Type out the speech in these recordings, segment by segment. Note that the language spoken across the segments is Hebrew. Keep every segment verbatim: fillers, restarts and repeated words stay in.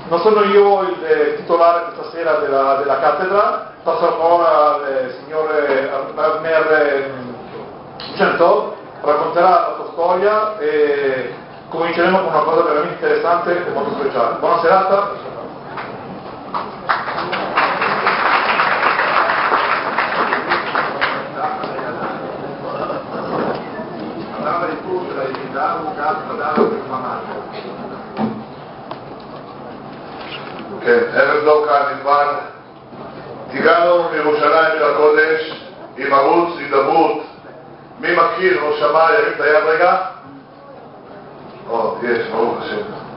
non sono io il eh, titolare questa sera della, della cattedra, passo la parola al eh, signore Armer Gentov, racconterà la sua storia e cominceremo con una cosa veramente interessante e molto speciale. Buona serata. כן, ערב טוב כאן נלמד. הגענו מירושלים של הקודש עם ערוץ הידברות. מי מכיר או שמע ירים את היד רגע? או, יש, ברוך השם.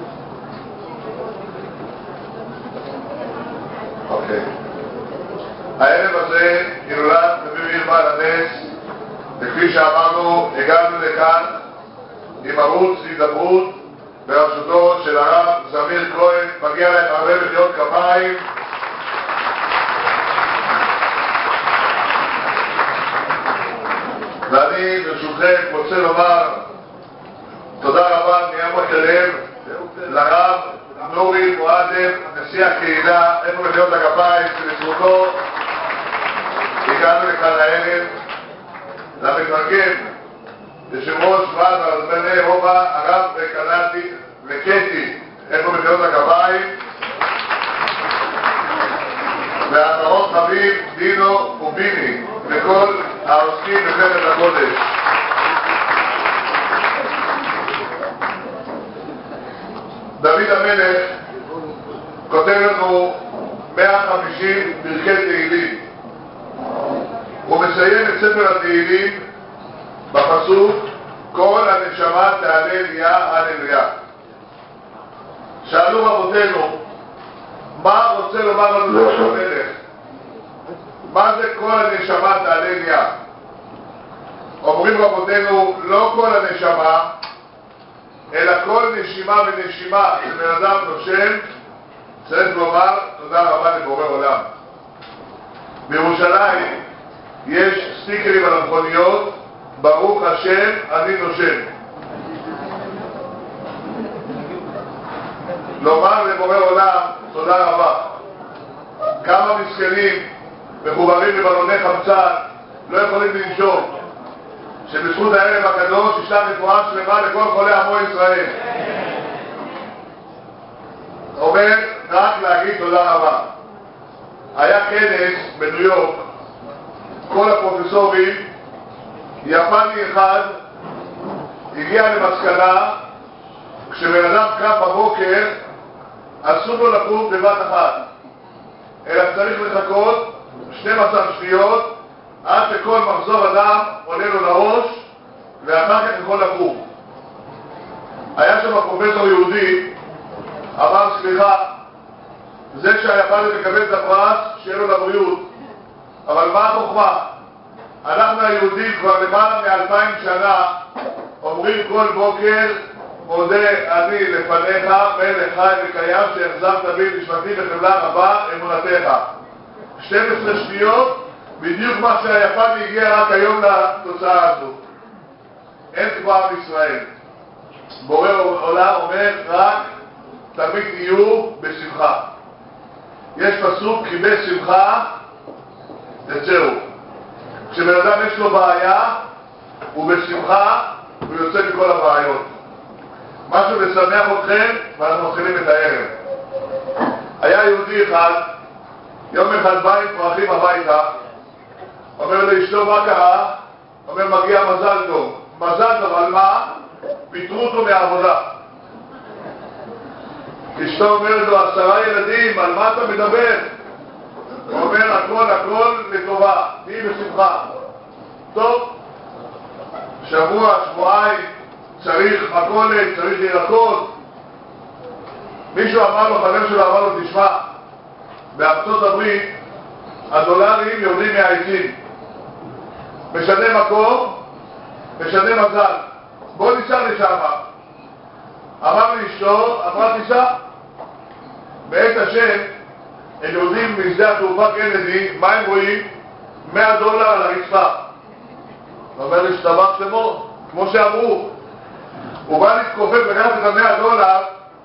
אוקיי. הערב הזה הילולת נביא בעל הנס, וכפי שאמרנו, הגענו לכאן עם ערוץ הידברות בראשותו של הרב זמיר כהן. מגיע להם הרבה מחיאות כפיים. ואני ברשותכם רוצה לומר תודה רבה מעמק הלב לרב נורי מועדם, נשיא הקהילה. איפה מחיאות הכפיים שלזכותו הגענו לכאן הערב. למתרגם יושב ראש ועד הרבני אירופה הרב וקנתי וקטי, איפה מחיאות הכפיים, והאחרון חביב דינו וביני וכל העוסקים בחסד הקודש. דוד המלך כותב לנו מאה וחמישים פרקי תהילים. הוא מסיים את ספר התהילים בפסוק כל הנשמה תעלה אליה הללויה. שאלו רבותינו, מה רוצה לומר לנו דוד המלך? מה זה כל הנשמה תעלה אליה? אומרים רבותינו, לא כל הנשמה, אלא כל נשימה ונשימה שבן אדם נושם, צריך לומר תודה רבה לבורא עולם. בירושלים יש סטיקרים על המכוניות, ברוך השם אני נושם. לומר לבורא עולם תודה רבה. כמה מסכנים מחוברים לבלוני חמצן לא יכולים לנשום, שבזכות הערב הקדוש ישלח רפואה שלמה לכל חולי עמו ישראל. אומר רק להגיד תודה רבה. היה כנס בניו יורק, כל הפרופסורים, יפני אחד הגיע למסקנה, כשבן אדם קם בבוקר אסור לו לקום בבת אחת, אלא צריך לחכות שתים עשרה שניות עד שכל מחזור אדם עולה לו לראש ואחר כך יכול לקום. היה שם פרופסור יהודי, אמר סליחה, זה שהיפני מקבל את הפרס שיהיה לו לבריאות, אבל מה החוכמה? אנחנו היהודים כבר למעלה מאלפיים שנה אומרים כל בוקר מודה אני לפניך מלך חי וקיים שהחזרת בי נשמתי בחמלה רבה אמונתך. שתים עשרה שניות, בדיוק מה שהיפני הגיע רק היום לתוצאה הזו. אין כמו עם ישראל. בורא עולם אומר רק תמיד תהיו בשמחה. יש פסוק כי בשמחה תצאו. כשבן אדם יש לו בעיה הוא בשמחה הוא יוצא מכל הבעיות. משהו לשמח אתכם ואנחנו מתחילים את הערב. היה יהודי אחד יום אחד בא עם פרחים הביתה, אומר לאשתו מה קרה? אומר מגיע מזל טוב. מזל טוב על מה? פיטרו אותו מהעבודה. אשתו אומרת לו עשרה ילדים, על מה אתה מדבר? הוא אומר הכל הכל לטובה, תהי בשמחה. טוב, שבוע, שבועיים, צריך מכולת, צריך ירקות. מישהו אמר לו, חבר שלו אמר לו, תשמע, בארצות הברית הדולרים יורדים מהעצים. משנה מקום, משנה מזל. בוא ניסע לשם. אמר לי אשתו, אמרה תיסע. בעת השם הם יורדים משדה התעופה קנדי, מה הם רואים? מאה דולר על הרצפה. הוא אומר לי שטבח שמו, כמו שאמרו. הוא בא להתכופף לקחת את המאה דולר,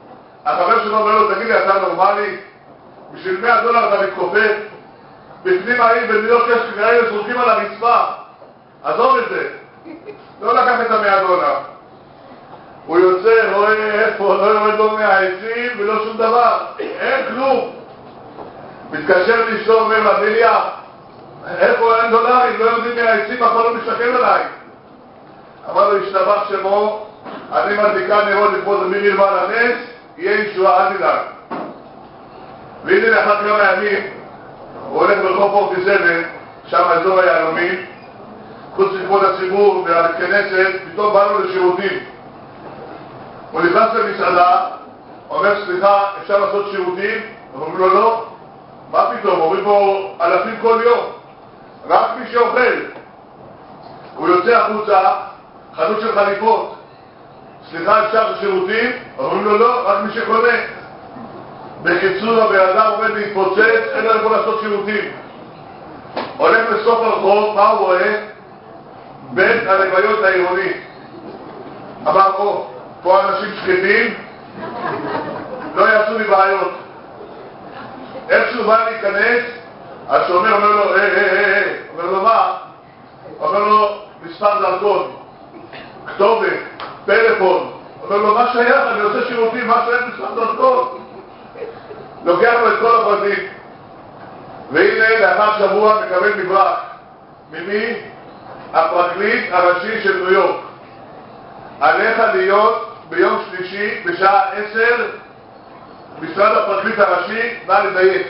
החבר שלו אומר לו, תגיד לי, אתה נורמלי? בשביל מאה דולר אתה מתכופף? בפנים העיר בניו יורק יש כאלה זרוקים על הרצפה. עזוב את זה. לא לקח את המאה דולר. הוא יוצא, רואה איפה, לא יורד לו מהעצים ולא שום דבר. אין כלום. מתקשר לאשתו, אומר לה, דליה, איפה אין דולרים? לא יודעים מהעצים, אף לא משתכל עליי. אמר לו, השתבח שמו, אני מדליקה נרות לכבוד מי נרמה לנס, יהיה ישועה, אל תדאג. והנה לאחר כמה ימים, הוא הולך ברחוב פורטי שבע, שם אזור היהלומים, חוץ לכבוד הציבור והכנסת, פתאום באנו לשירותים. הוא נכנס למסעדה, אומר, סליחה, אפשר לעשות שירותים? אומרים לו, לא. מה פתאום? אומרים פה אלפים כל יום. רק מי שאוכל. הוא יוצא החוצה, חנות של חליפות. סליחה, אפשר שירותים? אומרים לו, לא, רק מי שקונה. בקיצור, הבן אדם עומד להתפוצץ, אין לו איפה לעשות שירותים. הולך לסוף הרחוב, מה הוא רואה? בית הלוויות העירוני. אמר, או, פה אנשים שקטים, לא יעשו לי בעיות. איכשהו בא להיכנס, השומר אומר לו, היי, היי, היי, אומר לו, מה? אומר לו, מספר דרכון, כתובת, פלאפון. אומר לו, מה שייך? אני עושה שירותים, מה שייך מספר דרכון? לוקח לו את כל הפרטים. והנה, לאחר שבוע מקבל מברק. ממי? הפרקליט הראשי של ניו יורק. עליך להיות ביום שלישי בשעה עשר, משרד הפרקליט הראשי, נא לדייק.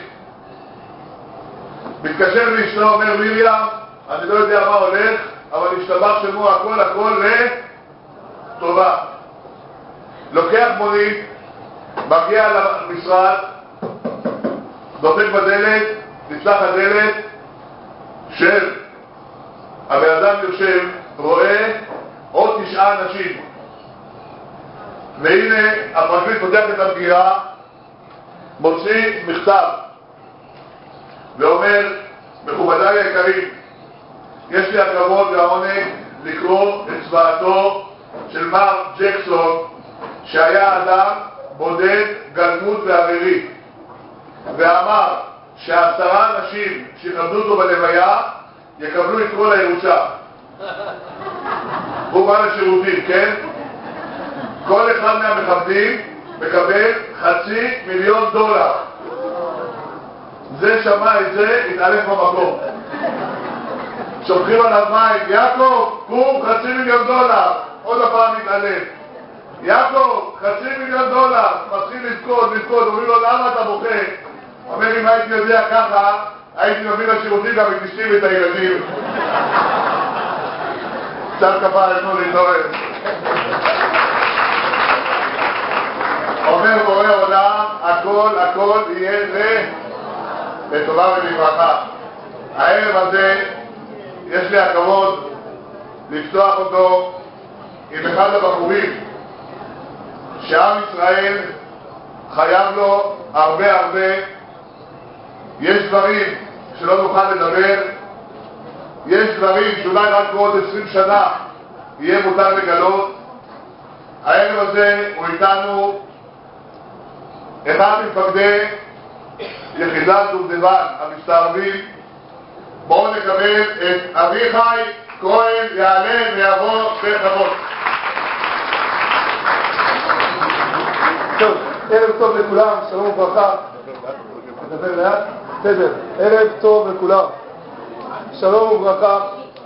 מתקשר לאשתו, אומר מרים, אני לא יודע מה הולך, אבל השתבח שמו הכל הכל לטובה. לוקח מונית, מגיע למשרד, דופק בדלת, נפתח הדלת, של הבן אדם יושב, רואה עוד תשעה אנשים. והנה הפרקליט פותח את המגירה, מוציא מכתב ואומר, מכובדיי היקרים, יש לי הכבוד והעונג לקרוא את צבאתו של מר ג'קסון, שהיה אדם בודד, גלמוד וערירי, ואמר שעשרה אנשים שיכבדו אותו בלוויה יקבלו את כל הירושה. הוא בא לשירותים, כן? כל אחד מהמכבדים מקבל חצי מיליון דולר. זה שמע את זה, התעלף במקום. שופכים עליו מים, יעקב, קום, חצי מיליון דולר. עוד הפעם התעלף. יעקב, חצי מיליון דולר. מתחיל לבכות, לבכות, אומרים לו, למה אתה בוכה? אומר, אם הייתי יודע ככה, הייתי מביא לשירותים גם את אשתי ואת הילדים. קצת כפיים, תנו להתעורר. אומר בורא עולם, הכל, הכל יהיה לטובה ולברכה. הערב הזה, יש לי הכבוד לפתוח אותו עם אחד הבחורים שעם ישראל חייב לו הרבה הרבה. יש דברים שלא נוכל לדבר, יש דברים שאולי רק בעוד עשרים שנה יהיה מותר לגלות. הערב הזה הוא איתנו אחד מפקדי יחידת דובדבן המסתערבים. בואו נקבל את אביחי כהן, יעלה ויבוא בכבוד. טוב, ערב טוב לכולם, שלום וברכה. נדבר לאט? בסדר, ערב טוב לכולם, שלום וברכה.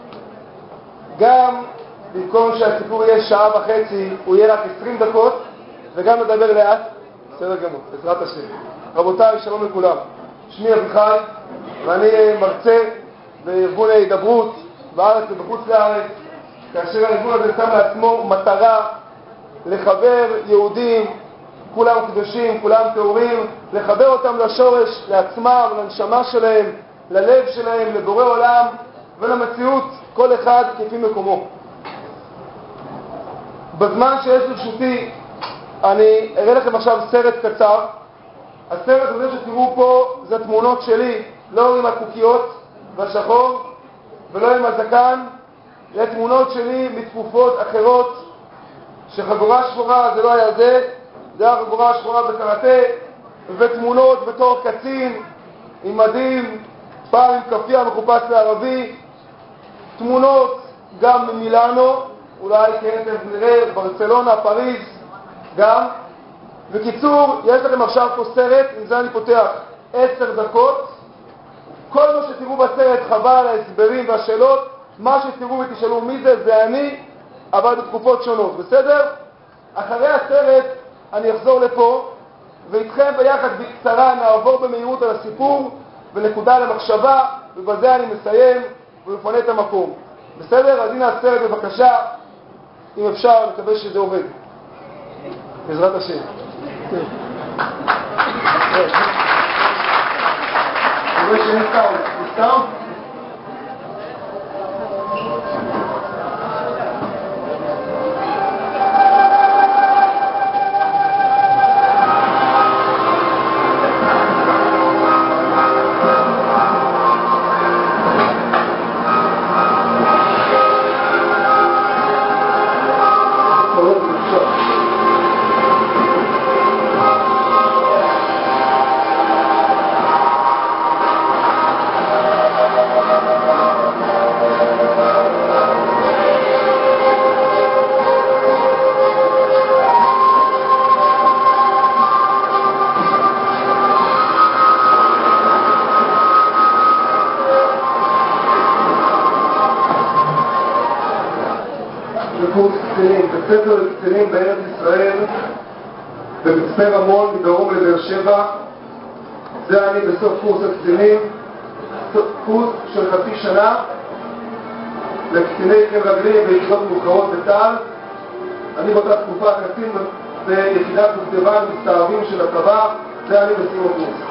גם במקום שהסיפור יהיה שעה וחצי, הוא יהיה רק עשרים דקות, וגם נדבר לאט. בסדר גמור, בעזרת השם. רבותיי, שלום לכולם. שמי אביחי, ואני מרצה בארגון ההידברות בארץ ובחוץ לארץ, כאשר הארגון הזה שם לעצמו מטרה לחבר יהודים, כולם קדושים, כולם טהורים, לחבר אותם לשורש, לעצמם, לנשמה שלהם, ללב שלהם, לבורא עולם ולמציאות, כל אחד כפי מקומו. בזמן שיש לרשותי, אני אראה לכם עכשיו סרט קצר. הסרט הזה שתראו פה זה תמונות שלי, לא עם הקוקיות והשחור ולא עם הזקן, זה תמונות שלי מתקופות אחרות, שחגורה שחורה זה לא היה זה, זה החגורה השחורה בקראטה, ותמונות בתור קצין עם מדים, פעם עם כפייה מחופש לערבי, תמונות גם ממילאנו, אולי כן נראה, ברצלונה, פריז, גם. בקיצור, יש לכם עכשיו פה סרט, עם זה אני פותח עשר דקות. כל מה שתראו בסרט חבל על ההסברים והשאלות, מה שתראו ותשאלו מי זה, זה אני, אבל בתקופות שונות, בסדר? אחרי הסרט אני אחזור לפה, ואיתכם ביחד בקצרה נעבור במהירות על הסיפור ונקודה למחשבה, ובזה אני מסיים ומפנה את המקום. בסדר? אז הנה הסרט בבקשה, אם אפשר, נקווה שזה עובד. בעזרת השם. אני רואה שאין סאונד. סאונד? בספר לקצינים בארץ ישראל, במצפה רמון, מדרום לבאר שבע. זה אני בסוף קורס הקצינים, קורס של חצי שנה לקציני חיל רגלי ביחידות מובחרות בצה"ל. אני באותה תקופה קצין ביחידת דובדבן מסתערבים של הצבא. זה אני בסיום הקורס.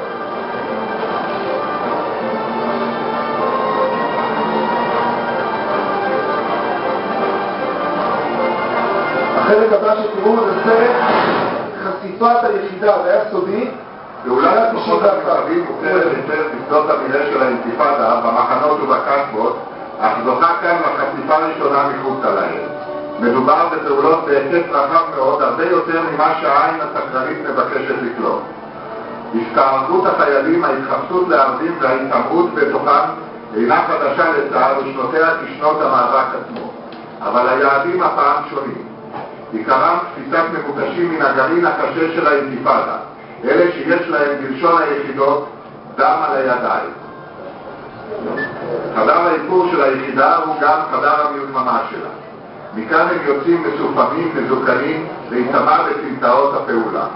החלק הבא שתראו זה סרט חשיפת היחידה, זה היה סודי. פעולת הכוחות המיוחדים מוכרת היטב בשדות המרעה של האינתיפאדה, במחנות ובקסבות, אך זוכה כאן לחשיפה ראשונה מחוצה להן. מדובר בפעולות בהיקף רחב מאוד, הרבה יותר ממה שהעין הסקרנית מבקשת לקלוט. השתערכות החיילים, ההתחפשות לערבים וההתעמרות בתוכם אינה חדשה לצה"ל ושנותיה כשנות המאבק עצמו. אבל היעדים הפעם שונים. עיקרם תפיסת מבוקשים מן הגרעין הקשה של האינתיפאדה, אלה שיש להם בלשון היחידות דם על הידיים. חדר האיפור של היחידה הוא גם חדר המלחמה שלה. מכאן הם יוצאים מסופמים, מזוקנים, להיטמע בסמטאות הפעולה.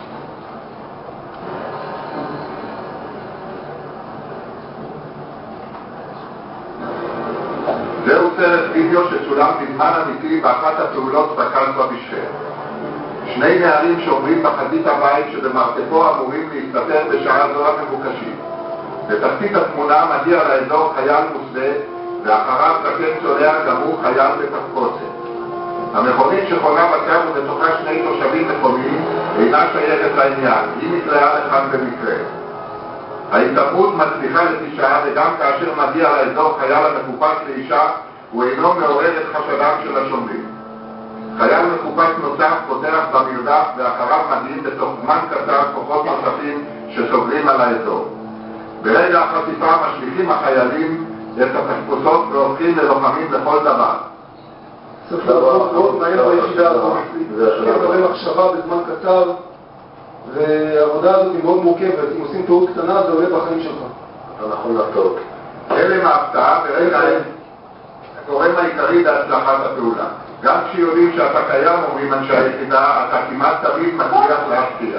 זהו סרט וידאו שצולם בזמן אמיתי באחת הפעולות בקסבה בשכם. שני נערים שעוברים בחזית הבית שבמרתפו אמורים להסתתר בשעה זו המבוקשים. בתחתית התמונה מגיע לאזור חייל מוסווה, ואחריו זקן צולע גם הוא חייל בתחפושת. המכונית שחונה בקו ובתוכה שני תושבים מקומיים אינה שייכת לעניין, היא נקלעה לכאן במקרה. ההתעמרות מצליחה לתשעה, וגם כאשר מגיע לאזור חייל המקופץ לאישה, הוא אינו מעורר את חשדם של השומרים. חייל מקופץ נוסף פותח במרדף, ואחריו מגיעים בתוך זמן קצר כוחות נוספים שסוגרים על האזור. ברגע החשיפה משליכים החיילים את התחפושות והופכים ללוחמים לכל דבר. צריך לעבוד מאוד מהר ביחידה הזאת, להתחיל מחשבה בזמן קצר, והעבודה הזאת היא מאוד מורכבת. אם עושים טעות קטנה זה עולה בחיים שלך. אתה נכון לטוב. אלה מההפתעה ברגע הגורם העיקרי להצלחת הפעולה. גם כשיודעים שאתה קיים, אומרים אנשי היחידה, אתה כמעט תמיד מצליח להשפיע.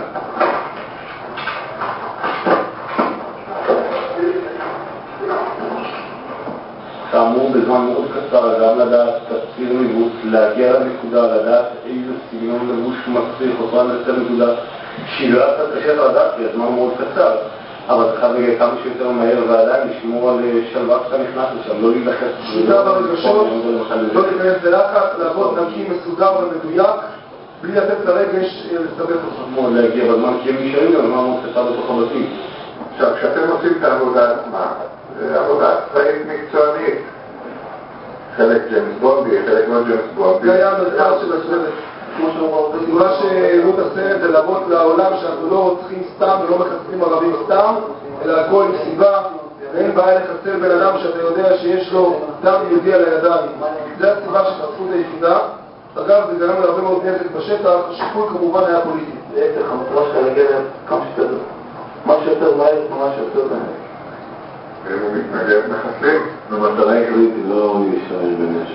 אתה אמור בזמן מאוד קצר גם לדעת תציר ניווט, להגיע לנקודה, לדעת איזה סגנון לבוש מצריך אותה לצל נקודה. שגרה קצת קשה לדעת, כי הזמן מאוד קצר, אבל אתה חייב להגיע כמה שיותר מהר ועדיין לשמור על שלווה כשאתה נכנס לשם, לא להילחץ. שליטה ברגשות, לא להיכנס ללחץ, לעבוד נקי מסודר ומדויק, בלי לתת לרגש לסבך אותך. מאוד להגיע בזמן, כי הם נשארים גם זמן מאוד קצר בתוך הבתים. עכשיו, כשאתם עושים את העבודה עצמה, זה עבודה צבאית מקצוענית. חלק ג'יימס בונדי, חלק לא ג'יימס בונדי. זה היה המרכז של הסרט. הסיבה שהראו את הסרט זה להראות לעולם שאנחנו לא צריכים סתם ולא מחסלים ערבים סתם, אלא הכל עם סיבה, ואין בעיה לחסל בן אדם שאתה יודע שיש לו דם יהודי על הידיים. זה הסיבה שחשפו את היחידה. אגב, זה גרם להרבה מאוד נזק בשטח, השיקול כמובן היה פוליטי. להפך, המטרה שלך להגיע כמה שיותר, מה שיותר מהר, מה שיותר מהר. ואם הוא מתנגד מחסלים? המטרה העיקרית היא לא להשתמש בנשק.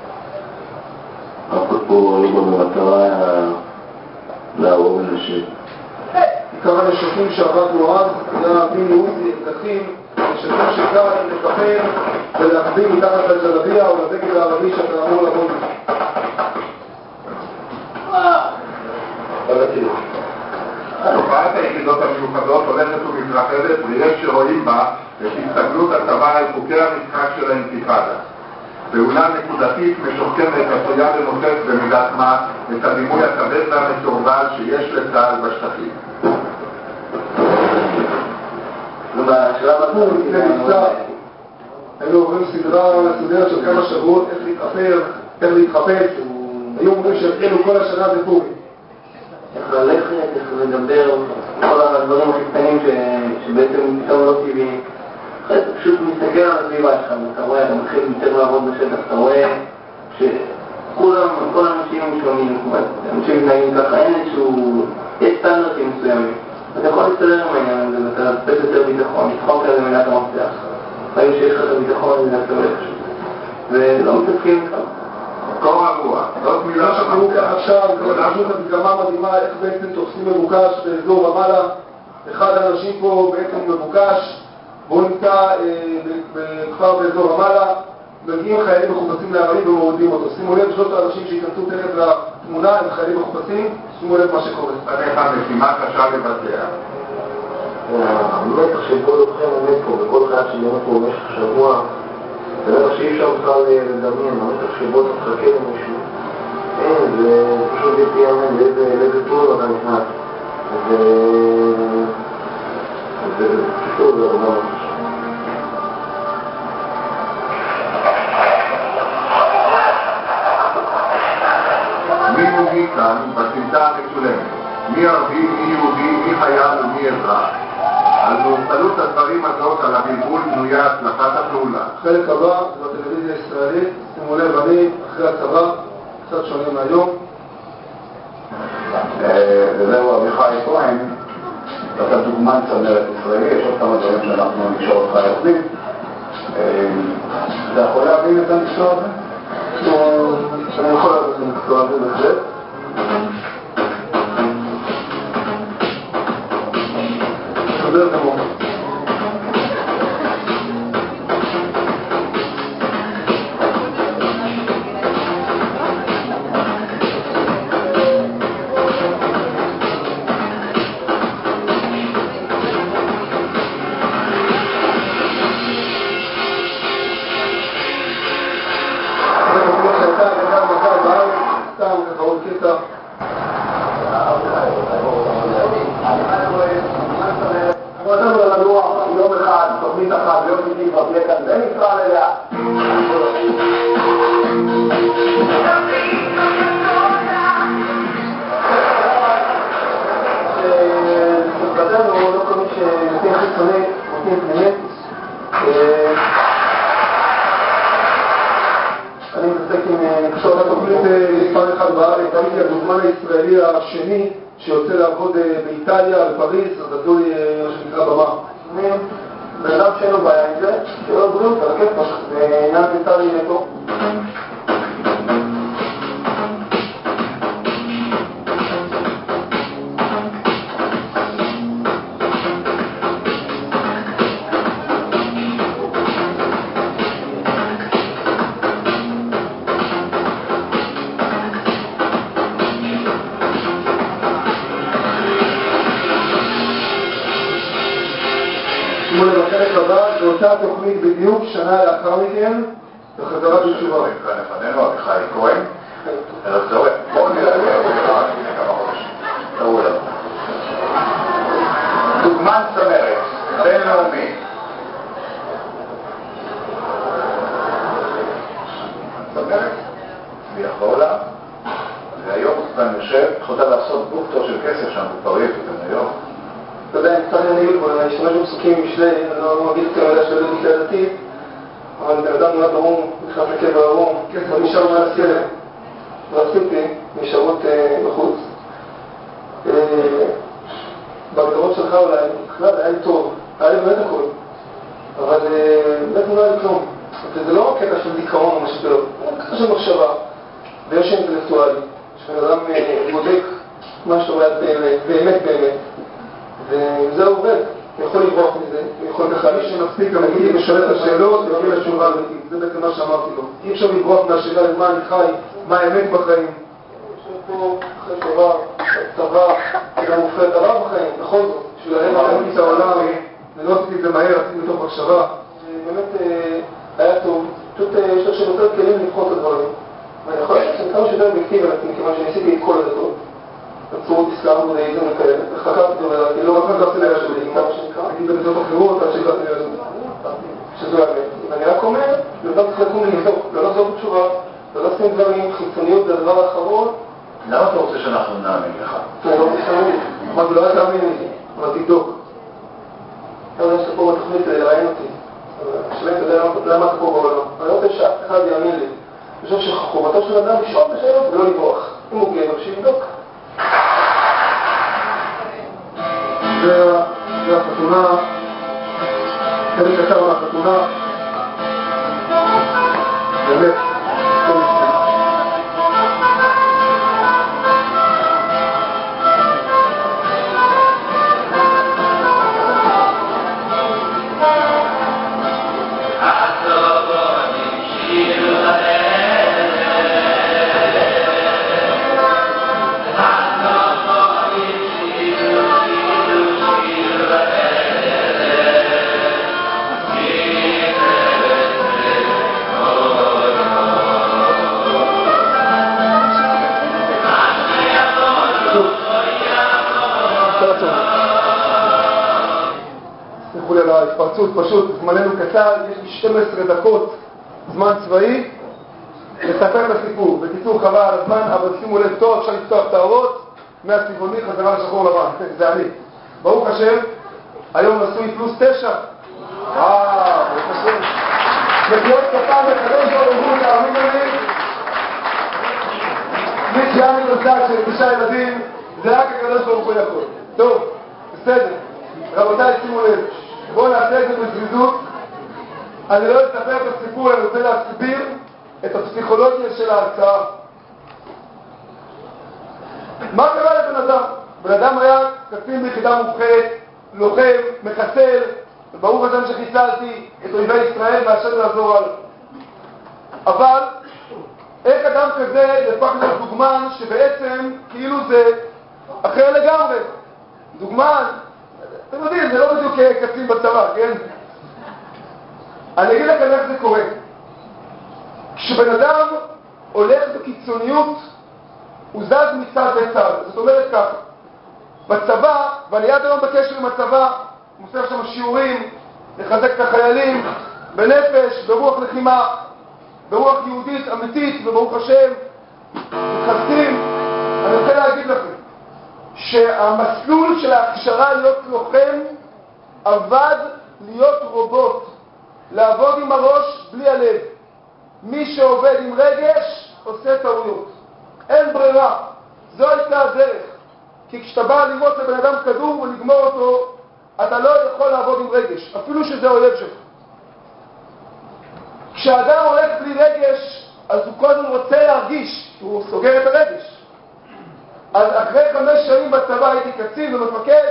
אף אחד פה לא במטרה להרוג אנשים. עיקר הנשקים שעבדנו אז היה בין יהודי אקדחים, נשקים שעיקר לקפל ולהחביא מתחת לג'לביה או לבגד הערבי שאתה אמור לעבוד. תופעת היחידות המיוחדות הולכת ומתרחבת, ויש שרואים בה את הסתגלות הצבא על חוקי המשחק של האינתיפאדה. פעולה נקודתית משוחכמת עשויה למוטט במידת מה את הדימוי הכבד והמסורבל שיש לצה"ל בשטחים. בשלב הפור לפני מבצע היינו עוברים סדרה מסודרת של כמה שבועות איך להתחפר, איך להתחפש. היו אומרים שהתחילו כל השנה זה פורים. איך ללכת, איך לדבר, כל הדברים הקטנים שבעצם פתאום לא טבעיים. אחרי זה פשוט מסתכל על הסביבה שלך, אתה רואה, אתה מתחיל יותר לעבוד בשטח, אתה רואה שכולם, כל האנשים שונים, אנשים מתנהגים ככה, אין איזשהו, יש סטנדרטים מסוימים. אתה יכול להסתדר עם העניין הזה, ואתה תפס יותר ביטחון, ביטחון כזה מנת המפתח. ברגע שיש לך את הביטחון, זה יותר חשוב. ולא מתעסקים איתך. מקור הרוע, זאת מילה שתראו כאן עכשיו, פשוט הדגמה מדהימה איך בעצם תופסים מבוקש באזור רמאללה. אחד האנשים פה בעצם מבוקש, בואו נמצא בכפר באזור רמאללה, מגיעים חיילים מחופשים לערבים ומורידים אותו. שימו לב, שלושת האנשים שיכנסו תכף לתמונה הם חיילים מחופשים, שימו לב מה שקורה. אני אחד משימה קשה לבצע. באמת, תחשבו לכם עומד פה, וכל אחד שבאמת פה במשך שבוע, זה דבר שאי אפשר בכלל לדמיין, באמת תחשבו אתה מחכה למישהו. אין, זה פשוט בלתי יאמן, לאיזה טור אתה נכנס. זה פשוט זה הרבה מאוד חשוב. מי יהודי כאן בסמטה המצולמת? מי ערבי, מי יהודי, מי חייל ומי אזרח? על מורסלות הדברים הזאת, על הבלבול בנויה הצלחת הפעולה. חלק הבא בטלוויזיה הישראלית, שימו לב, אני אחרי הצבא, קצת שונה מהיום. וזהו אביחי כהן, אתה דוגמן צמרת ישראלי, יש עוד כמה דברים שאנחנו נקשור אותך יחדים. אתה יכול להבין את המקצוע הזה? אני יכול להבין את המקצוע הזה בהחלט. חבר כמוך. יום אחד, תוכנית אחת, יום איתי כבר תהיה כאן, אין ישראל אליה. שבדנו לא כל מי שנותן חיצוני, נותן פנימית. אני מתעסק עם נקשור התוכנית מספר אחד בארץ, הייתי הדוגמן הישראלי השני שיוצא לעבוד באיטליה, בפריז, אז נתנו לי מה שנקרא במה. בן אדם שאין לו בעיה עם זה, שלא בריאות, על הכיף, ועניין ביטלי נטו. בחלק הבא, באותה תוכנית בדיוק, שנה לאחר מכן, בחזרה בתשובה. לפנינו, אביחי כהן, ערב צהריים. בואו נראה לפני כמה חודשים. תראו לנו. דוגמן צמרת, בינלאומי. צמרת, ויכולה, והיום סטנדרט. חושב, יכולת לעשות בוקטור של כסף שם בפריז ובניו. אתה יודע, אם קצת אני אגיד בו, אני אשתמש בפסוקים משלי, אני לא אגיד כאן מידע של יהודית לדתית, אבל בן אדם נולד ערום, נכנס לקבר ערום, ונשאר מעל הסלם, רציתי, נשארות בחוץ. בהגדרות שלך אולי, בכלל היה לי טוב, היה לי באמת הכל, אבל באמת לא היה לי כלום. וזה לא קטע של דיכאון או משבר, זה קטע של מחשבה, ויש אינטלקטואלי, שבן אדם בודק מה שאתה אומר באמת, באמת באמת, וזה עובד, הוא יכול לברוח מזה, הוא יכול ככה, מי שמספיק להגיד לשאול את השאלות, להגיד לתשובה אמיתית, זה בעצם מה שאמרתי לו. אי אפשר לברוח מהשאלה למה אני חי, מה האמת בחיים. יש לנו פה אחרי שובה, צבא, גם מופת הרב בחיים, בכל זאת, בשביל הרב ראיתי את העולם, אני לא עשיתי את זה מהר, עשיתי מתוך מחשבה. באמת היה טוב, פשוט יש לך שנותר כלים לבחור את הדברים. ואני יכול לדעת שאני כמה שיותר אובייקטיבי על עצמי, כיוון שאני עשיתי את כל הדתות. בצורות אסלאם, בודהיזם וכאלה, וחקרתי אותו ולדעתי, לא רק חקרתי ליד שלי, כמה שנקרא, הייתי בדתות אחרות עד שהגעתי ליד שלי. שזו האמת. ואני רק אומר, לבד צריך לקום ולבדוק, לא לחזור בתשובה, לא לשים דברים, חיצוניות זה הדבר האחרון. למה אתה רוצה שאנחנו נאמין לך? אני לא מתחמני, אמרתי לא רק תאמין לי, אבל תבדוק. אתה יודע שאתה פה בתוכנית לראיין אותי. השאלה אתה יודע למה אתה פה בעולם. אני רוצה שאף אחד יאמין לי. אני חושב שחובתו של אדם לשאול את השאלות ולא לברוח. אם הוא גבר, שיבדוק. זה החתונה, חלק קצר על החתונה, באמת, תסלחו לי על ההתפרצות, פשוט זמננו קצר, יש לי שתים עשרה דקות זמן צבאי לספר את הסיפור. בקיצור חבל על הזמן, אבל שימו לב טוב, אפשר לפתוח את האורות מהצבעוני חזרה לשחור לבן, זה אני. ברוך השם, היום נשוי פלוס תשע. וואו, ברוך השם. מחיאות כפיים לקדוש ברוך הוא, תאמינו לי. מי שהיה מנוסק של תשעה ילדים, זה רק הקדוש ברוך הוא יכול. טוב, בסדר. רבותיי, שימו לב. בואו נעשה את זה בזריזות. אני לא אספר את הסיפור, אני רוצה להסביר את הפסיכולוגיה של ההרצאה. מה קרה לבן אדם? בן אדם היה קצין ביחידה מובחרת, לוחם, מחסל, וברוך השם שחיסלתי את אויבי ישראל והשם לעזור הלאה. אבל איך אדם כזה הפך להיות דוגמן שבעצם כאילו זה אחר לגמרי? דוגמן, אתם יודעים, זה לא בדיוק קצין בצבא, כן? אני אגיד לכם איך זה קורה. כשבן אדם הולך בקיצוניות, הוא זז מצד לצד. זאת אומרת ככה, בצבא, ואני עד היום בקשר עם הצבא, מוסר שם שיעורים, לחזק את החיילים, בנפש, ברוח לחימה, ברוח יהודית אמיתית, וברוך השם, מתחזקים. אני רוצה להגיד לכם, שהמסלול של ההכשרה להיות לוחם עבד להיות רובוט, לעבוד עם הראש בלי הלב. מי שעובד עם רגש עושה טעויות, אין ברירה, זו הייתה הדרך. כי כשאתה בא לראות לבן אדם כדור ולגמור אותו, אתה לא יכול לעבוד עם רגש, אפילו שזה אויב שלך. כשאדם הולך בלי רגש, אז הוא קודם רוצה להרגיש, הוא סוגר את הרגש. אז אחרי חמש שנים בצבא הייתי קצין ומפקד,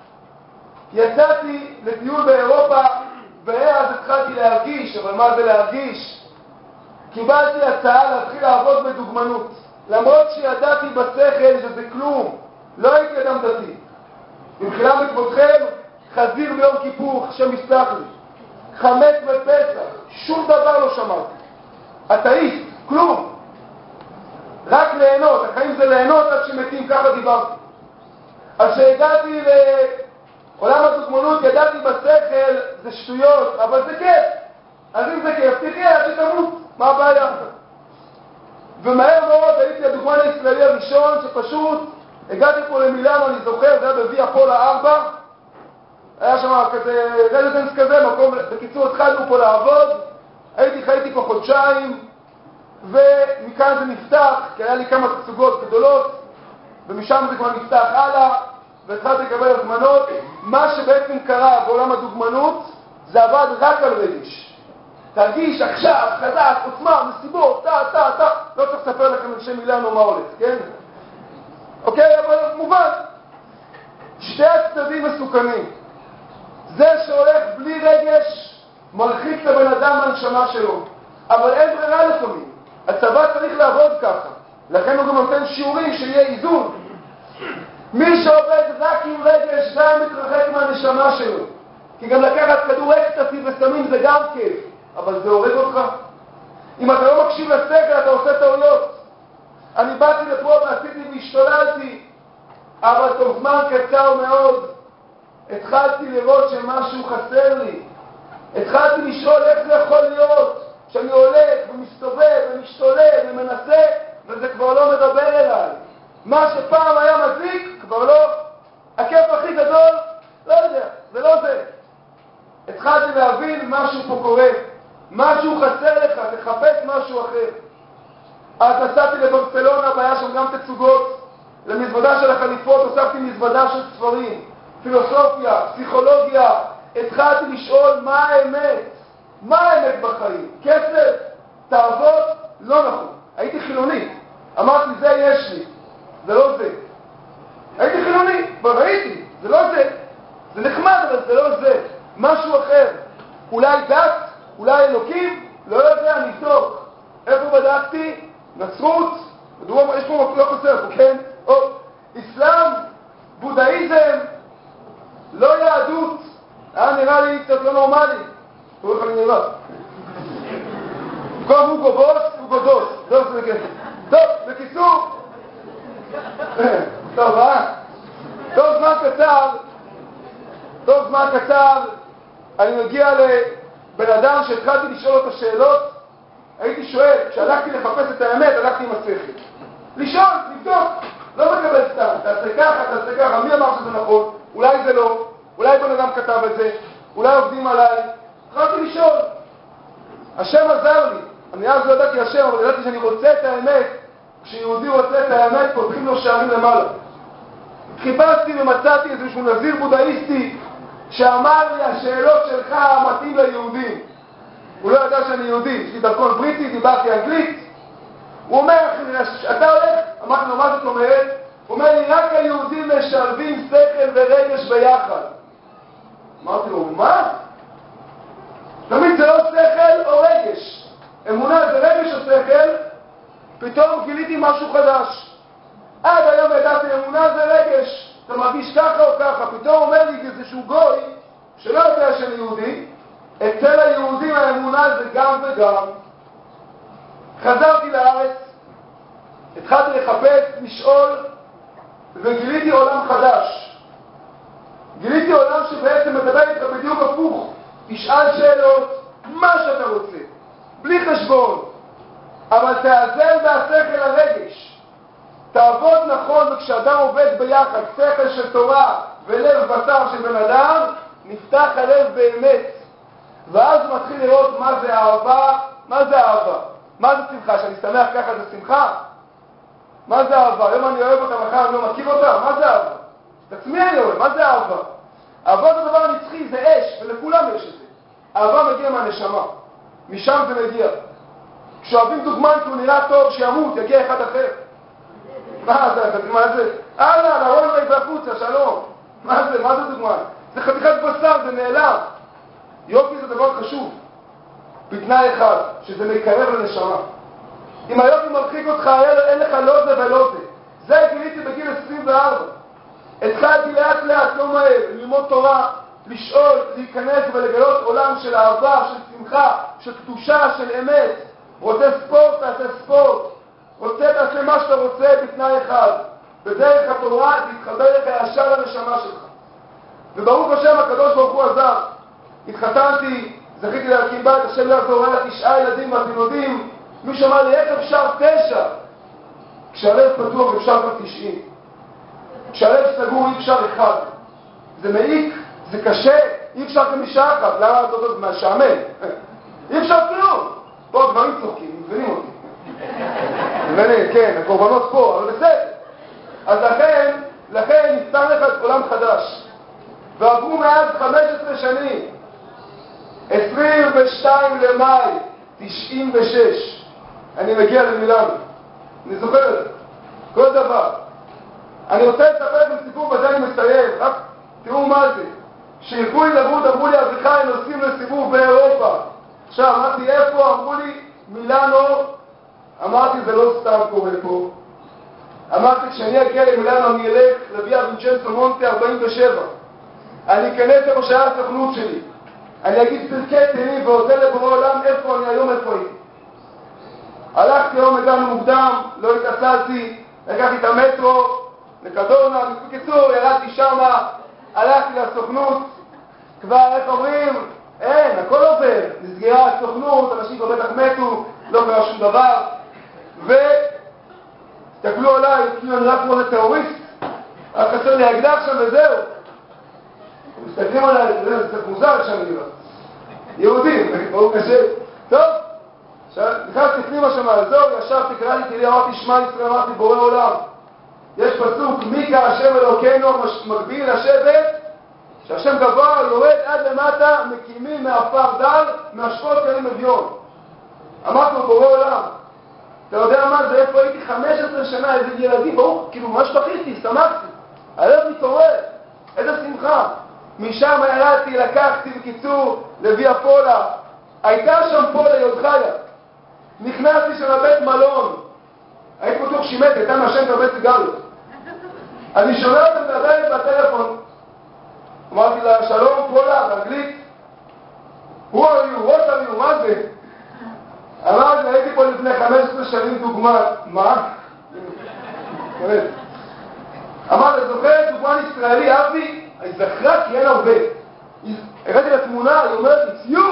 יצאתי לטיול באירופה, ואז התחלתי להרגיש. אבל מה זה להרגיש? קיבלתי הצעה להתחיל לעבוד בדוגמנות, למרות שידעתי בשכל שזה כלום, לא הייתי אדם דתי. במחילה מכבודכם, חזיר ביום כיפור, השם יסלח לי, חמץ בפסח, שום דבר לא שמעתי. אתאיסט, כלום. רק ליהנות, החיים זה ליהנות עד שמתים, ככה דיברתי. אז שהגעתי לעולם הדוגמנות, ידעתי בשכל, זה שטויות, אבל זה כיף. אז אם זה כיף, תחיה עד שתמות, מה הבעיה? ומהר מאוד הייתי הדוגמן הישראלי הראשון שפשוט הגעתי פה למילאנו, אני זוכר, זה היה בויה פולה ארבע, היה שם כזה רזידנס כזה, מקום, בקיצור התחלנו פה לעבוד, הייתי חייתי פה חודשיים, ומכאן זה נפתח, כי היה לי כמה תצוגות גדולות, ומשם זה כבר נפתח הלאה, והתחלתי לקבל הזמנות. מה שבעצם קרה בעולם הדוגמנות, זה עבד רק על רגש. תרגיש עכשיו, חזק, עוצמה, מסיבות, טה, טה, טה, לא צריך לספר לכם אנשי מילאנו מה הולך, כן? אוקיי, אבל מובן. שתי הצדדים מסוכנים. זה שהולך בלי רגש, מרחיק את הבן אדם מהנשמה שלו. אבל אין ברירה לפעמים. הצבא צריך לעבוד ככה. לכן הוא גם נותן שיעורים שיהיה איזון. מי שעובד רק עם רגש גם מתרחק מהנשמה שלו. כי גם לקחת כדור אקסטסי וסמים זה גם כיף. אבל זה הורג אותך. אם אתה לא מקשיב לשכל, אתה עושה טעויות. אני באתי לפה ועשיתי והשתוללתי, אבל תוך זמן קצר מאוד התחלתי לראות שמשהו חסר לי. התחלתי לשאול איך זה יכול להיות שאני הולך ומסתובב ומשתולל ומנסה וזה כבר לא מדבר אליי. מה שפעם היה מזיק כבר לא. הכיף הכי גדול, לא יודע, זה לא זה. התחלתי להבין משהו פה קורה. משהו חסר לך, תחפש משהו אחר. אז נסעתי לברצלונה, והיה שם גם תצוגות. למזוודה של החליפות הוספתי מזוודה של ספרים, פילוסופיה, פסיכולוגיה. התחלתי לשאול מה האמת. מה האמת בחיים? כסף, תעבוד, לא נכון. הייתי חילוני. אמרתי, זה יש לי. זה לא זה. הייתי חילוני, וראיתי, זה לא זה. זה נחמד, אבל זה לא זה. משהו אחר. אולי דת, אולי אלוקים, לא יודע, נבדוק. איפה בדקתי? נצרות, יש פה לא חסר, כן? או, אסלאם, בודהיזם, לא יהדות. היה נראה לי קצת לא נורמלי. תראו איך אני נראה. במקום הוגו בוס, הוגו דוס. דוס וכן. טוב, בקיצור. טוב, אה? טוב זמן קצר, טוב זמן קצר, אני מגיע לבן אדם שהתחלתי לשאול אותו שאלות. הייתי שואל, כשהלכתי לחפש את האמת, הלכתי עם השכל. לשאול, לבדוק, לא מקבל סתם, תעשה ככה, תעשה ככה, מי אמר שזה נכון? אולי זה לא, אולי בן אדם כתב את זה, אולי עובדים עליי. התחלתי לשאול. השם עזר לי, אני אז לא ידעתי השם, אבל ידעתי שאני רוצה את האמת. כשיהודי רוצה את האמת, פותחים לו שערים למעלה. חיפשתי ומצאתי איזשהו נזיר בודהיסטי, שאמר לי, השאלות שלך מתאים ליהודים. הוא לא ידע שאני יהודי, יש לי דרכון בריטי, דיברתי אנגלית. הוא אומר, אתה הולך? אמרתי לו, מה זאת אומרת? הוא אומר לי, רק היהודים משלבים שכל ורגש ביחד. אמרתי לו, מה? תמיד זה לא שכל או רגש. אמונה זה רגש או שכל, פתאום גיליתי משהו חדש. עד היום ידעתי, אמונה זה רגש. אתה מרגיש ככה או ככה. פתאום אומר לי איזשהו גוי, שלא יודע שאני יהודי, אצל היהודים האמונה זה גם וגם. חזרתי לארץ, התחלתי לחפש, לשאול, וגיליתי עולם חדש. גיליתי עולם שבעצם מדבר איתך בדיוק הפוך. תשאל שאלות, מה שאתה רוצה, בלי חשבון, אבל תאזן בהשכל הרגש. תעבוד נכון, וכשאדם עובד ביחד, שכל של תורה ולב בשר של בן אדם, נפתח הלב באמת. ואז הוא מתחיל לראות מה זה אהבה, מה זה אהבה, מה זה שמחה, שאני שמח ככה זה שמחה? מה זה אהבה? היום אני אוהב אותה, מחר אני לא מכיר אותה, מה זה אהבה? את עצמי אני אוהב, מה זה אהבה? אהבה זה דבר נצחי, זה אש, ולכולם יש את זה. אהבה מגיע מהנשמה, משם זה מגיע. כשאוהבים דוגמן כי הוא נראה טוב, שימות, יגיע אחד אחר. מה זה, מה זה? הלאה, להרון לי בחוצה, שלום. מה זה, מה זה דוגמן? זה חתיכת בשר, זה נעלם. יופי זה דבר חשוב, בתנאי אחד, שזה מקרב לנשמה. אם היופי מרחיק אותך, אין לך לא זה ולא זה. זה גיליתי בגיל עשרים וארבע. התחלתי לאט לאט, לא מהר, ללמוד תורה, לשאול, להיכנס ולגלות עולם של אהבה, של שמחה, של קדושה, של אמת. רוצה ספורט, תעשה ספורט. רוצה, תעשה מה שאתה רוצה בתנאי אחד. בדרך התורה, תתחבר לך ישר לנשמה שלך. וברוך השם, הקדוש ברוך הוא עזר. התחתנתי, זכיתי להקים בית, השם יעזור לה תשעה ילדים ואתם יודעים, מישהו אמר לי, איך אפשר תשע? כשהלב פתוח אפשר כבר תשעים. כשהלב סגור אי אפשר אחד. זה מעיק, זה קשה, אי אפשר חמישה אחת. למה אתה עוד מהשעמם? אי אפשר כלום. פה דברים צוחקים, מבינים אותי. מבינים, כן, הקורבנות פה, אבל בסדר. אז לכן, לכן נפתח לך את עולם חדש. ועברו מאז חמש עשרה שנים. עשרים ושתיים למאי תשעים ושש. אני מגיע למילאנו. אני זוכר את זה. כל דבר. אני רוצה לספר לכם סיפור, בזה אני מסיים. רק תראו מה זה. כשהלכו לי לברות, אמרו לי, אביחי, נוסעים לסיבוב באירופה. עכשיו, אמרתי, איפה? אמרו לי, מילאנו. אמרתי, זה לא סתם קורה פה. אמרתי, כשאני אגיע למילאנו, אני אלך לוויה וינצ'נסו מונטה ארבעים ושבע. אני אכנס איפה שהיה הסוכנות שלי. אני אגיד פרקי תהילים ואודה לבורא עולם איפה אני היום, איפה הייתי. הלכתי היום, הגענו מוקדם, לא התעצלתי, לקחתי את המטרו, לקדורנה, בקיצור, ירדתי שמה, הלכתי לסוכנות, כבר, איך אומרים, אין, הכל עובר, נסגרה הסוכנות, אנשים כבר בטח מתו, לא קרה שום דבר, ותסתכלו עליי, כאילו אני רק כמו טרוריסט, רק חסר לי אקדח שם וזהו. מסתכלים עליי, זה קצת מוזר שם נראה. יהודים, ברוך השם. טוב, נכנסתי פנימה שם לאזור, ישבתי, קראתי לי, אמרתי שמע ישראל, אמרתי בורא עולם. יש פסוק, מי כהשם אלוקינו מגביל לשבת, שהשם גבוה יורד עד למטה, מקימים מעפר דל, מהשפות כלים אביון. אמרתי לו בורא עולם, אתה יודע מה זה, איפה הייתי חמש עשרה שנה, איזה ילדים, ברוך, כאילו ממש בכיתי, שמחתי, הלב מתעורר, איזה שמחה. משם ירדתי, לקחתי בקיצור לוי הפולה. הייתה שם פולה יודחיה. נכנסתי שם לבית מלון. הייתי בטוח שימת, הייתה מעשנת הרבה סיגריות. אני שומע אותה מדברת בטלפון. אמרתי לה, שלום פולה, באנגלית. Who are you? What are you? מה זה? אמרתי, הייתי פה לפני חמש עשרה שנים דוגמה. מה? אמרתי, זוכרת דוגמן ישראלי, אבי? היא זכרה כי אין הרבה. הראיתי לתמונה, היא אומרת, it's you!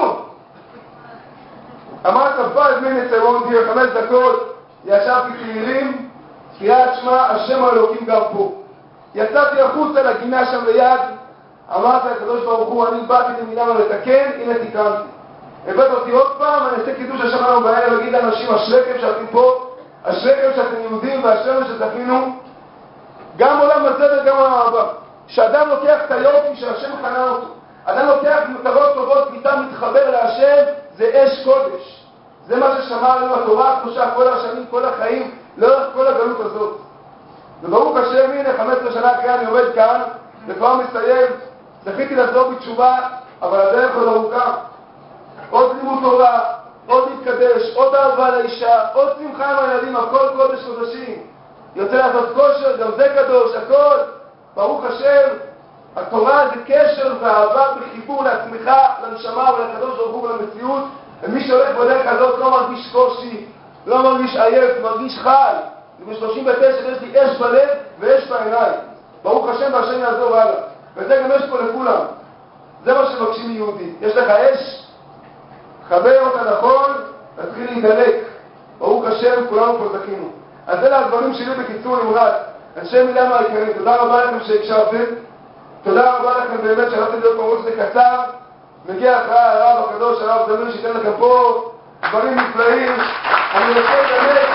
אמרת, five minutes I won't hear, חמש דקות, ישבתי תהילים, קריאת שמע, השם האלוקים גם פה. יצאתי החוצה לגינה שם ליד, אמרתי לקדוש ברוך הוא, אני באתי למילאנו לתקן, הנה תיקנתי. הבאת אותי עוד פעם, אני אעשה קידוש השם לנו בערב, להגיד לאנשים, אשריכם שאתם פה, אשריכם שאתם יהודים, ואשרינו שזכינו, גם עולם הזה וגם עולם הבא. שאדם לוקח את היופי שהשם חנה אותו, אדם לוקח מטרות טובות, פתאום מתחבר להשם, זה אש קודש. זה מה ששמע לנו התורה הקדושה כל השנים, כל החיים, לאורך כל הגלות הזאת. וברוך השם, הנה, חמש עשרה שנה אחרי אני עומד כאן, וכבר מסיים, זכיתי לחזור בתשובה, אבל הדרך עוד ארוכה. עוד לימוד תורה, עוד להתקדש, עוד אהבה לאישה, עוד שמחה עם הילדים, הכל קודש קודשים. יוצא לעשות כושר, גם זה קדוש, הכל. ברוך השם, התורה זה קשר ואהבה בחיבור לעצמך, לנשמה ולקדוש ברוך הוא ולמציאות, ומי שהולך בדרך הזאת לא מרגיש קושי, לא מרגיש עייף, מרגיש חי. ב-שלושים ותשע יש לי אש בלב ואש בעיניים. ברוך השם והשם יעזור הלאה. וזה גם יש פה לכולם. זה מה שמבקשים מיהודים. יש לך אש, חבר אותה נכון, תתחיל להידלק. ברוך השם, כולנו פה זכינו. אז אלה הדברים שלי בקיצור נמרץ. אנשי מילאנו היקרים, תודה רבה לכם שהקשבתם. תודה רבה לכם באמת שהלכתם להיות פה שזה קצר. מגיע אחרי הרב הקדוש, הרב זמיר, שייתן לכם פה דברים נפלאים. אני רוצה באמת...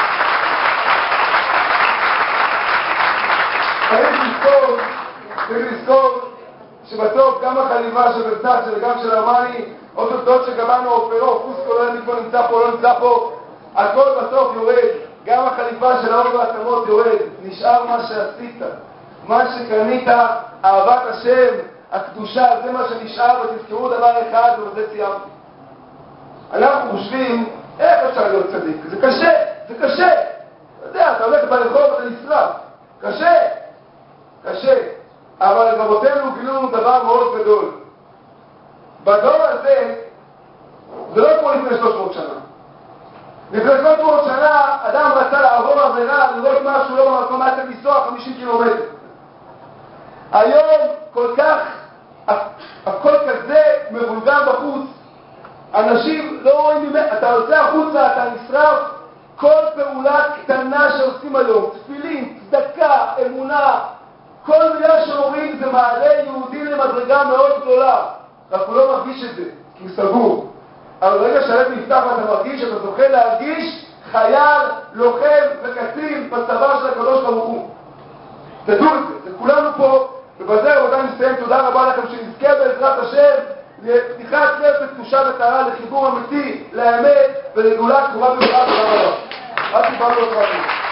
צריך לזכור, צריך לזכור שבסוף גם החליבה של ורסאצ'ה וגם של ארמני, או תולדות שגמרנו אופרו, פוסקו לא יודע מפה נמצא פה, לא נמצא פה, הכל בסוף יורד. גם החליפה של האור והעצמות יורד, נשאר מה שעשית, מה שקנית, אהבת השם, הקדושה, זה מה שנשאר, ותזכרו דבר אחד, ובזה סיימתי. אנחנו חושבים, איך אפשר להיות צדיק? זה קשה, זה קשה. אתה יודע, אתה הולך ברחוב, אתה נשרף. קשה, קשה. אבל רבותינו גילו לנו דבר מאוד גדול. בדור הזה, זה לא כמו לפני שלוש מאות שנה. לפני שלוש מאות שנה, אדם רצה לעבור עבירה, לראות משהו לא במקום, היה צריך לנסוע חמישים קילומטר. היום כל כך, הכל כזה מבולגן בחוץ, אנשים לא רואים ממך, אתה יוצא החוצה, אתה נשרף, כל פעולה קטנה שעושים היום, תפילין, צדקה, אמונה, כל מילה שאומרים זה מעלה יהודי למדרגה מאוד גדולה. רק הוא לא מרגיש את זה, כי הוא סגור. אבל ברגע שהלב נפתח ואתה מרגיש, אתה זוכה להרגיש חייל, לוחם וקצין בצבא של הקדוש ברוך הוא. תדעו את זה, זה כולנו פה, ובזה רבותיי נסיים, תודה רבה לכם שנזכה בעזרת השם לפתיחת לב בקדושה וטהרה, לחיבור אמיתי, לאמת ולגאולה קרובה במהרה. תודה רבה. עד דיברנו אותך.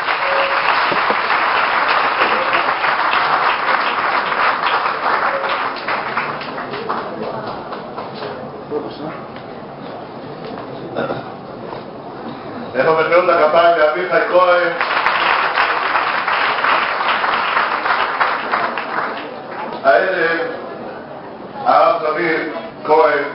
איפה מחיאות הכפיים לאביחי כהן. הערב הרב זמיר כהן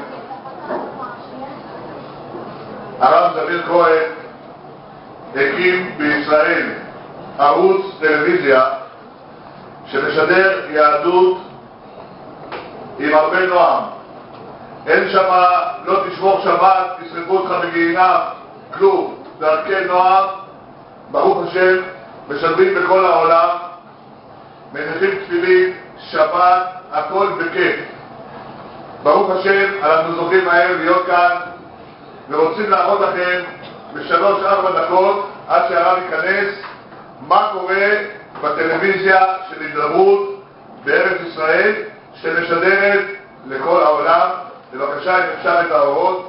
הרב זמיר כהן הקים בישראל ערוץ טלוויזיה שמשדר יהדות עם הרבה נועם. אין שמה לא תשמור שבת, תשרפו אותך בגיהינם, כלום. דרכי נועם, ברוך השם, משדרים בכל העולם, מניחים תפילין, שבת, הכל בכיף. ברוך השם, אנחנו זוכים מהר להיות כאן ורוצים להראות לכם בשלוש ארבע דקות עד שהרב ייכנס מה קורה בטלוויזיה של הידברות בארץ ישראל שמשדרת לכל העולם. בבקשה, אם אפשר את האורות.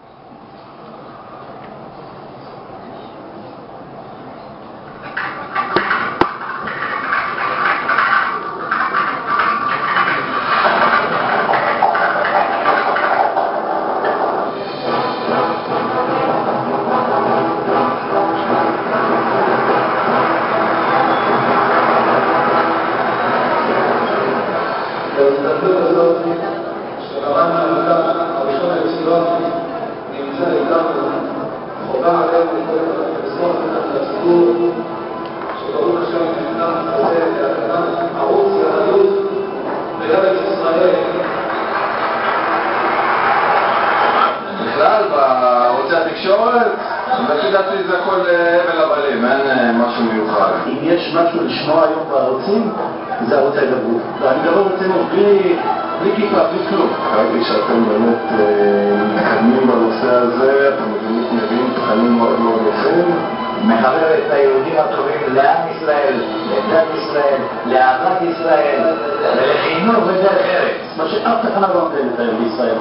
משהו לשמוע היום בערוצים, זה ערוץ ההידברות. ואני מדבר בצנות, בלי כיפה, בלי כלום. ראיתי שאתם באמת מתקדמים בנושא הזה, אתם באמת מביאים תכנים מאוד מאוד יפים. מחבר את היהודים הטובים לעם ישראל, לדת ישראל, לאהבת ישראל, ולחינוך ודרך ארץ. מה שאף תחנה לא נותנת היום בישראל.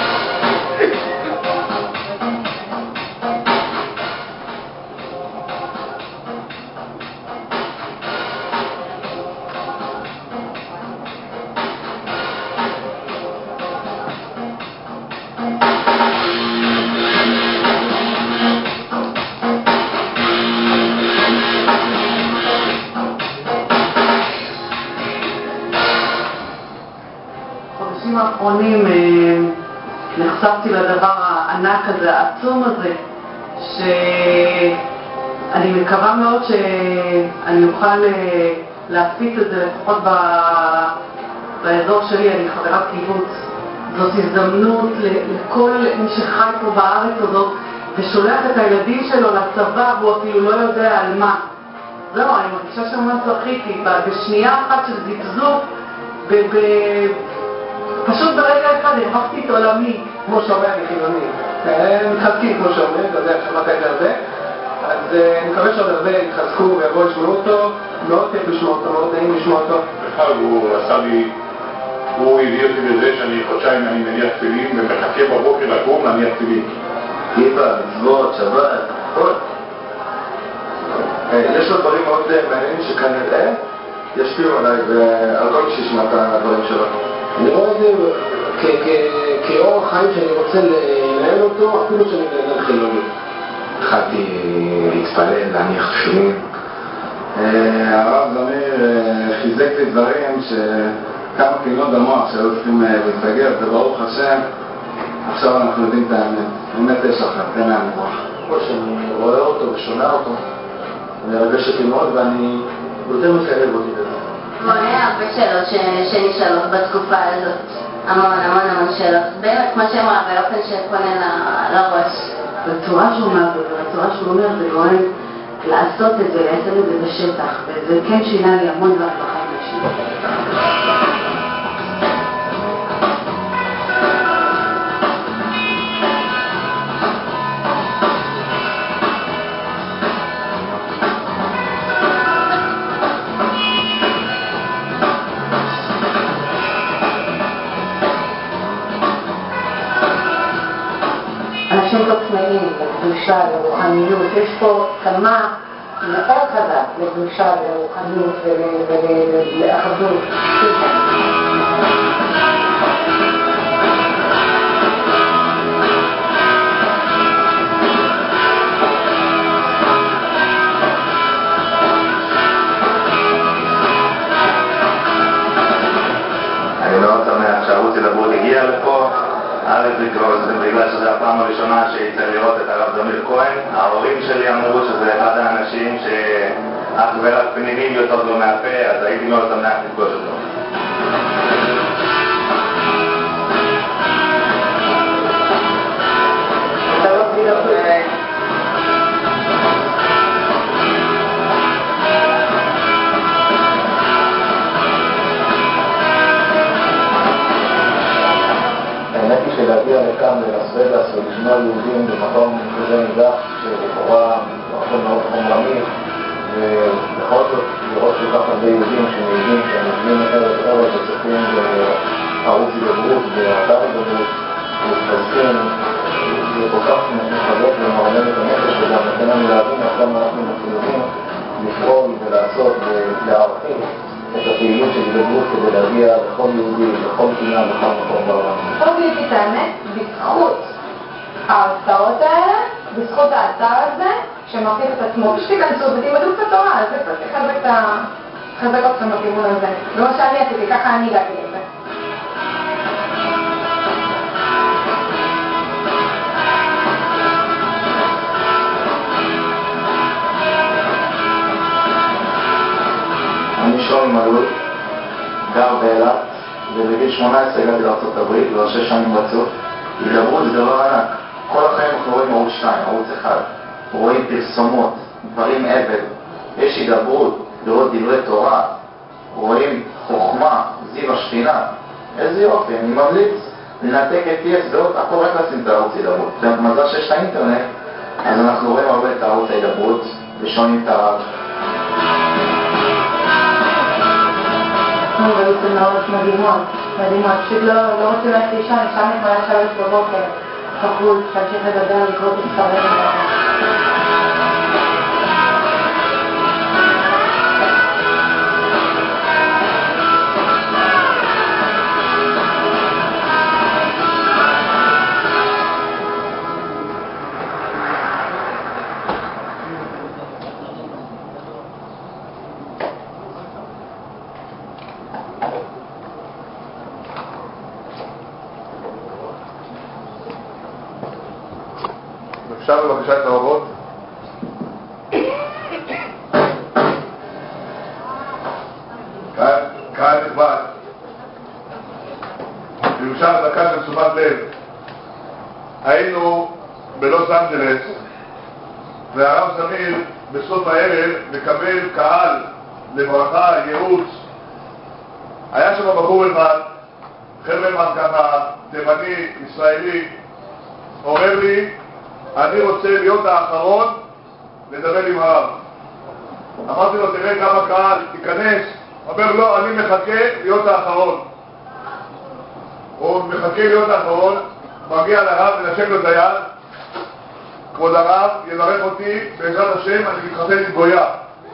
האחרונים נחשפתי לדבר הענק הזה, העצום הזה, שאני מקווה מאוד שאני אוכל להפיץ את זה לפחות באזור שלי. אני חברת קיבוץ. זאת הזדמנות לכל מי שחי פה בארץ הזאת ושולח את הילדים שלו לצבא והוא אפילו לא יודע על מה. זהו, אני מרגישה שממש זכיתי בשנייה אחת של זבזוב, פשוט ברגע אחד הרווחתי את עולמי. כמו שאומר אני חילוני, מתחזקים כמו שאומרים, אתה יודע, שמעת את זה הרבה, אז אני מקווה שעוד הרבה יתחזקו ויבואו לשמוע אותו, מאוד כיף לשמוע אותו, מאוד נעים לשמוע אותו. בכלל הוא עשה לי, הוא הביא אותי לזה שאני חודשיים אני מניח תפילין ומחכה בבוקר לקום להניח תפילין. כיפה, מצוות, שבת, הכל. יש לו דברים מאוד מעניינים שכנראה ישפיעו עליי ועל כל מי שישמע את הדברים שלו. אני רואה את זה כאורח חיים שאני רוצה לנהל אותו, אפילו שאני בן אדם חילוני. התחלתי להתפלל, להניח תפילין. הרב זמיר חיזק לי דברים שכמה פינות במוח שהיו צריכים להתגר, וברוך השם, עכשיו אנחנו יודעים את האמת. באמת יש לך, תן להם רוח. כמו שאני רואה אותו ושומע אותו, אני מרגש אותי מאוד ואני יותר מקרב אותי בזה. מעלה הרבה שאלות שנשאלות בתקופה הזאת. המון המון המון שאלות. באמת, כמו שאמרה, באופן שפונה לראש. בצורה שהוא מעבוד, בצורה שהוא אומר, זה גורם לעשות את זה, לעשות את זה בשטח, וזה כן שינה לי המון דברים בחיים האישיים. אנשים לא צמאים לקדושה, לרוחניות, יש פה כמה מאוד חזק לקדושה, לרוחניות ולאחדות. אני מאוד שמח שערוץ הידברות הגיע לפה. א' זה בגלל שזו הפעם הראשונה שיצא לראות את הרב זמיר כהן. ההורים שלי אמרו שזה אחד האנשים שאך ורק פנימיים יותר לא מהפה, אז הייתי מאוד שמח לפגוש אותו. האמת היא שלהגיע לכאן ללאס וגאס ולשמוע יהודים במקום כזה נידח שלכאורה מקום מאוד חומרני, ובכל זאת לראות כל כך הרבה יהודים שמעידים שהם מגיעים ערב ערב וצופים בערוץ הידברות ואתר הידברות ומתחזקים, זה כל כך מחזק ומרומם את הנפש וגם נותן לנו להבין עד כמה אנחנו מחויבים לפעול ולעשות ולהרחיב את הפעילות של הידברות כדי להגיע לכל יהודי, לכל פינה, לכל מקום בעולם. פה גיליתי את האמת בזכות ההרצאות האלה, בזכות האתר הזה, שמרחיב את עצמו. פשוט תיכנסו ותלמדו קצת תורה, זה קצת תחזק אתכם בכיוון הזה. זה מה שאני עשיתי, ככה אני הגעתי לזה. אני שלומי מלול, גר באילת, ובגיל שמונה עשרה הגעתי לארצות הברית, כבר שש שנים רצוף. הידברות זה דבר ענק. כל החיים אנחנו רואים ערוץ שתיים, ערוץ אחד. רואים פרסומות, דברים עבד. יש הידברות, לראות דברי תורה, רואים חוכמה, זיו השכינה. איזה יופי, אני ממליץ לנתק את טי אס ועוד, הכל רק לשים את הערוץ הידברות. במזל שיש את האינטרנט, אז אנחנו רואים הרבה את הערוץ הידברות ושומעים את הרב. זה מאוד מדהימות, מדהימות. פשוט לא רוצים ללכת לישון, נשאר לי כבר שלוש בבוקר, חכות, תמשיך לדבר, לקרוא את הספרים. אפשר בבקשה את הרבות? קהל נכבד, אם אפשר דקה של תשומת לב. היינו בלוס אנג'לס והרב זמיר בסוף הערב מקבל קהל לברכה, ייעוץ. היה שם בחור אחד, חרמן ככה, תימני, ישראלי, אומר לי, אני רוצה להיות האחרון לדבר עם הרב. אמרתי לו, תראה כמה קהל, תיכנס. אומר, לא, אני מחכה להיות האחרון. הוא מחכה להיות האחרון, מגיע לרב ונשק לו את היד. כבוד הרב, יברך אותי, בעזרת השם, אני מתחתן עם גויה.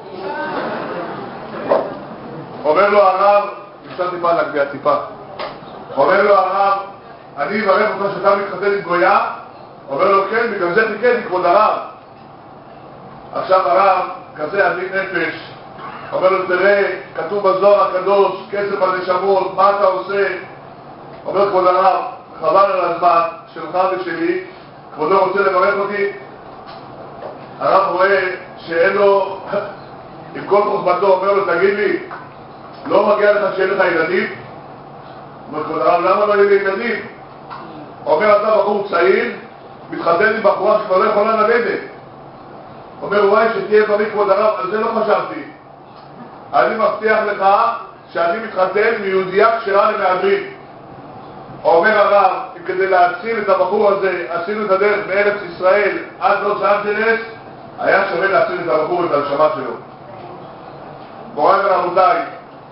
אומר לו הרב, אפשר טיפה להגביה טיפה. אומר לו הרב, אני אברך אותך שאתה מתחתן עם גויה. אומר לו, כן, בגלל זה תיקן, כבוד הרב. עכשיו הרב, כזה עדין נפש, אומר לו, תראה, כתוב בזוהר הקדוש, כסף הנשמות, מה אתה עושה? אומר, כבוד הרב, חבל על הזמן שלך ושלי, כבודו רוצה לברך אותי. הרב רואה שאין לו, עם כל חוכמתו, אומר לו, תגיד לי, לא מגיע לך שאין לך ילדים? אומר כבוד הרב, למה לא יהיה לי ילדים? אומר אתה בחור צעיר, מתחתן עם בחורה שכבר לא יכולה ללדת. אומר וואי שתהיה בריא כבוד הרב, על זה לא חשבתי. אני מבטיח לך שאני מתחתן מיהודייה כשרה למהדרין. אומר הרב, כדי להציל את הבחור הזה, עשינו את הדרך מארץ ישראל עד לוס אנג'לס, היה שווה להציל את הבחור ואת הנשמה שלו. מוריי ורבותיי,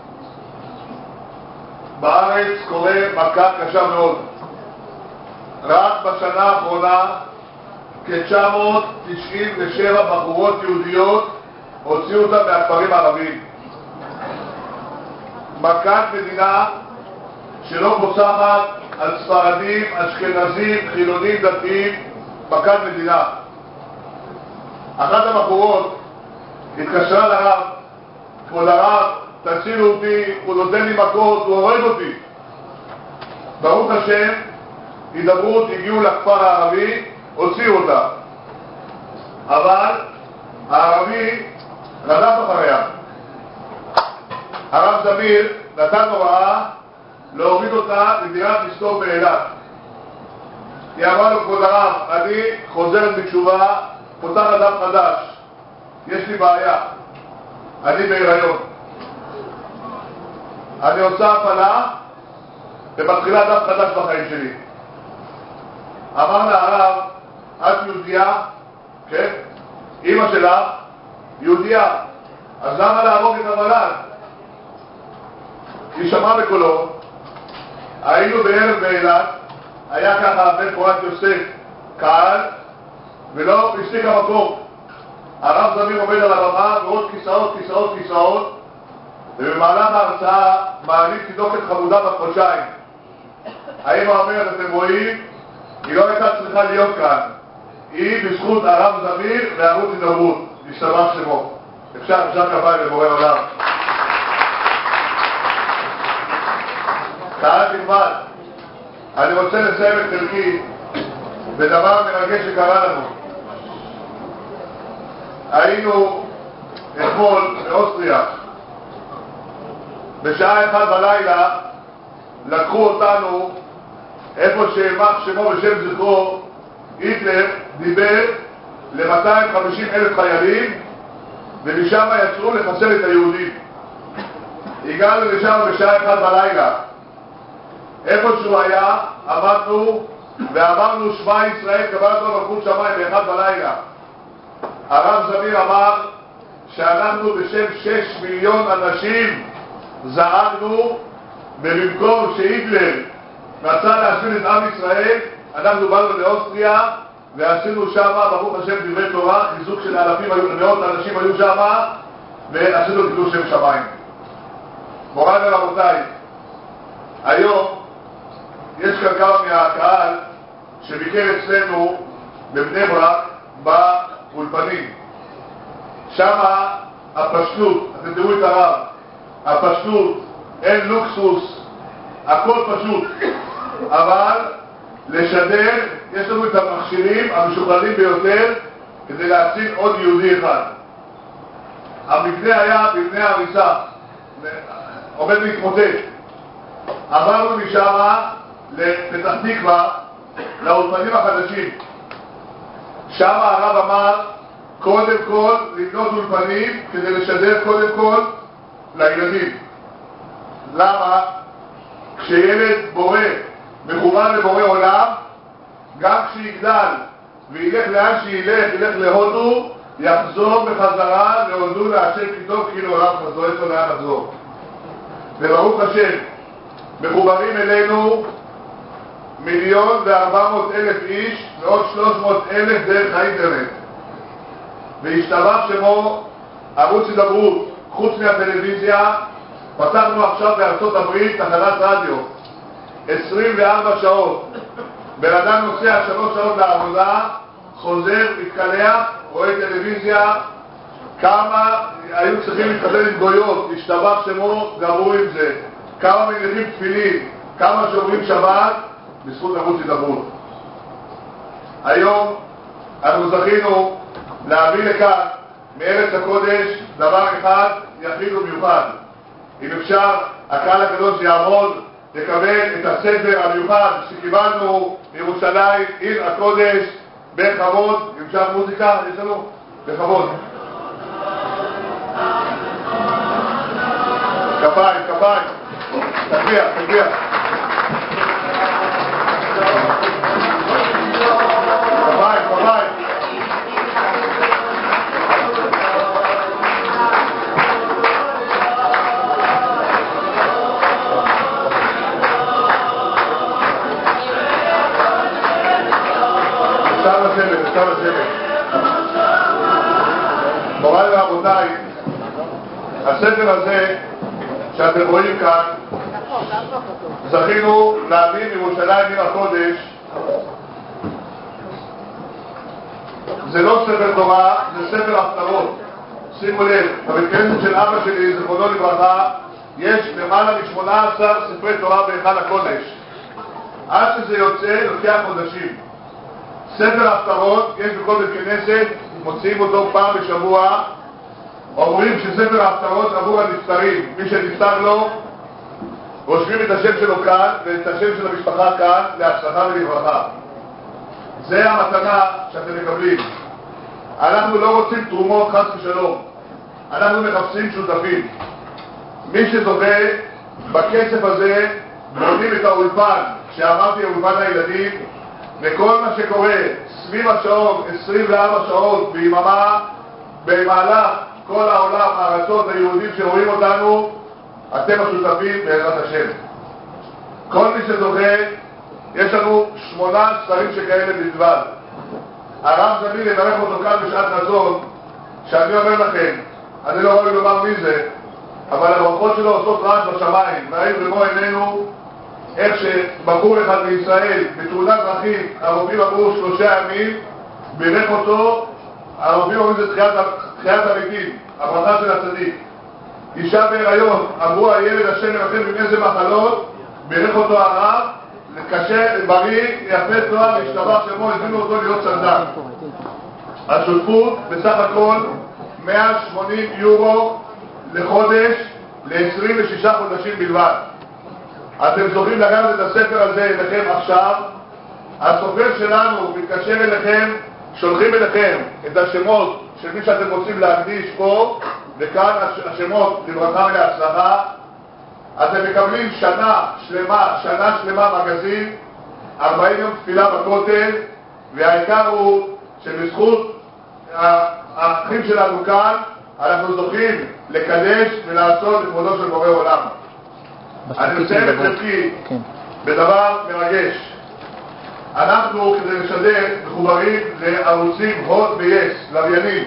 בארץ קורה מכה קשה מאוד. רק בשנה האחרונה כ-תשע מאות תשעים ושבע בחורות יהודיות הוציאו אותם מהכפרים הערביים. מכת מדינה שלא פוסחת על ספרדים, אשכנזים, חילונים, דתיים, מכת מדינה. אחת הבחורות התקשרה לרב, כבוד הרב, תצילו אותי, הוא נותן לי מכות, הוא הורג אותי. ברוך השם, הידברות, הגיעו לכפר הערבי, הוציאו אותה. אבל הערבי רדף אחריה. הרב זמיר נתן הוראה להוריד אותה לדירת מסתור באילת. היא אמרה לו, כבוד הרב, אני חוזרת בתשובה, פותחת דף חדש. יש לי בעיה. אני בהיריון. אני עושה הפלה ומתחילה דף חדש בחיים שלי. אמר לה הרב, את יהודייה, כן? אמא שלך יהודייה, אז למה להרוג את המל"ג? היא שמעה בקולו, היינו בערב באילת, היה ככה בן פורת יוסף קהל, ולא הספיק המקום. הרב זמיר עומד על הבמה, ועוד כיסאות, כיסאות, כיסאות, ובמהלך ההרצאה מעלים תינוקת חמודה בת חודשיים. האמא אומרת, אתם רואים, היא לא הייתה צריכה להיות כאן. היא בזכות הרב זמיר וערוץ הידברות. ישתבח שמו. אפשר, אפשר כפיים לבורא עולם. קהל נכבד, אני רוצה לסיים את חלקי בדבר מרגש שקרה לנו. היינו אתמול באוסטריה. בשעה אחת בלילה לקחו אותנו איפה שמח שמו ושם זכרו, היטלר דיבר ל-מאתיים וחמישים אלף חיילים, ומשם יצאו לחסל את היהודים. הגענו לשם בשעה אחת בלילה. איפה שהוא היה, עמדנו ואמרנו שמע ישראל קבלנו מלכות שמיים באחד בלילה. הרב זמיר אמר שאנחנו בשם שש מיליון אנשים זעקנו, ובמקום שהיטלר רצה להשמיד את עם ישראל, אנחנו באנו לאוסטריה ועשינו שם ברוך השם דברי תורה, חיזוק של אלפים, מאות אנשים היו שם, ועשינו קידוש שם שמיים. מוריי ורבותיי, היום יש כאן כמה מהקהל שביקר אצלנו בבני ברק באולפנים. שם הפשטות, אתם תראו את הרב, הפשטות, אין לוקסוס, הכל פשוט, אבל לשדר, יש לנו את המכשירים המשוכללים ביותר כדי להציל עוד יהודי אחד. המבנה היה מבנה הריסה, עומד להתמוטט. עברנו משם לפתח תקווה לאולפנים החדשים. שם הרב אמר קודם כל לבנות אולפנים כדי לשדר קודם כל לילדים. למה? כשילד בורא מכוון לבורא עולם, גם כשיגדל וילך לאן שילך, ילך להודו, יחזור בחזרה להודו להשם כי טוב כי לעולם חזור, יש לו לאן לחזור. וברוך השם, מחוברים אלינו מיליון וארבע מאות אלף איש ועוד שלוש מאות אלף דרך האינטרנט. והשתבח שמו ערוץ הידברות, חוץ מהטלוויזיה, פתחנו עכשיו בארצות הברית תחנת רדיו, עשרים וארבע שעות. בן אדם נוסע שלוש שעות לעבודה, חוזר, מתקלח, רואה טלוויזיה. כמה היו צריכים להתקבל עם גויות, השתבח שמו, גמרו עם זה. כמה מניחים תפילין, כמה שומרים שבת, בזכות ערוץ הידברות. היום אנחנו זכינו להביא לכאן מארץ הקודש דבר אחד יחיד ומיוחד. אם אפשר, הקהל הקדוש יעמוד תקבל את הספר המיוחד שקיבלנו מירושלים, עיר הקודש, בכבוד. נמשך מוזיקה, יש לנו? בכבוד. כפיים, כפיים. תגביע, תגביע. כפיים, כפיים. אפשר לשבת, אפשר לשבת. מוריי ורבותיי, הספר הזה שאתם רואים כאן, זכינו להביא מירושלים עיר הקודש. זה לא ספר תורה, זה ספר הפטרות. שימו לב, בבית כנסת של אבא שלי, זכרונו לברכה, יש למעלה מ-שמונה עשר ספרי תורה בהיכל הקודש. עד שזה יוצא, לוקח חודשים. ספר הפטרות, יש בכל בית כנסת, מוציאים אותו פעם בשבוע. אומרים שספר ההפטרות עבור הנפטרים, מי שנפטר לו, רושמים את השם שלו כאן ואת השם של המשפחה כאן, להצלחה ולברכה. זה המתנה שאתם מקבלים. אנחנו לא רוצים תרומות חס ושלום, אנחנו מחפשים שותפים. מי שזוכה בכסף הזה, בונים את האולפן, שאמרתי האולפן לילדים, וכל מה שקורה סביב השעון, עשרים וארבע שעות ביממה, במהלך כל העולם, הארצות, היהודים שרואים אותנו, אתם השותפים בעזרת השם. כל מי שזוכה, יש לנו שמונה ספרים שכאלה בלבד. הרב זמיר יברך אותו כאן בשעת רצון, שאני אומר לכם, אני לא ראוי לומר מי זה, אבל הברכות שלו עושות רעש בשמיים. ראינו במו עינינו איך שבחור אחד בישראל, בתאונת דרכים, הרופאים אמרו שלושה ימים, בירך אותו, הרופאים אומרים זה תחיית המתים, הברכה של הצדיק. אישה בהיריון, אמרו הילד השם מרחם עם איזה מחלות, בירך אותו הרב, קשה, בריא, יפה תואר, להשתבח שמו, הזמינו אותו להיות סנדק. השותפות בסך הכל מאה ושמונים יורו לחודש ל-עשרים ושישה חודשים בלבד. אתם זוכרים לקחת את הספר הזה אליכם עכשיו, הסופר שלנו מתקשר אליכם, שולחים אליכם את השמות של מי שאתם רוצים להקדיש פה, וכאן השמות לברכה ולהצלחה. אתם מקבלים שנה שלמה, שנה שלמה מגזין, ארבעים יום תפילה בכותל, והעיקר הוא שבזכות האחים שלנו כאן, אנחנו זוכים לקדש ולעשות לכבודו של בורא עולם. אני מסיים את חלקי בדבר מרגש. אנחנו כדי לשדר מחוברים לערוצים הוט ויס, לוויינים.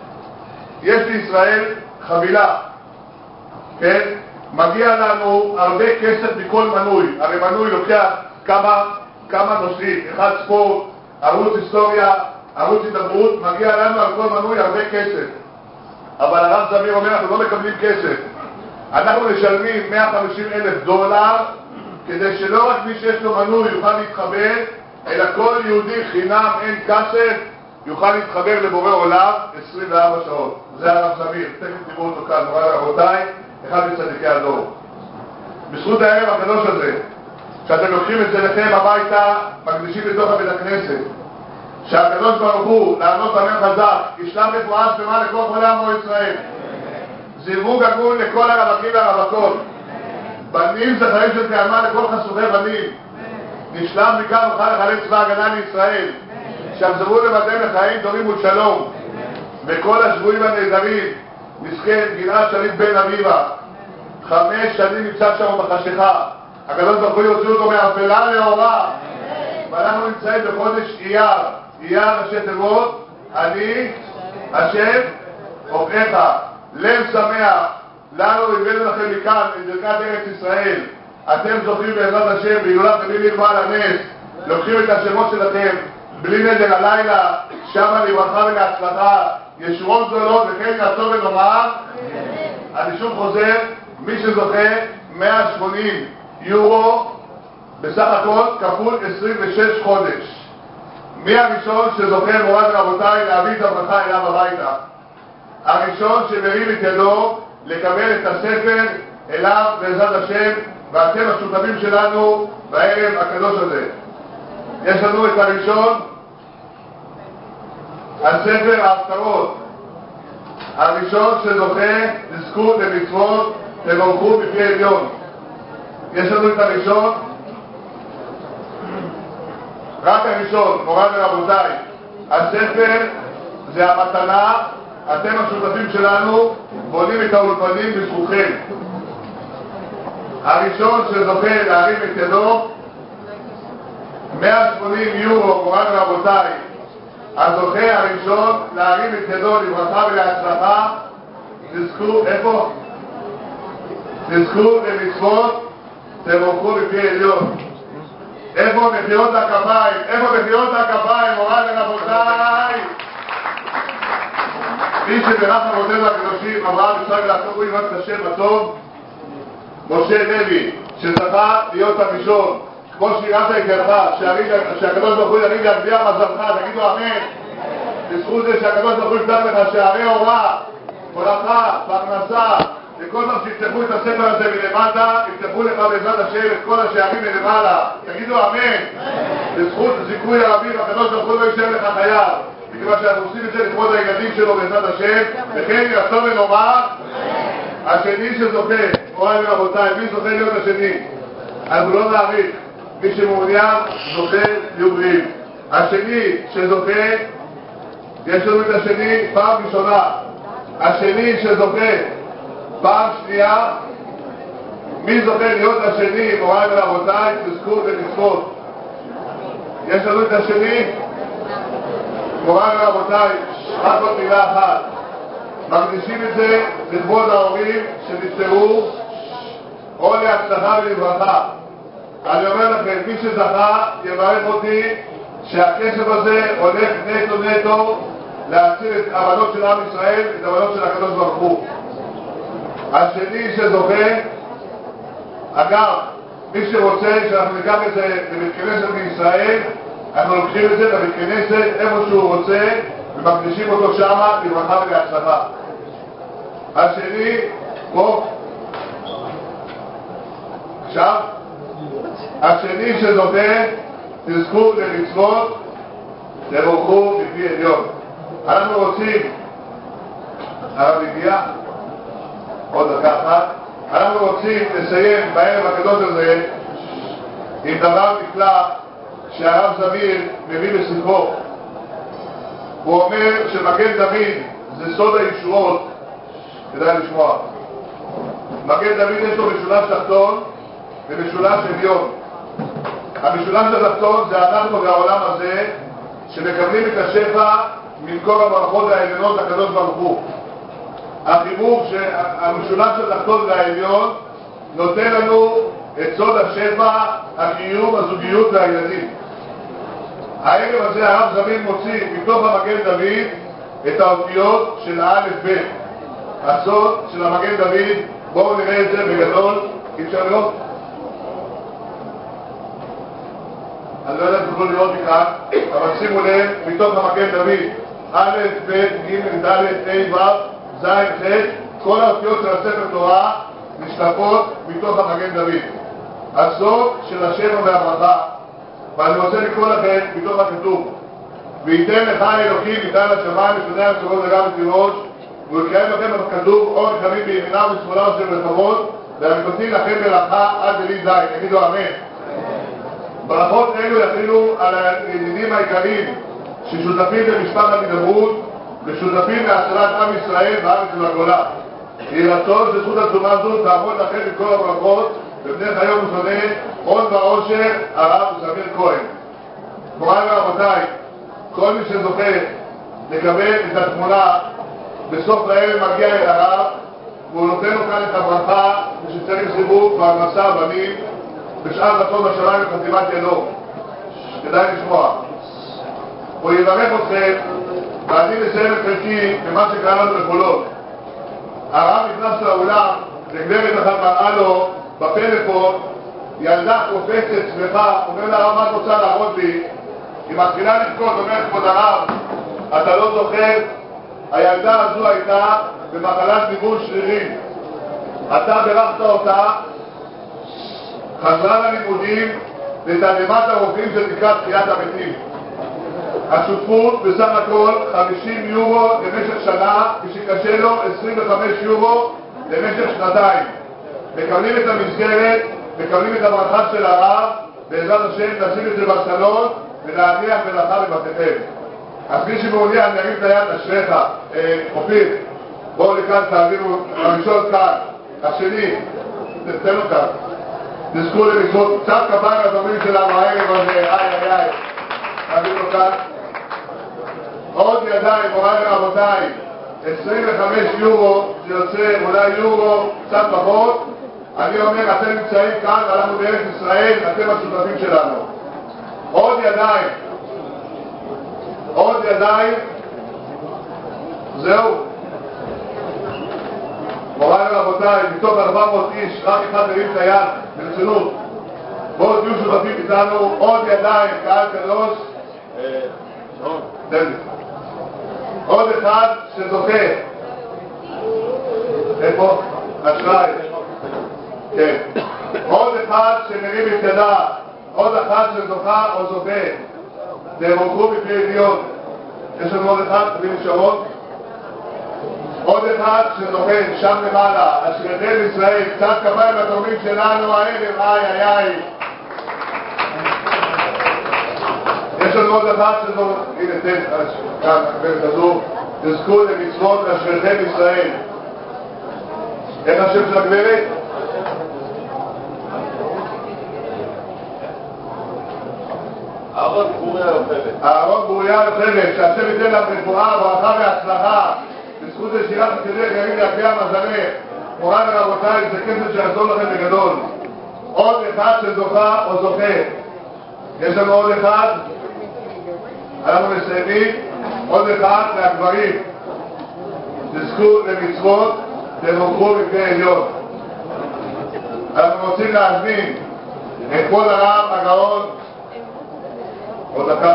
יש בישראל חבילה, כן? מגיע לנו הרבה כסף מכל מנוי. הרי מנוי לוקח כמה, כמה נושאים, אחד ספורט, ערוץ היסטוריה, ערוץ התדברות, מגיע לנו על כל מנוי הרבה כסף. אבל הרב זמיר אומר, אנחנו לא מקבלים כסף. אנחנו משלמים מאה וחמישים אלף דולר, כדי שלא רק מי שיש לו מנוי יוכל להתחבר, אלא כל יהודי חינם אין כסף, יוכל להתחבר לבורא עולם עשרים וארבע שעות. זה הרב זמיר, תכף תראו אותו כאן, מוריי ורבותיי, אחד מצדיקי הדור. בזכות הערב הקדוש הזה, שאתם לוקחים את זה לכם הביתה, מקדישים לתוך בית הכנסת, שהקדוש ברוך הוא, לענות אמן חזק, ישלח רפואה שלמה לכל חולי עמו ישראל, זיווג הגון לכל הרווקים והרווקות, בנים זכרים של קיימה לכל חשוכי בנים, נשלח מכאן וכל לחיילי צבא ההגנה לישראל, שיחזרו לבתיהם לחיים טובים ולשלום, וכל השבויים הנהדרים, נזכה גלעד שליט בן אביבה, חמש שנים נמצא שם בחשיכה, הקדוש ברוך הוא יוציא אותו מאפלה לאורה, ואנחנו נמצאים בחודש אייר, אייר ראשי תיבות, אני השם הופך, לב שמח, לנו הבאנו לכם מכאן את ברכת ארץ ישראל, אתם זוכים בעזרת השם בהילולת רבי מאיר בעל הנס, לוקחים את השמות שלכם בלי נדר הלילה, שמה לברכה ולהצלחה, ישועות גדולות וכן יעצור ונאמר. אני שוב חוזר, מי שזוכה מאה ושמונים יורו בסך הכל כפול עשרים ושש חודש. מי הראשון שזוכה מוריי ורבותיי להביא את הברכה אליו הביתה? הראשון שמרים את ידו לקבל את הספר אליו בעזרת השם ואתם השותפים שלנו בערב הקדוש הזה. יש לנו את הראשון, הספר ההפטרות. הראשון שזוכה לזכות למצוות תבורכו בפי עליון. יש לנו את הראשון, רק הראשון, מוריי ורבותיי. הספר זה המתנה, אתם השותפים שלנו בונים את האולפנים בזכותכם. הראשון שזוכה להרים את ידו, מאה ושמונים יורו, מוריי ורבותיי. הזוכה הראשון להרים את ידו לברכה ולהצלחה, תזכו, איפה? תזכו למצוות תבורכו בפי עליון. איפה מחיאות הכפיים? איפה מחיאות הכפיים, מוריי ורבותיי? מי שברך אבותינו הקדושים, אברהם, יצחק ויעקב, הוא יברך את השם הטוב, משה לוי, שזכה להיות הראשון, כמו שירת היקרך, שהקדוש ברוך הוא יריד להגביה מזלך, תגידו אמן. בזכות זה שהקדוש ברוך הוא יפתח לך שערי אורה, ברכה, פרנסה, וכל פעם שיפתחו את הספר הזה מלמטה, יפתחו לך בעזרת השם את כל השערים מלמעלה. תגידו אמן. בזכות זיכוי הרבים, הקדוש ברוך הוא לא יישאר לך חייב. מכיוון שאנחנו עושים את זה לכבוד הילדים שלו בעזרת השם, וכן יעשו ונאמר, השני שזוכה, מוריי ורבותיי, מי זוכה להיות השני? אנחנו לא נעריך. מי שמעוניין זוכה ליוברים. השני שזוכה, יש לנו את השני פעם ראשונה. השני שזוכה פעם שנייה, מי זוכה להיות השני, מוריי ורבותיי, תזכו ומצוות. יש לנו את השני, מוריי ורבותיי, רק עוד מילה אחת. מקדישים את זה לכבוד ההורים שנפטרו, או להצלחה ולברכה. אני אומר לכם, מי שזכה יברך אותי שהכסף הזה הולך נטו נטו להציל את הבנות של עם ישראל, את הבנות של הקדוש ברוך הוא. השני שזוכה, אגב, מי שרוצה שאנחנו ניקח את זה לבית כנסת בישראל, אנחנו לוקחים את זה לבית כנסת איפה שהוא רוצה ומקדישים אותו שמה לברכה ולהצלחה. השני, פה, עכשיו, השני שזוכה, תזכו למצוות, תבורכו בפי עליון. אנחנו רוצים, הרב הגיע, עוד דקה אחת, אנחנו רוצים לסיים בערב הקדוש הזה עם דבר נפלא שהרב זמיר מביא בספרו. הוא אומר שמגן דוד זה סוד הישועות, כדאי לשמוע. מגן דוד יש לו משולש תחתון ומשולש עליון. המשולש התחתון זה אנחנו והעולם הזה שמקבלים את השפע ממקור הברכות העליונות הקדוש ברוך הוא. החיבור שהמשולש התחתון והעליון נותן לנו את סוד השפע, הקיום, הזוגיות והילדים. הערב הזה הרב זמיר מוציא מתוך המגן דוד את האותיות של האלף בית. הסוד של המגן דוד, בואו נראה את זה בגדול. אי אפשר לראות? אני לא יודע אם תוכלו לראות מכאן, אבל שימו לב, מתוך המגן דוד, א', ב', ג', ד', ה', ו', ז', ח', כל האותיות של הספר תורה נשלפות מתוך המגן דוד. הסוד של השפע והברכה, ואני רוצה לקרוא לכם מתוך הכתוב, וייתן לך אלוקים ניתן לשמיים ושמי המסורות וגם ותירוש, והוא יקיים לכם בכתוב אור נחמים בימינה ובשמאלה של רחבות, והמקוצים לכם מלאכה עד דלי זין. תגידו אמן. ברכות אלו יחילו על הידידים העיקריים ששותפים במשפחת הידברות ושותפים להצלת עם ישראל בארץ ובגולה. יהי רצון שזכות עצומה זו תעמוד לכם עם כל הברכות ובני חיום ושונה הון ועושר הרב זמיר כהן. מוריי ורבותיי, כל מי שזוכה לקבל את התמונה בסוף הערב מגיע אל הרב והוא נותן לו כאן את הברכה ושצריך סיבוב פרנסה בנים בשאר רצון בשמיים וחתימת ידו. כדאי לשמוע. הוא יברך אתכם ואני מסיים את חלקי במה שקרה לנו בחולות. הרב נכנס לאולם וגברת אחת מראה לו בפלאפון ילדה קופצת שמחה, אומר לה הרב מה את רוצה להראות לי? היא מתחילה לבכות, אומרת כבוד הרב, אתה לא זוכר? הילדה הזו הייתה במחלת ניוון שרירים. אתה ברכת אותה חזרה ללימודים לתדהמת הרופאים שנקרא תחיית המתים. השותפות בסך הכל חמישים יורו למשך שנה, ושקשה לו עשרים וחמישה יורו למשך שנתיים. מקבלים את המסגרת, מקבלים את הברכה של הרב, בעזרת השם נשים את זה בסלון ולהניח מלאכה בבתיכם. אז מי שמעוניין, אני ארים את היד אשריך, אופיר, בואו לכאן, תעבירו, הראשון כאן, השני, תתן לו כאן. תזכו למצוות, קצת כפיים לדומים שלנו הערב הזה, איי איי איי, תעבירו כאן. עוד ידיים, מוריי ורבותיי, עשרים וחמישה יורו, זה יוצא אולי יורו, קצת פחות. אני אומר, אתם נמצאים כאן, אנחנו בארץ ישראל, אתם השותפים שלנו. עוד ידיים, עוד ידיים, זהו. מוריי ורבותיי, מתוך ארבע מאות איש, רק אחד מרים את היד, ברצינות. בואו תהיו שותפים איתנו, עוד ידיים, קהל קדוש. תן לי. עוד אחד שזוכה. איפה? אשראי. כן. עוד אחד שמרים את ידה. עוד אחד שזוכה או זוכה. תבורכו בפני עליון. יש לנו עוד אחד, תביאו שרות. עוד אחד שזוכה, שם למעלה. אשריכם ישראל, קצת כפיים לתורמים שלנו הערב, איי איי איי. יש לנו עוד אחד שזו, הנה תן, כאן, הגברת הזו, תזכו למצוות אשריכם ישראל. איך השם של הגברת? אהרון ברוריה יוכבת. אהרון ברוריה יוכבת, שהשם ייתן לך רפואה, ברכה והצלחה, בזכות ישירת מצדך ירים להגביה מזלך. מוריי ורבותיי, זה כסף שיעזור לכם בגדול. עוד אחד שזוכה או זוכה. יש לנו עוד אחד. אנחנו מסיימים, עוד אחד מהגברים. תזכו למצוות, תבורכו בפני עליון. אנחנו רוצים להזמין את כבוד הרב הגאון, עוד דקה.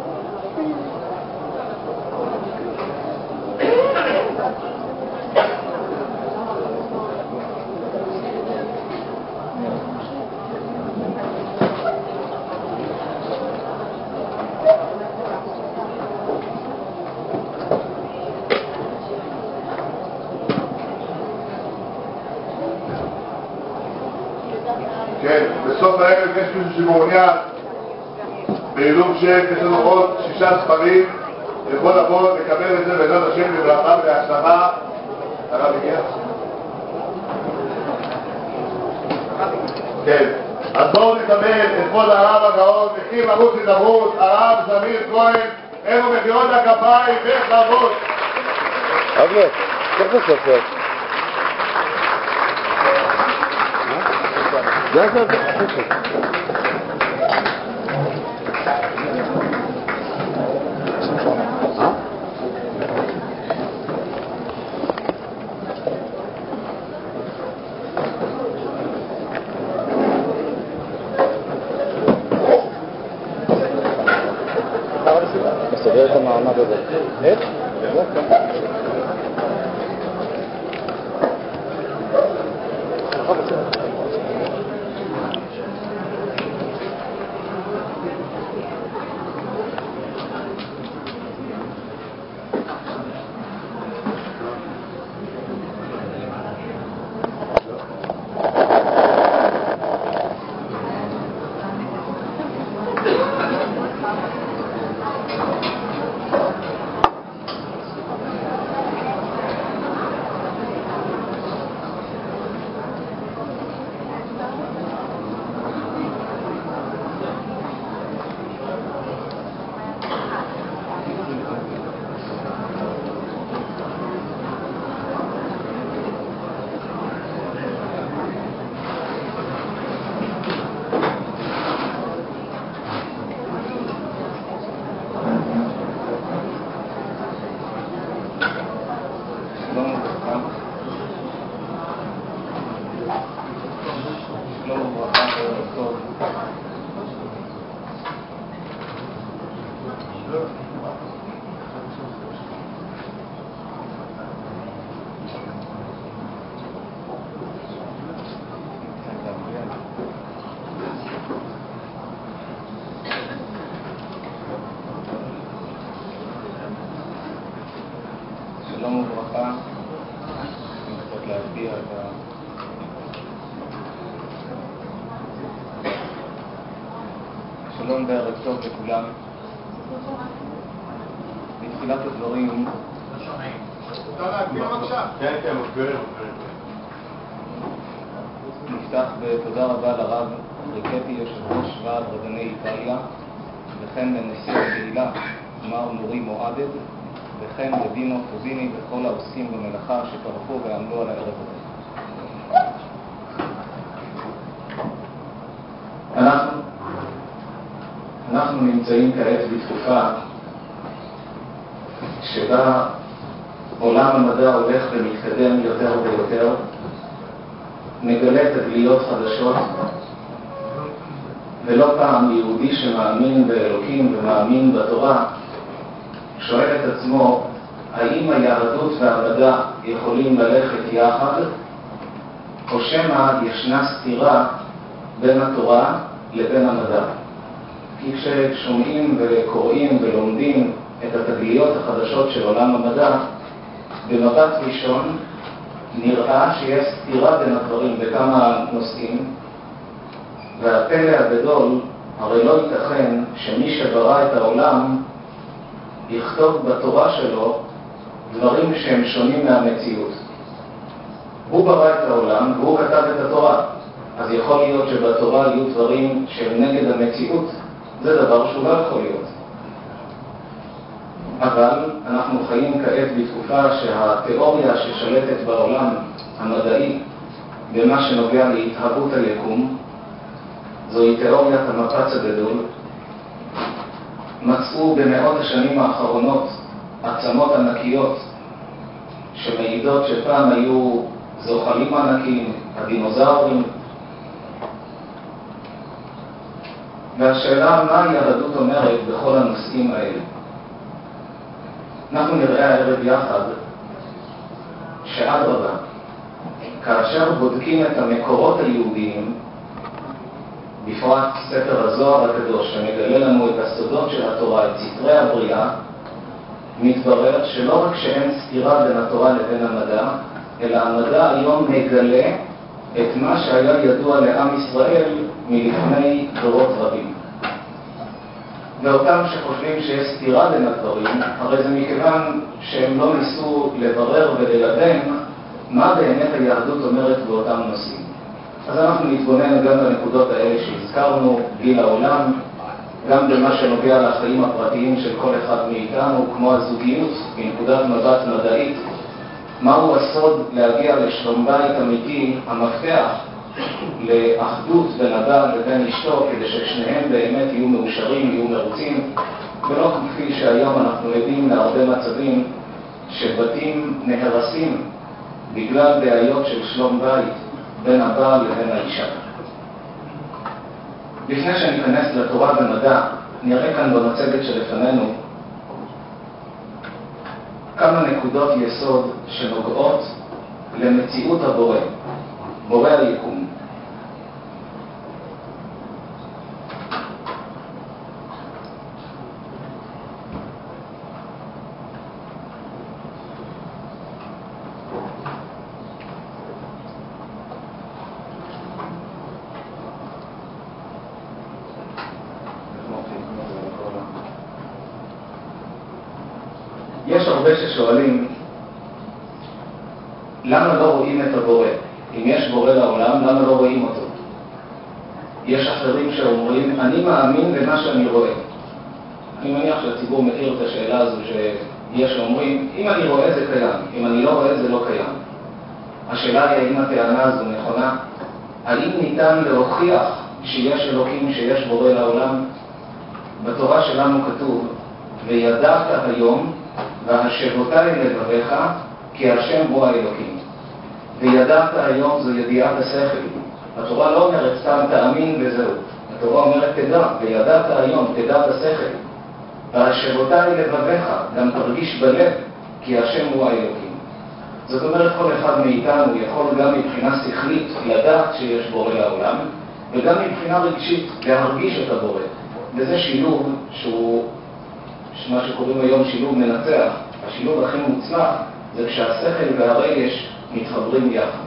כן, בסוף הערב יש מישהו שמעוניין בעילום שם, יש לנו עוד שישה ספרים, יכול לבוא לקבל את זה בעזרת השם לברכה ולהצלחה. הרב הגיע? כן, אז בואו נקבל את כבוד הרב הגאון, מקים ערוץ התעברות, הרב זמיר כהן, אלו מחיאות הכפיים בכבוד. אבלת, איך זה סופר? זה זה זה מסדר את המעמד הזה. איך? שלום וברכה. אני קצת להגביר את ה... שלום וערב טוב לכולם. בתחילת הדברים... לא שומעים. אפשר להגביר בבקשה? כן, כן, מגבירים. נפתח בתודה רבה לרב ריקטי, יושב ראש ועד רבני איטליה, וכן לנשיא הקהילה מר נורי מועדד, וכן לדינו פוביני וכל העוסקים במלאכה שטרחו ועמלו על הערב הזה. אנחנו, אנחנו נמצאים כעת בתקופה שבה עולם המדע הולך ומתקדם יותר ויותר, מגלה תגליות חדשות, ולא פעם יהודי שמאמין באלוקים ומאמין בתורה שואל את עצמו האם היהדות והמדע יכולים ללכת יחד, או שמא ישנה סתירה בין התורה לבין המדע. כי כששומעים וקוראים ולומדים את התגליות החדשות של עולם המדע, במבט ראשון נראה שיש סתירה בין הדברים בכמה נושאים, והפלא הגדול, הרי לא ייתכן שמי שברא את העולם יכתוב בתורה שלו דברים שהם שונים מהמציאות. הוא ברא את העולם והוא כתב את התורה, אז יכול להיות שבתורה יהיו דברים שהם נגד המציאות. זה דבר שהוא לא יכול להיות. אבל אנחנו חיים כעת בתקופה שהתיאוריה ששלטת בעולם המדעי במה שנוגע להתהוות היקום זוהי תיאוריית המפץ הגדול. מצאו במאות השנים האחרונות עצמות ענקיות שמעידות שפעם היו זוחלים ענקים, הדינוזאורים, והשאלה מה היהדות אומרת בכל הנושאים האלה. אנחנו נראה הערב יחד שאדרבה, כאשר בודקים את המקורות היהודיים, בפרט ספר הזוהר הקדוש שמגלה לנו את הסודות של התורה, את ספרי הבריאה, מתברר שלא רק שאין סתירה בין התורה לבין המדע, אלא המדע היום מגלה את מה שהיה ידוע לעם ישראל מלפני דורות רבים. ואותם שחושבים שיש סתירה בין הדברים, הרי זה מכיוון שהם לא ניסו לברר וללבן מה באמת היהדות אומרת באותם נושאים. אז אנחנו נתבונן גם בנקודות האלה שהזכרנו, גיל העולם, גם במה שנוגע לחיים הפרטיים של כל אחד מאיתנו, כמו הזוגיות, מנקודת מבט מדעית, מהו הסוד להגיע לשלום בית אמיתי, המפתח לאחדות בין הבעל לבין אשתו, כדי ששניהם באמת יהיו מאושרים, יהיו מרוצים, ולא כפי שהיום אנחנו עדים להרבה מצבים שבתים נהרסים בגלל בעיות של שלום בית בין הבעל לבין האישה. לפני שניכנס לתורה ומדע, נראה כאן במצגת שלפנינו כמה נקודות יסוד שנוגעות למציאות הבורא, בורא היקום. יש הרבה ששואלים למה לא רואים את הבורא? אם יש בורא לעולם, למה לא רואים אותו? יש אחרים שאומרים, אני מאמין במה שאני רואה. אני מניח שהציבור מכיר את השאלה הזו שיש שאומרים, אם אני רואה זה קיים, אם אני לא רואה זה לא קיים. השאלה היא האם הטענה הזו נכונה? האם ניתן להוכיח שיש אלוקים, שיש בורא לעולם? בתורה שלנו כתוב, וידעת היום והשבותי לבביך כי השם הוא האלוקים. וידעת היום זו ידיעת השכל. התורה לא אומרת סתם תאמין וזהו. התורה אומרת תדע, וידעת היום, תדע את השכל. והשבותי לבביך, גם תרגיש בלב כי השם הוא האלוקים. זאת אומרת כל אחד מאיתנו יכול גם מבחינה שכלית לדעת שיש בורא לעולם, וגם מבחינה רגשית להרגיש את הבורא. וזה שילוב שהוא מה שקוראים היום שילוב מנצח, השילוב הכי מוצלח, זה כשהשכל והרגש מתחברים יחד.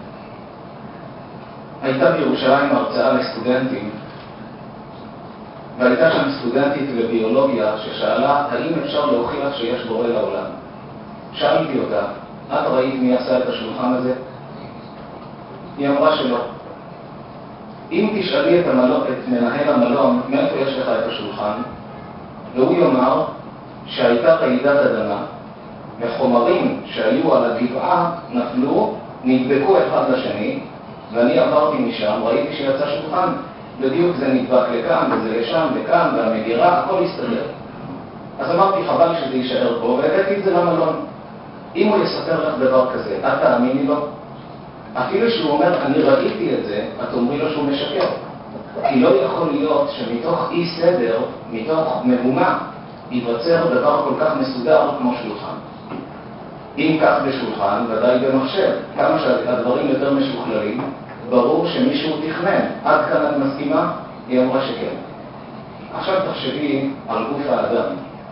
הייתה בירושלים הרצאה לסטודנטים, והייתה שם סטודנטית לביולוגיה ששאלה האם אפשר להוכיח שיש בורא לעולם. שאלתי אותה, את ראית מי עשה את השולחן הזה? היא אמרה שלא. אם תשאלי את, המלון, את מנהל המלון מאיפה יש לך את השולחן, והוא יאמר שהייתה רעידת אדמה, וחומרים שהיו על הגבעה נפלו, נדבקו אחד לשני, ואני עברתי משם, ראיתי שיצא שולחן. בדיוק זה נדבק לכאן, וזה לשם, וכאן, והמגירה, הכל הסתדר. אז אמרתי, חבל שזה יישאר פה, והבאתי את זה למלון. אם הוא יספר לך דבר כזה, את תאמיני לו? אפילו שהוא אומר, אני ראיתי את זה, את אומרי לו שהוא משקר. כי לא יכול להיות שמתוך אי סדר, מתוך מהומה, ייווצר דבר כל כך מסודר כמו שולחן. אם כך בשולחן, ודאי במחשב, כמה שהדברים יותר משוכללים, ברור שמישהו תכנן. עד כאן את מסכימה? היא אמרה שכן. עכשיו תחשבי על גוף האדם.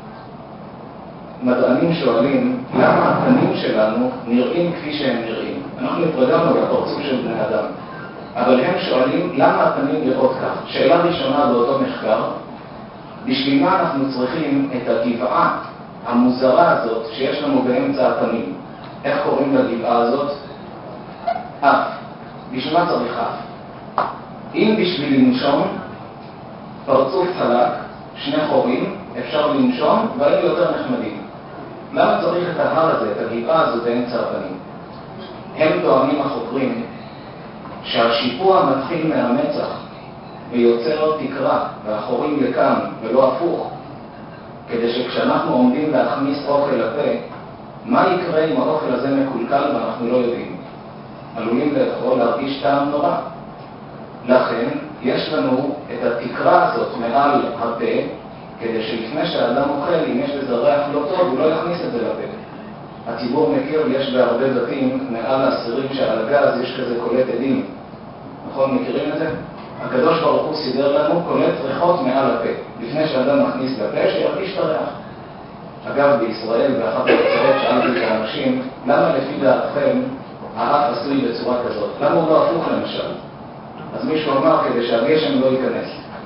מדענים שואלים למה הפנים שלנו נראים כפי שהם נראים. אנחנו התרגלנו בפרצוף של בני אדם. אבל הם שואלים למה הפנים נראות כך. שאלה ראשונה באותו מחקר, בשביל מה אנחנו צריכים את הגבעה המוזרה הזאת שיש לנו באמצע הפנים? איך קוראים לגבעה הזאת? אף. בשביל מה צריך אף? אם בשביל לנשום, פרצוף חלק, שני חורים, אפשר לנשום והיינו יותר נחמדים. למה צריך את ההר הזה, את הגבעה הזאת באמצע הפנים? הם טוענים החוקרים שהשיפוע מתחיל מהמצח ויוצר תקרה והחורים לכאן ולא הפוך, כדי שכשאנחנו עומדים להכניס אוכל לפה, מה יקרה אם האוכל הזה מקולקל ואנחנו לא יודעים? עלולים לאכול להרגיש טעם נורא. לכן יש לנו את התקרה הזאת מעל הפה, כדי שלפני שהאדם אוכל, אם יש לזה ריח לא טוב, הוא לא יכניס את זה לפה. הציבור מכיר, יש בהרבה בתים מעל העשירים שעל הגז יש כזה קולט עדים. נכון, מכירים את זה? הקדוש ברוך הוא סידר לנו קולט ריחות מעל הפה, לפני שאדם מכניס לפה שירגיש את הריח. אגב, בישראל, באחת ההרצאות שאלתי את האנשים, למה לפי דעתכם האף עשוי בצורה כזאת? למה הוא לא הפוך למשל? אז מישהו אמר כדי שהגשם לא ייכנס.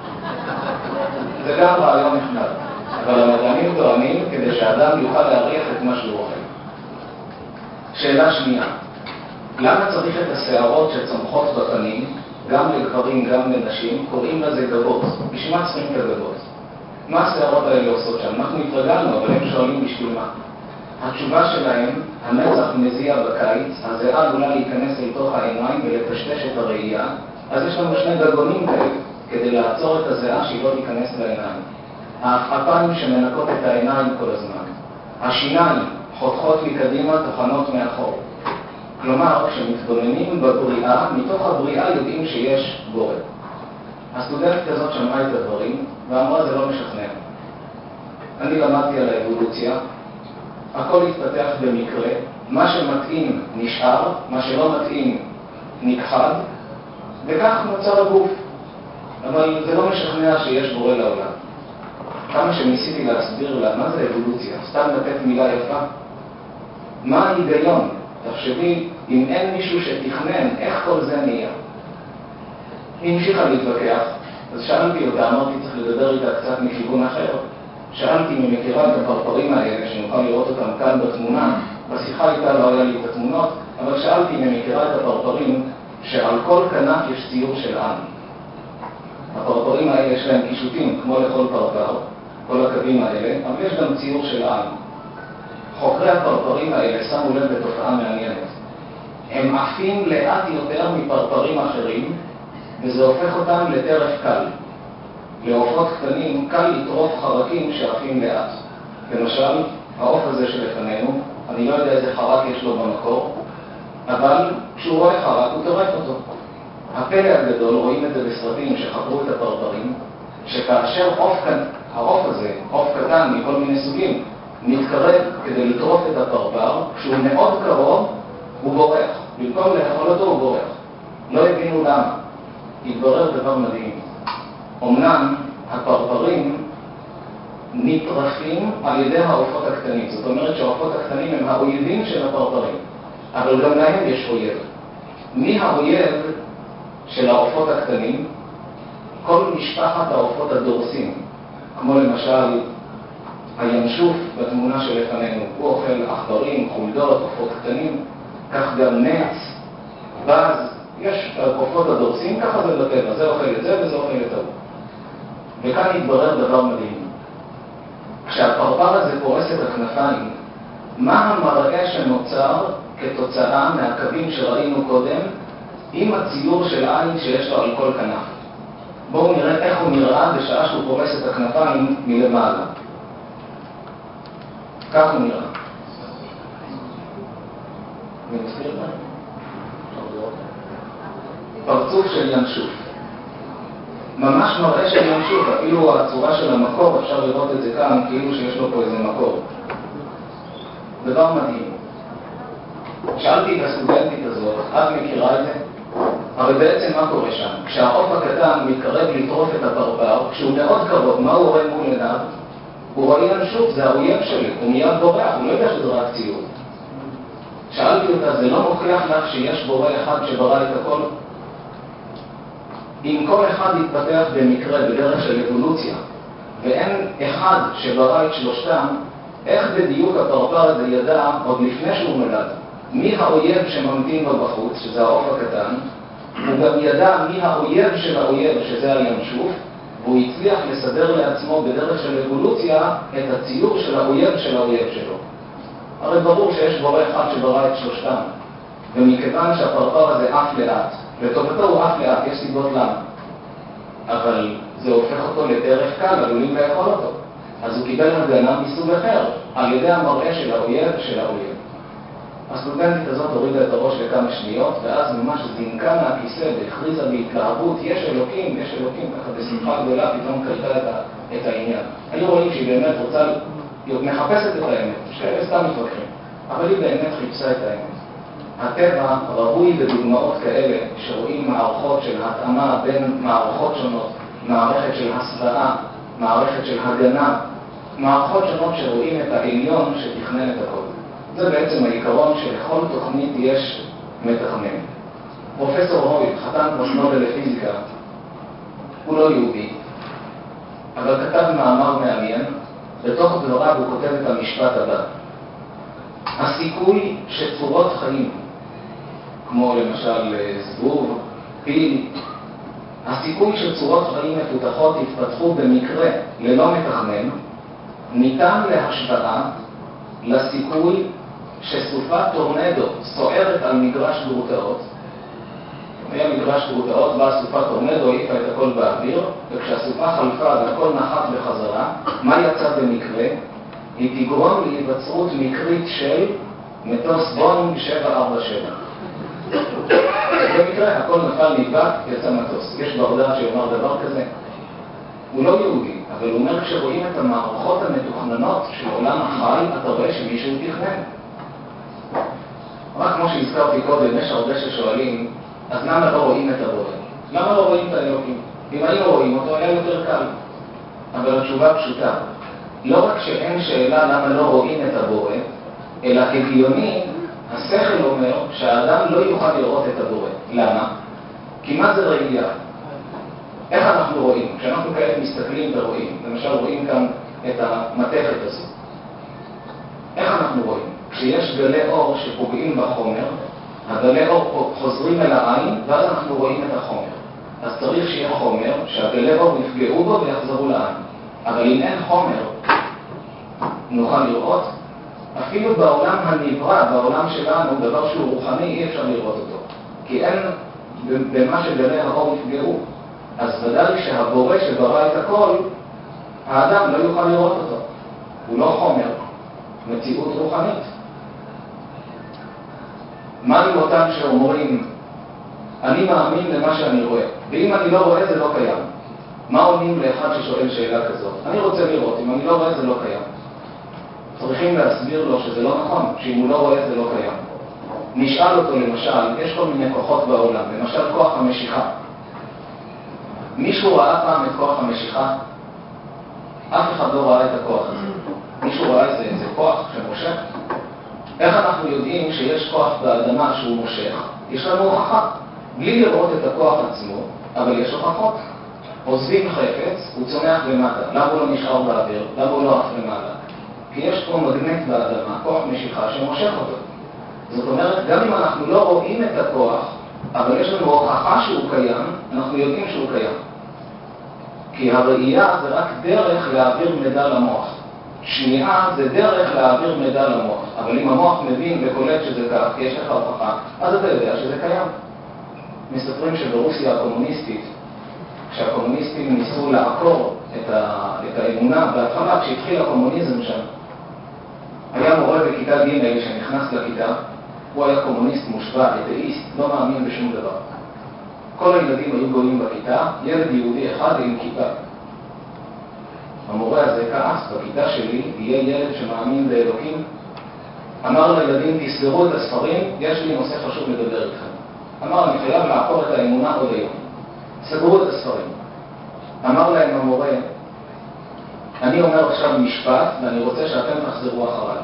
זה גם רעיון נחמד, אבל המדענים טוענים כדי שהאדם יוכל להריח את מה שהוא אוכל. שאלה שנייה, למה צריך את השערות שצומחות בפנים, גם לגברים, גם לנשים, קוראים לזה גבות? בשביל מה צריכים את הגבות? מה השערות האלה עושות שם? אנחנו התרגלנו, אבל הם שואלים בשביל מה. התשובה שלהם, המצח מזיע בקיץ, הזיעה עלולה להיכנס אל תוך העיניים ולטשטש את הראייה, אז יש לנו שני גגונים כאלה, כדי לעצור את הזיעה שהיא לא תיכנס לעיניים. העפעפיים שמנקות את העיניים כל הזמן. השיניים חותכות מקדימה, תוכנות מאחור. כלומר, כשמתבוננים בבריאה, מתוך הבריאה יודעים שיש בורא. הסטודנטית הזאת שמעה את הדברים ואמרה זה לא משכנע. אני למדתי על האבולוציה, הכל התפתח במקרה, מה שמתאים נשאר, מה שלא מתאים נכחד, וכך נוצר הגוף. אבל זה לא משכנע שיש בורא לעולם. כמה שניסיתי להסביר לה מה זה אבולוציה, סתם לתת מילה יפה. מה ההיגיון? תחשבי, אם אין מישהו שתכנן, איך כל זה נהיה? היא המשיכה להתווכח, אז שאלתי אותה, אמרתי צריך לדבר איתה קצת מכיוון אחר. שאלתי אם היא מכירה את הפרפרים האלה, שנוכל לראות אותם כאן בתמונה. בשיחה איתה לא היה לי את התמונות, אבל שאלתי אם היא מכירה את הפרפרים, שעל כל כנף יש ציור של עם. הפרפרים האלה יש להם קישוטים, כמו לכל פרפר, כל הקווים האלה, אבל יש גם ציור של עם. חוקרי הפרפרים האלה שמו לב בתופעה מעניינת. הם עפים לאט יותר מפרפרים אחרים, וזה הופך אותם לטרף קל. לעופות קטנים קל לטרוף חרקים שעפים לאט. למשל, העוף הזה שלפנינו, אני לא יודע איזה חרק יש לו במקור, אבל כשהוא רואה חרק הוא טורף אותו. הפלא הגדול, רואים את זה בסרטים שחקרו את הפרפרים, שכאשר עוף, העוף הזה, עוף קטן מכל מיני סוגים, מתקרב כדי לטרוף את הפרפר, כשהוא מאוד קרוב, הוא בורח. במקום לאכול אותו הוא בורח. לא הבינו למה. התברר דבר מדהים. אמנם הפרפרים נטרפים על ידי העופות הקטנים. זאת אומרת שהעופות הקטנים הם האויבים של הפרפרים, אבל גם להם יש אויב. מי האויב של העופות הקטנים? כל משפחת העופות הדורסים, כמו למשל הינשוף בתמונה שלפנינו, הוא אוכל עכברים, חולדות, עופות קטנים, כך גם נץ, בז, יש עופות הדורסים, ככה זה בטבע, זה אוכל את זה וזה אוכל את ההוא. וכאן יתברר דבר מדהים. כשהפרפר הזה פורס את הכנפיים, מה המראה שנוצר כתוצאה מהקווים שראינו קודם עם הציור של עין שיש לו על כל כנף? בואו נראה איך הוא נראה בשעה שהוא פורס את הכנפיים מלמעלה. כך הוא נראה. אני מסביר לכם? פרצוף של ינשוף. ממש מראה של ינשוף, אפילו הצורה של המקור, אפשר לראות את זה כאן כאילו שיש לו פה איזה מקור. דבר מדהים. שאלתי את הסטודנטית הזאת, את מכירה את זה? אבל בעצם מה קורה שם? כשהעוף הקטן מתקרב לטרוף את הפרפר, כשהוא מאוד קרוב, מה הוא רואה מול עיניו? הוא רואה ינשוף, זה האויב שלי, הוא מיד בורח, הוא לא יודע שזה רק ציור. שאלתי אותה, זה לא מוכיח לך שיש בורא אחד שברא את הכל? אם כל אחד יתפתח במקרה בדרך של אבולוציה, ואין אחד שברא את שלושתם, איך בדיוק הפרפר הזה ידע, עוד לפני שהוא נולד, מי האויב שממתין לו בחוץ, שזה העוף הקטן, הוא גם ידע מי האויב של האויב, שזה הינשוף, והוא הצליח לסדר לעצמו בדרך של אבולוציה את הציור של האויב של האויב שלו. הרי ברור שיש בורא אחד שברא את שלושתם, ומכיוון שהפרפר הזה אף לאט, לטובתו הוא אף לאט, יש סיבות למה. אבל זה הופך אותו לדרך קל, עלולים לאכול אותו. אז הוא קיבל הגנה מסוג אחר, על ידי המראה של האויב של האויב. הסטודנטית הזאת הורידה את הראש לכמה שניות, ואז ממש זינקה מהכיסא והכריזה בהתלהבות, יש אלוקים, יש אלוקים, ככה בשמחה גדולה פתאום קלטה את, את העניין. היו רואים שהיא באמת רוצה, היא מחפשת את האמת, שכאלה סתם מתווכחים, אבל היא באמת חיפשה את האמת. הטבע ראוי בדוגמאות כאלה שרואים מערכות של התאמה בין מערכות שונות, מערכת של הסוואה, מערכת של הגנה, מערכות שונות שרואים את העליון שתכנן את הכל. זה בעצם העיקרון שלכל תוכנית יש מתכנן. פרופסור הויל, חתן פרס נובל לפיזיקה, הוא לא יהודי, אבל כתב מאמר מעניין, בתוך דבריו הוא כותב את המשפט הבא: הסיכוי שצורות חיים, כמו למשל זבוב, פיל, הסיכוי שצורות חיים מפותחות יתפתחו במקרה ללא מתכנן, ניתן להשוואה לסיכוי שסופת טורנדו סוערת על מגרש גרוטאות. היה מגרש גרוטאות, באה סופת טורנדו, העיפה את הכל באוויר, וכשהסופה חלפה והכל נחת בחזרה, מה יצא במקרה? היא תגרום להיווצרות מקרית של מטוס בואינג שבע ארבע שבע. במקרה הכל נפל נדבק, יצא מטוס. יש ברדן שאומר דבר כזה. הוא לא יהודי, אבל הוא אומר כשרואים את המערכות המתוכננות של עולם החי, אתה רואה שמישהו תכנן. רק כמו שהזכרתי קודם, יש הרבה ששואלים, אז למה לא רואים את הבורא? למה לא רואים את האלוקים? אם היינו רואים אותו, היה יותר קל. אבל התשובה פשוטה. לא רק שאין שאלה למה לא רואים את הבורא, אלא הגיוני, השכל אומר שהאדם לא יוכל לראות את הבורא. למה? כי מה זה ראייה? איך אנחנו רואים? כשאנחנו כעת מסתכלים ורואים, למשל רואים כאן את המתכת הזו. איך אנחנו רואים? כשיש גלי אור שפוגעים בחומר, הגלי אור חוזרים אל העין, ואז אנחנו רואים את החומר. אז צריך שיהיה חומר, שהגלי אור יפגעו בו ויחזרו לעין. אבל אם אין חומר, נוכל לראות. אפילו בעולם הנברא, בעולם שלנו, דבר שהוא רוחני, אי אפשר לראות אותו. כי אין במה שגלי האור יפגעו. אז ודאי שהבורא שברא את הכל, האדם לא יוכל לראות אותו. הוא לא חומר, מציאות רוחנית. מה עם אותם שאומרים, אני מאמין למה שאני רואה, ואם אני לא רואה זה לא קיים? מה עונים לאחד ששואל שאלה כזאת? אני רוצה לראות, אם אני לא רואה זה לא קיים. צריכים להסביר לו שזה לא נכון, שאם הוא לא רואה זה לא קיים. נשאל אותו למשל, יש כל מיני כוחות בעולם, למשל כוח המשיכה. מישהו ראה פעם את כוח המשיכה? אף אחד לא ראה את הכוח הזה. מישהו ראה את זה, זה כוח שמושך? איך אנחנו יודעים שיש כוח באדמה שהוא מושך? יש לנו הוכחה. בלי לראות את הכוח עצמו, אבל יש הוכחות. עוזבים חפץ, הוא צונח למטה. למה הוא לא נשאר באוויר? למה הוא לא עף למעלה? כי יש פה מגנט באדמה, כוח משיכה שמושך אותו. זאת אומרת, גם אם אנחנו לא רואים את הכוח, אבל יש לנו הוכחה שהוא קיים, אנחנו יודעים שהוא קיים. כי הראייה זה רק דרך להעביר מידע למוח. שמיעה זה דרך להעביר מידע למוח. אבל אם המוח מבין וקולט שזה כך, כי יש לך הוכחה, אז אתה יודע שזה קיים. מספרים שברוסיה הקומוניסטית, כשהקומוניסטים ניסו לעקור את, ה... את האמונה, בהתחלה כשהתחיל הקומוניזם שם, היה מורה בכיתה ג' שנכנס לכיתה, הוא היה קומוניסט מושבע, אתאיסט, לא מאמין בשום דבר. כל הילדים היו גויים בכיתה, ילד יהודי אחד עם כיפה. המורה הזה כעס, בכיתה שלי יהיה ילד שמאמין באלוקים. אמר לילדים, תסגרו את הספרים, יש לי נושא חשוב לדבר איתכם. אמר, אני חייב לעקור את האמונה עוד היום. סגרו את הספרים. אמר להם המורה, אני אומר עכשיו משפט, ואני רוצה שאתם תחזרו אחריי.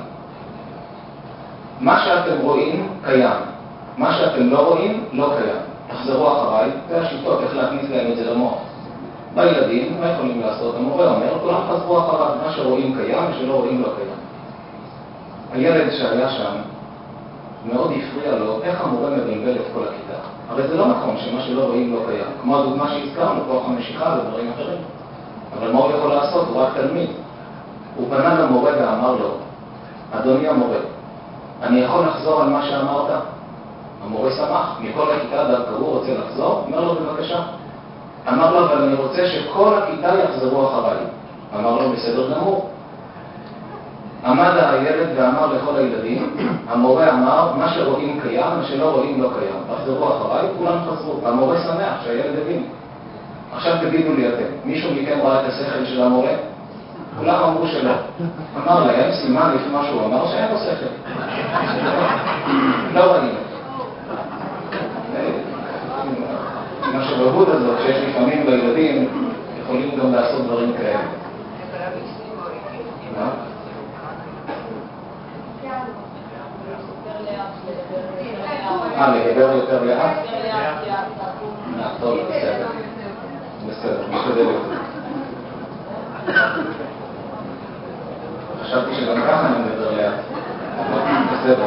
מה שאתם רואים, קיים. מה שאתם לא רואים, לא קיים. תחזרו אחריי, והשיטות, איך להכניס להם את זה למוח. בילדים, מה יכולים לעשות? המורה אומר, כולם חזרו אחריו, מה שרואים קיים, מה שלא רואים לא קיים. הילד שהיה שם, מאוד הפריע לו איך המורה מבלבל את כל הכיתה. הרי זה לא נכון שמה שלא רואים לא קיים. כמו הדוגמה שהזכרנו, כוח המשיכה ודברים אחרים. אבל מה הוא יכול לעשות? הוא רק תלמיד. הוא פנה למורה ואמר לו, אדוני המורה, אני יכול לחזור על מה שאמרת? המורה שמח, מכל הכיתה דווקא הוא רוצה לחזור? אומר לו בבקשה. אמר לו, אבל אני רוצה שכל הכיתה יחזרו אחריי. אמר לו, בסדר גמור. עמד הילד ואמר לכל הילדים, המורה אמר, מה שרואים קיים, מה שלא רואים לא קיים. תחזרו אחריי, כולם חזרו. המורה שמח שהילד הבין. עכשיו תגידו לי אתם, מישהו מכם ראה את השכל של המורה? כולם אמרו שלא. אמר להם, סימן לפי מה שהוא אמר, שאין לו שכל. לא ראינו. מה שבהוד הזאת, שיש לפעמים בילדים, יכולים גם לעשות דברים כאלה. מה? אה, לדבר יותר לאט? טוב, בסדר. בסדר, משתדל יותר. חשבתי שגם ככה אני מדבר לאט. בסדר.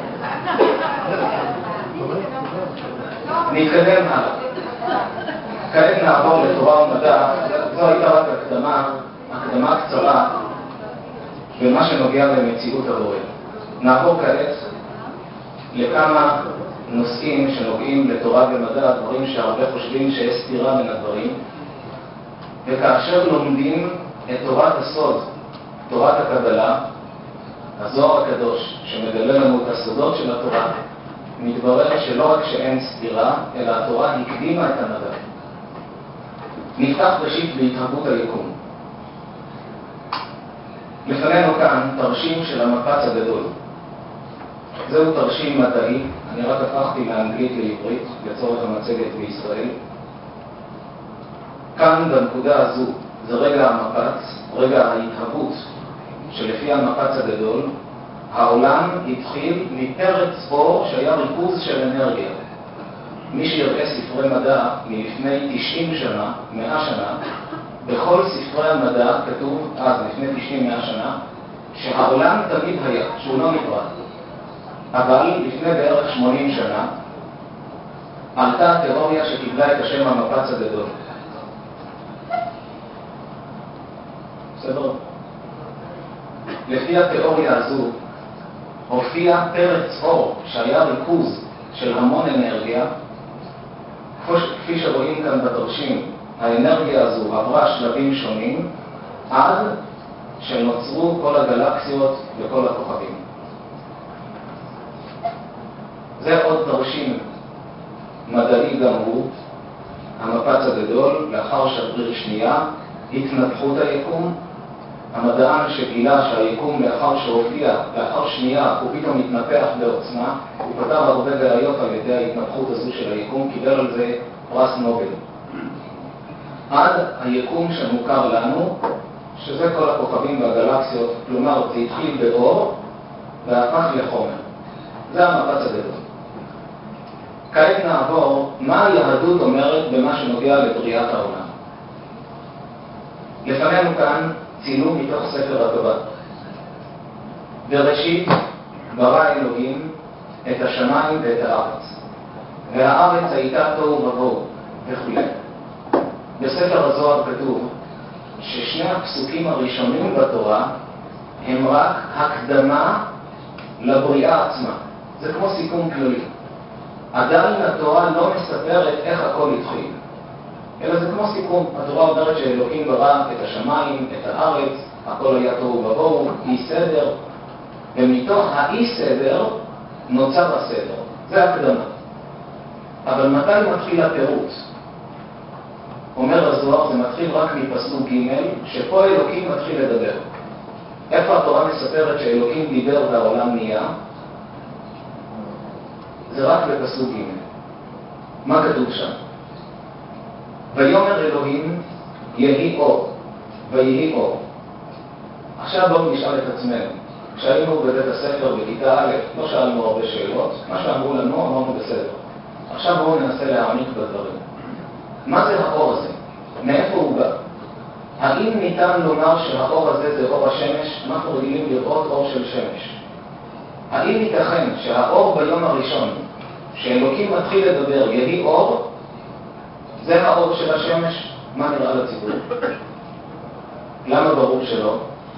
נתקדם הלאה. כעת נעבור לתורה ומדע. זו הייתה רק הקדמה, הקדמה קצרה במה שנוגע למציאות הבורא. נעבור כעת לכמה נושאים שנוגעים לתורה ומדע, דברים שהרבה חושבים שיש סתירה בין הדברים, וכאשר לומדים את תורת הסוד, תורת הקבלה, הזוהר הקדוש, שמגלה לנו את הסודות של התורה, מתברר שלא רק שאין סתירה, אלא התורה הקדימה את המדע. נפתח ראשית בהתהוות היקום. לפנינו כאן תרשים של המפץ הגדול. זהו תרשים מדעי, אני רק הפכתי מאנגלית לעברית לצורך המצגת בישראל. כאן בנקודה הזו זה רגע המפץ, רגע ההתהוות שלפי המפץ הגדול, העולם התחיל מפרץ אור שהיה ריכוז של אנרגיה. מי שיראה ספרי מדע מלפני תשעים שנה, מאה שנה, בכל ספרי המדע כתוב, אז לפני תשעים מאה שנה, שהעולם תמיד היה, שהוא לא נברא. אבל לפני בערך שמונים שנה, עלתה התיאוריה שקיבלה את השם המפץ הגדול. בסדר? לפי התיאוריה הזו, הופיע פרץ אור שהיה ריכוז של המון אנרגיה. כפי שרואים כאן בתרשים, האנרגיה הזו עברה שלבים שונים עד שנוצרו כל הגלקסיות וכל הכוכבים. זה עוד תרשים מדעי גם הוא, המפץ הגדול, לאחר שבריר שנייה, התנפחות היקום. המדען שגילה שהיקום לאחר שהופיע, לאחר שנייה, הוא פתאום מתנפח בעוצמה, הוא פתר הרבה בעיות על ידי ההתנפחות הזו של היקום, קיבל על זה פרס נובל. עד היקום שמוכר לנו, שזה כל הכוכבים והגלקסיות, כלומר זה התחיל באור והפך לחומר. זה המפץ הגדול. כעת נעבור מה היהדות אומרת במה שנוגע לבריאת העולם. לפנינו כאן צילום מתוך ספר התורה. בראשית ברא אלוהים את השמיים ואת הארץ, והארץ הייתה תוהו ובוהו וכו'. בספר הזוהר כתוב ששני הפסוקים הראשונים בתורה הם רק הקדמה לבריאה עצמה. זה כמו סיכום כללי. עדיין התורה לא מספרת איך הכל התחיל, אלא זה כמו סיכום. התורה אומרת שאלוהים ברא את השמיים, את הארץ, הכל היה תוהו ובוהו, אי סדר, ומתוך האי סדר נוצר הסדר. זה הקדמה. אבל מתי מתחיל הפירוט? אומר הזוהר, זה מתחיל רק מפסוק ג', שפה אלוקים מתחיל לדבר. איפה התורה מספרת שאלוקים דיבר והעולם נהיה? זה רק בפסוק ג'. מה כתוב שם? ויאמר אלוהים יהי אור, ויהי אור. עכשיו בואו נשאל את עצמנו. כשהיינו בבית הספר בכיתה א', לא שאלנו הרבה שאלות, מה שאמרו לנו אמרנו בסדר. עכשיו בואו ננסה להעמיק בדברים. מה זה האור הזה? מאיפה הוא בא? האם ניתן לומר שהאור הזה זה אור השמש? אנחנו רגילים לראות אור של שמש. האם ייתכן שהאור ביום הראשון, שאלוקים מתחיל לדבר, יהי אור, זה האור של השמש? מה נראה לציבור? למה ברור שלא?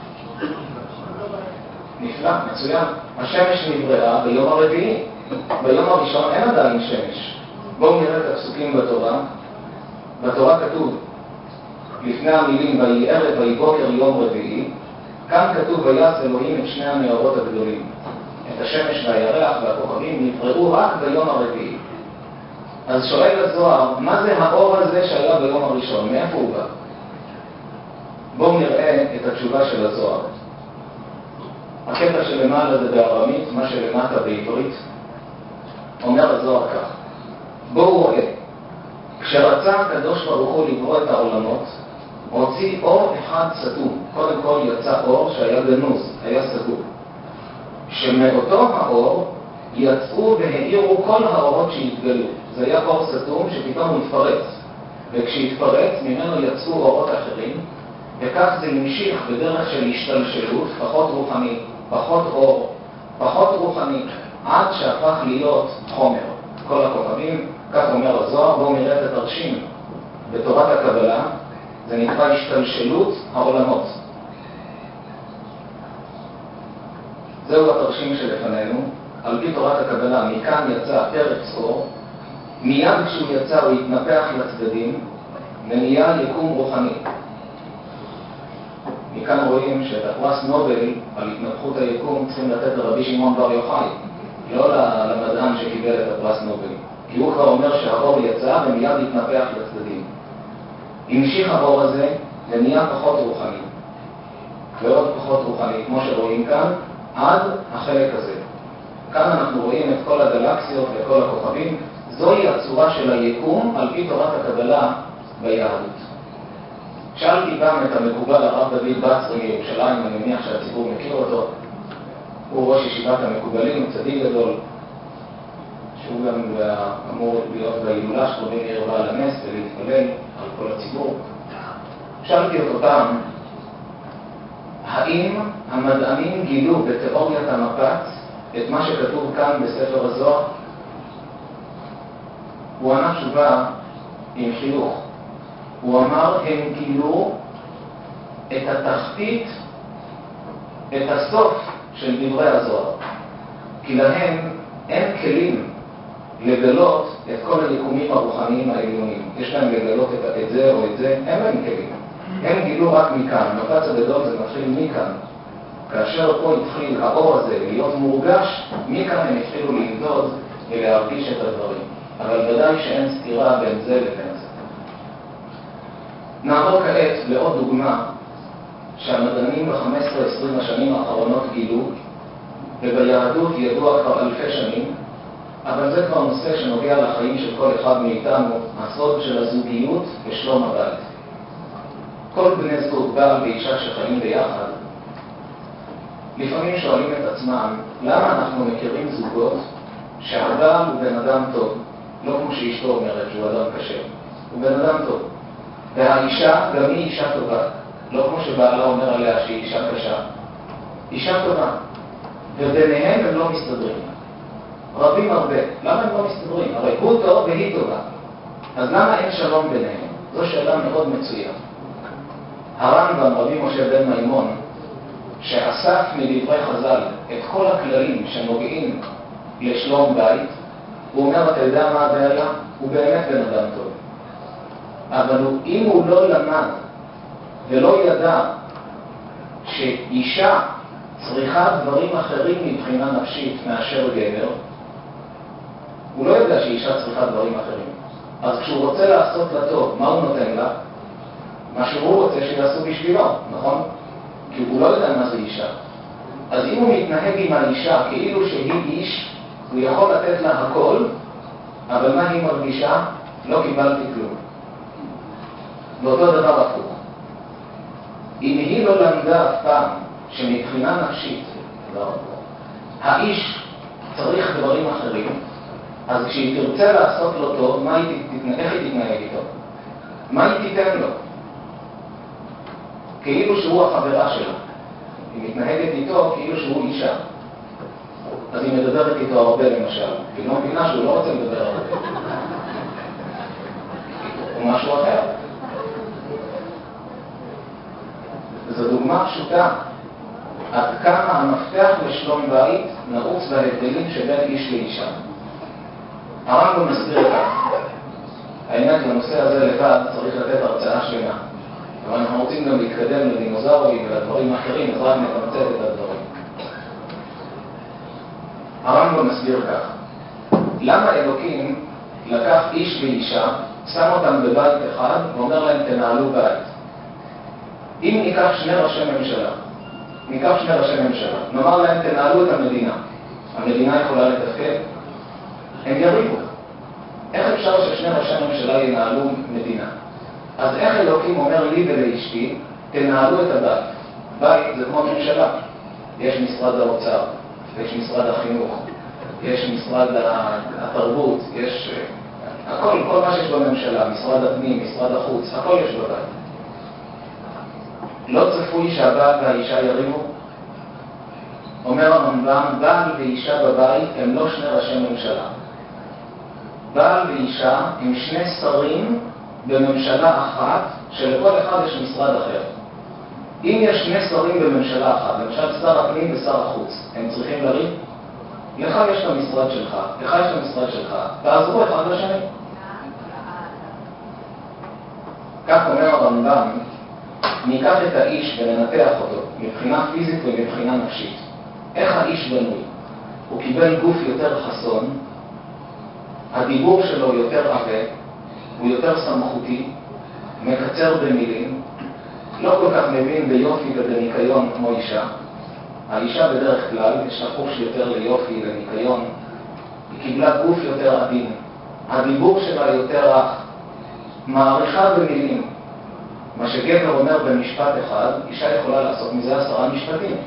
נפלא, מצוין. השמש נבראה ביום הרביעי. ביום הראשון אין עדיין שמש. בואו נראה את הפסוקים בתורה. בתורה כתוב, לפני המילים ויהי ערב ויהי בוקר יום רביעי, כאן כתוב ויעש אלוהים את שני הנאורות הגדולים. את השמש והירח והכוכבים נבראו רק ביום הרביעי. אז שואל הזוהר, מה זה האור הזה שהיה ביום הראשון? מאיפה הוא בא? בואו נראה את התשובה של הזוהר. הקטע שלמעלה זה בארמית, מה שלמטה בעברית. אומר הזוהר כך, בואו רואה, כשרצה הקדוש ברוך הוא לברוא את העולמות, הוציא אור אחד סתום. קודם כל יצא אור שהיה גנוז, היה סגור. שמאותו האור יצאו והאירו כל האורות שהתגלו. זה היה אור סתום שפתאום הוא התפרץ. וכשהתפרץ ממנו יצאו אורות אחרים, וכך זה המשיך בדרך של השתלשלות, פחות רוחני, פחות אור, פחות רוחני, עד שהפך להיות חומר. כל הכוכבים, כך אומר הזוהר, בואו נראה את התרשים בתורת הקבלה, זה נקרא השתלשלות העולמות. זהו התרשים שלפנינו, על פי תורת הקבלה, מכאן יצא פרץ אור, מיד כשהוא יצא הוא התנפח לצדדים, ונהיה יקום רוחני. מכאן רואים שאת הפרס נובל על התנפחות היקום צריכים לתת לרבי שמעון בר יוחאי, לא למדען שקיבל את הפרס נובל, כי הוא כבר אומר שהאור יצא ומיד התנפח לצדדים. המשיך האור הזה ונהיה פחות רוחני, ועוד פחות רוחני, כמו שרואים כאן, עד החלק הזה. כאן אנחנו רואים את כל הגלקסיות וכל הכוכבים. זוהי הצורה של היקום על פי תורת הקבלה ביהדות. שאלתי גם את המקובל הרב דוד בצרי מירושלים, אני מניח שהציבור מכיר אותו. הוא ראש ישיבת המקובלים, צדיק גדול, שהוא גם אמור להיות בהילולה שקוראים לעיר בעל הנס ולהתפלל על כל הציבור. שאלתי אותו פעם, האם המדענים גילו בתיאוריית המפץ את מה שכתוב כאן בספר הזוהר? הוא ענה תשובה עם חיוך. הוא אמר, הם גילו את התחתית, את הסוף של דברי הזוהר. כי להם אין כלים לגלות את כל היקומים הרוחניים העליונים. יש להם לגלות את, את זה או את זה, אין להם כלים. הם גילו רק מכאן. המפץ הגדול זה מתחיל מכאן. כאשר פה התחיל האור הזה להיות מורגש, מכאן הם התחילו למדוד ולהרגיש את הדברים. אבל ודאי שאין סתירה בין זה לבין זה. נעבור כעת לעוד דוגמה שהמדענים ב-חמש עשרה עשרים השנים האחרונות גילו, וביהדות ידוע כבר אלפי שנים, אבל זה כבר נושא שנוגע לחיים של כל אחד מאיתנו, הסוד של הזוגיות ושלום הבית. כל בני זוג, בעל ואישה שחיים ביחד, לפעמים שואלים את עצמם, למה אנחנו מכירים זוגות שהבעל הוא בן אדם טוב, לא כמו שאשתו אומרת שהוא אדם קשה, הוא בן אדם טוב. והאישה גם היא אישה טובה, לא כמו שבעלה אומר עליה שהיא אישה קשה, אישה טובה. וביניהם הם לא מסתדרים. רבים הרבה. למה הם לא מסתדרים? הרי הוא טוב והיא טובה. אז למה אין שלום ביניהם? זו שאלה מאוד מצויה. הרמב"ם, רבי משה בן מימון, שאסף מדברי חז"ל את כל הכללים שנוגעים לשלום בית, הוא אומר, אתה יודע מה הבעיה? הוא באמת בן אדם טוב. אבל הוא, אם הוא לא למד ולא ידע שאישה צריכה דברים אחרים מבחינה נפשית מאשר גבר, הוא לא יודע שאישה צריכה דברים אחרים. אז כשהוא רוצה לעשות לה טוב, מה הוא נותן לה? מה שהוא רוצה שיעשו בשבילו, נכון? כי הוא לא יודע מה זה אישה. אז אם הוא מתנהג עם האישה כאילו שהיא איש, הוא יכול לתת לה הכל, אבל מה היא מרגישה? לא קיבלתי כלום. ואותו דבר הפוך. אם היא לא למדה אף פעם שמבחינה נפשית, האיש צריך דברים אחרים, אז כשהיא תרצה לעשות לו טוב, מה היא תתנהג, איך היא תתנהג איתו? מה היא תיתן לו? כאילו שהוא החברה שלה. היא מתנהגת איתו כאילו שהוא אישה. אז היא מדברת איתו הרבה למשל, היא לא מבינה שהוא לא רוצה לדבר הרבה. או משהו אחר. זו דוגמה פשוטה. עד כמה המפתח לשלום בית נעוץ בהבדלים שבין איש לאישה. הרמב"ם מסביר כך. האמת, לנושא הזה לבד צריך לתת הרצאה שלמה. אבל אנחנו רוצים גם להתקדם לדינוזאורים ולדברים האחרים, אז רק נתמצת את הדברים. הרמב"ם מסביר כך. למה אלוקים לקח איש ואישה, שם אותם בבית אחד ואומר להם תנהלו בית? אם ניקח שני ראשי ממשלה, ניקח שני ראשי ממשלה, נאמר להם תנהלו את המדינה. המדינה יכולה לתפקד? הם יריבו. איך אפשר ששני ראשי ממשלה ינהלו מדינה? אז איך אלוקים אומר לי ולאשתי, תנהלו את הבית? בית זה כמו ממשלה. יש משרד האוצר, יש משרד החינוך, יש משרד התרבות, יש הכל, כל מה שיש בממשלה, משרד הפנים, משרד החוץ, הכל יש בבית. לא צפוי שהבעל והאישה יריבו? אומר הרמב"ם, בעל ואישה בבית הם לא שני ראשי ממשלה. בעל ואישה הם שני שרים בממשלה אחת, שלכל אחד יש משרד אחר. אם יש שני שרים בממשלה אחת, למשל שר הפנים ושר החוץ, הם צריכים לריב? לך יש את המשרד שלך, לך יש את המשרד שלך, תעזרו אחד לשני. כך אומר הרמב"ם, ניקח את האיש וננתח אותו, מבחינה פיזית ומבחינה נפשית. איך האיש בנוי? הוא קיבל גוף יותר חסון, הדיבור שלו יותר עבה, הוא יותר סמכותי, מקצר במילים, לא כל כך מבין ביופי ובניקיון כמו אישה. האישה בדרך כלל יש לה חוש יותר ליופי, לניקיון, היא קיבלה גוף יותר עדין, הדיבור שלה יותר רך, מעריכה במילים. מה שגבר אומר במשפט אחד, אישה יכולה לעשות מזה עשרה משפטים.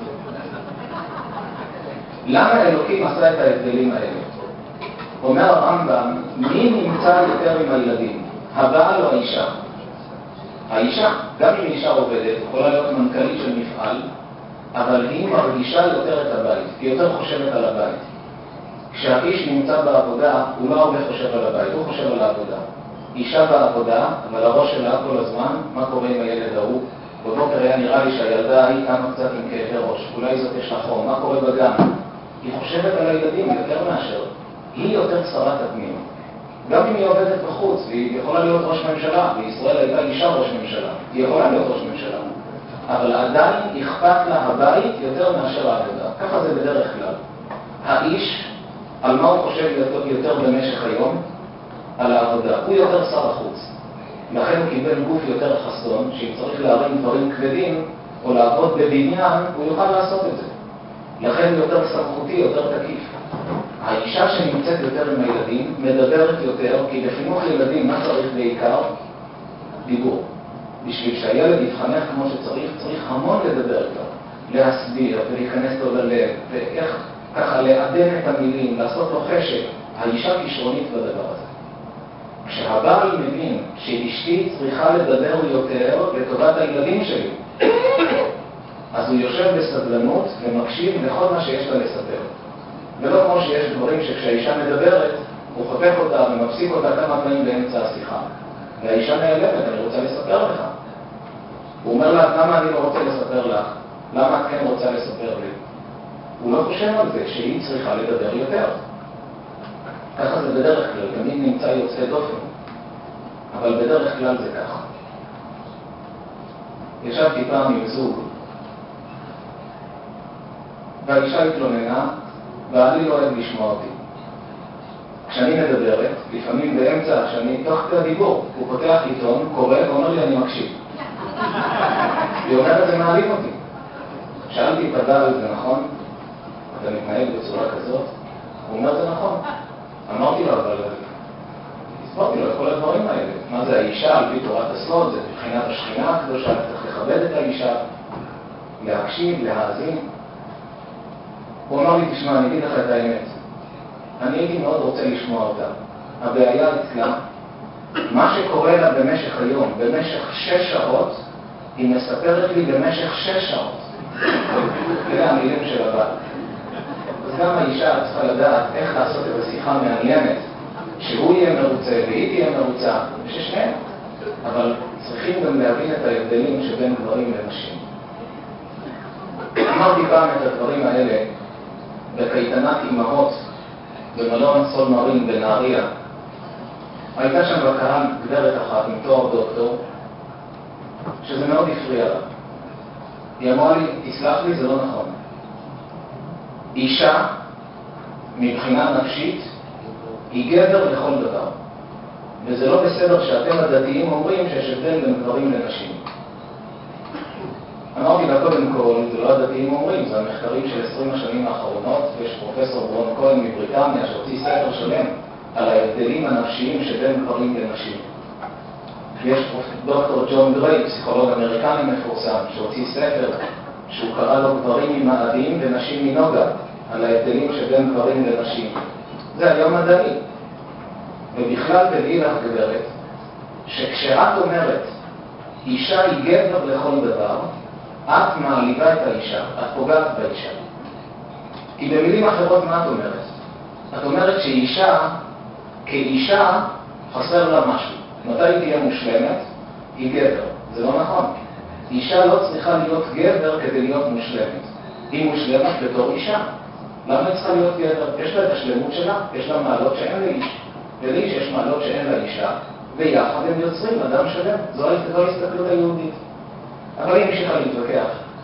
למה אלוקים עשה את ההבדלים האלה? אומר הרמב"ם, מי נמצא יותר עם הילדים? הבעל או האישה? האישה, גם אם אישה עובדת, יכולה להיות מנכ"לית של מפעל, אבל היא מרגישה יותר את הבית, היא יותר חושבת על הבית. כשהאיש נמצא בעבודה, הוא לא הרבה חושב על הבית, הוא חושב על העבודה. אישה בעבודה, אבל הראש שלה כל הזמן, מה קורה עם הילד ההוא? בבוקר היה נראה לי שהילדה היא קמה קצת עם כאבי ראש, אולי זאת יש לה חום, מה קורה בגן? היא חושבת על הילדים יותר מאשר. היא יותר שרת הפנים. גם אם היא עובדת בחוץ, והיא יכולה להיות ראש ממשלה, בישראל הייתה אישה ראש ממשלה, היא יכולה להיות ראש ממשלה. אבל עדיין אכפת לה הבית יותר מאשר העבודה. ככה זה בדרך כלל. האיש, על מה הוא חושב יותר, יותר במשך היום? על העבודה. הוא יותר שר החוץ. לכן הוא קיבל גוף יותר חסון, שאם צריך להרים דברים כבדים, או לעבוד בבניין, הוא יוכל לעשות את זה. לכן הוא יותר סמכותי, יותר תקיף. האישה שנמצאת יותר עם הילדים מדברת יותר, כי בחינוך ילדים מה צריך בעיקר? דיבור. בשביל שהילד יתחנך כמו שצריך, צריך המון לדבר איתו, להסביר ולהיכנס לו ללב, ואיך ככה לעדן את המילים, לעשות לו חשק. האישה כישרונית בדבר הזה. כשהבעל מבין שאשתי צריכה לדבר יותר לטובת הילדים שלי, אז הוא יושב בסבלנות ומקשיב לכל מה שיש לה לספר. ולא כמו שיש דברים שכשהאישה מדברת, הוא חותך אותה ומפסיק אותה כמה פעמים באמצע השיחה. והאישה נעלמת, אני רוצה לספר לך. הוא אומר לה, למה אני לא רוצה לספר לך? למה את כן רוצה לספר לי? הוא לא חושב על זה, שהיא צריכה לדבר יותר. ככה זה בדרך כלל, תמיד נמצא יוצא דופן. אבל בדרך כלל זה ככה. ישבתי פעם עם זוג, והאישה התלוננה, ואני לא אוהב לשמוע אותי. כשאני מדברת, לפעמים באמצע השני, תוך כדי הדיבור, הוא פותח עיתון, קורא ואומר לי, אני מקשיב. היא אומרת, זה מעלים אותי. שאלתי את הבעל, זה נכון? אתה מתנהג בצורה כזאת? הוא אומר, זה נכון. אמרתי לו, אבל הסברתי לו את כל הדברים האלה. מה זה האישה על פי תורת הסוד? זה מבחינת השכינה הקדושה, צריך לכבד את האישה, להקשיב, להאזין. הוא אמר לי, תשמע, אני אגיד לך את האמת. אני הייתי מאוד רוצה לשמוע אותה. הבעיה אצלה, מה שקורה לה במשך היום, במשך שש שעות, היא מספרת לי במשך שש שעות. אלה המילים של הבעל. אז גם האישה צריכה לדעת איך לעשות את השיחה מעניינת, שהוא יהיה מרוצה והיא תהיה מרוצה, ששניהם. אבל צריכים גם להבין את ההבדלים שבין גברים לנשים. אמרתי פעם את הדברים האלה בקייטנת אימהות במלון סול מרין בנהריה. הייתה שם בקהל גברת אחת עם תואר דוקטור, שזה מאוד הפריע לה. היא אמרה לי, תסלח לי, זה לא נכון. אישה, מבחינה נפשית, היא גבר לכל דבר. וזה לא בסדר שאתם הדתיים אומרים שיש הבדל בין גברים לנשים. אמרתי לה קודם כל, זה לא הדתיים אומרים, זה המחקרים של עשרים השנים האחרונות. יש פרופסור ברון כהן מבריטניה שהוציא ספר שלם על ההבדלים הנפשיים שבין גברים לנשים. יש דוקטור ג'ון גריי, פסיכולוג אמריקני מפורסם, שהוציא ספר שהוא קרא לו גברים ממאדים ונשים מנוגה, על ההבדלים שבין גברים לנשים. זה היום מדעי. ובכלל תדעי לך גברת, שכשאת אומרת אישה היא גבר לכל דבר, את מעליבה את האישה, את פוגעת באישה. כי במילים אחרות מה את אומרת? את אומרת שאישה, כאישה, חסר לה משהו. מתי היא תהיה מושלמת? היא גבר. זה לא נכון. אישה לא צריכה להיות גבר כדי להיות מושלמת. היא מושלמת בתור אישה. למה היא צריכה להיות גבר? יש לה את השלמות שלה, יש לה מעלות שאין לאיש. ולאיש יש מעלות שאין לאישה, ויחד הם יוצרים אדם שלם. זו ההסתכלות היהודית. אבל היא המשיכה להתווכח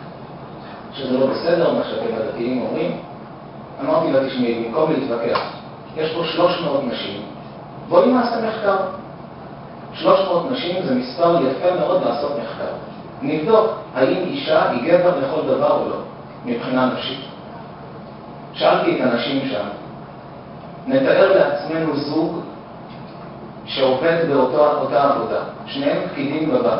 שזה לא בסדר, מה שאתם הדתיים אומרים. אמרתי לה, תשמעי, במקום להתווכח, יש פה שלוש מאות נשים, בואי נעשה מחקר. שלוש מאות נשים זה מספר יפה מאוד לעשות מחקר. נבדוק האם אישה היא גבר לכל דבר או לא, מבחינה נפשית. שאלתי את הנשים שם, נתאר לעצמנו זוג שעובד באותה עבודה, שניהם פקידים בבנק.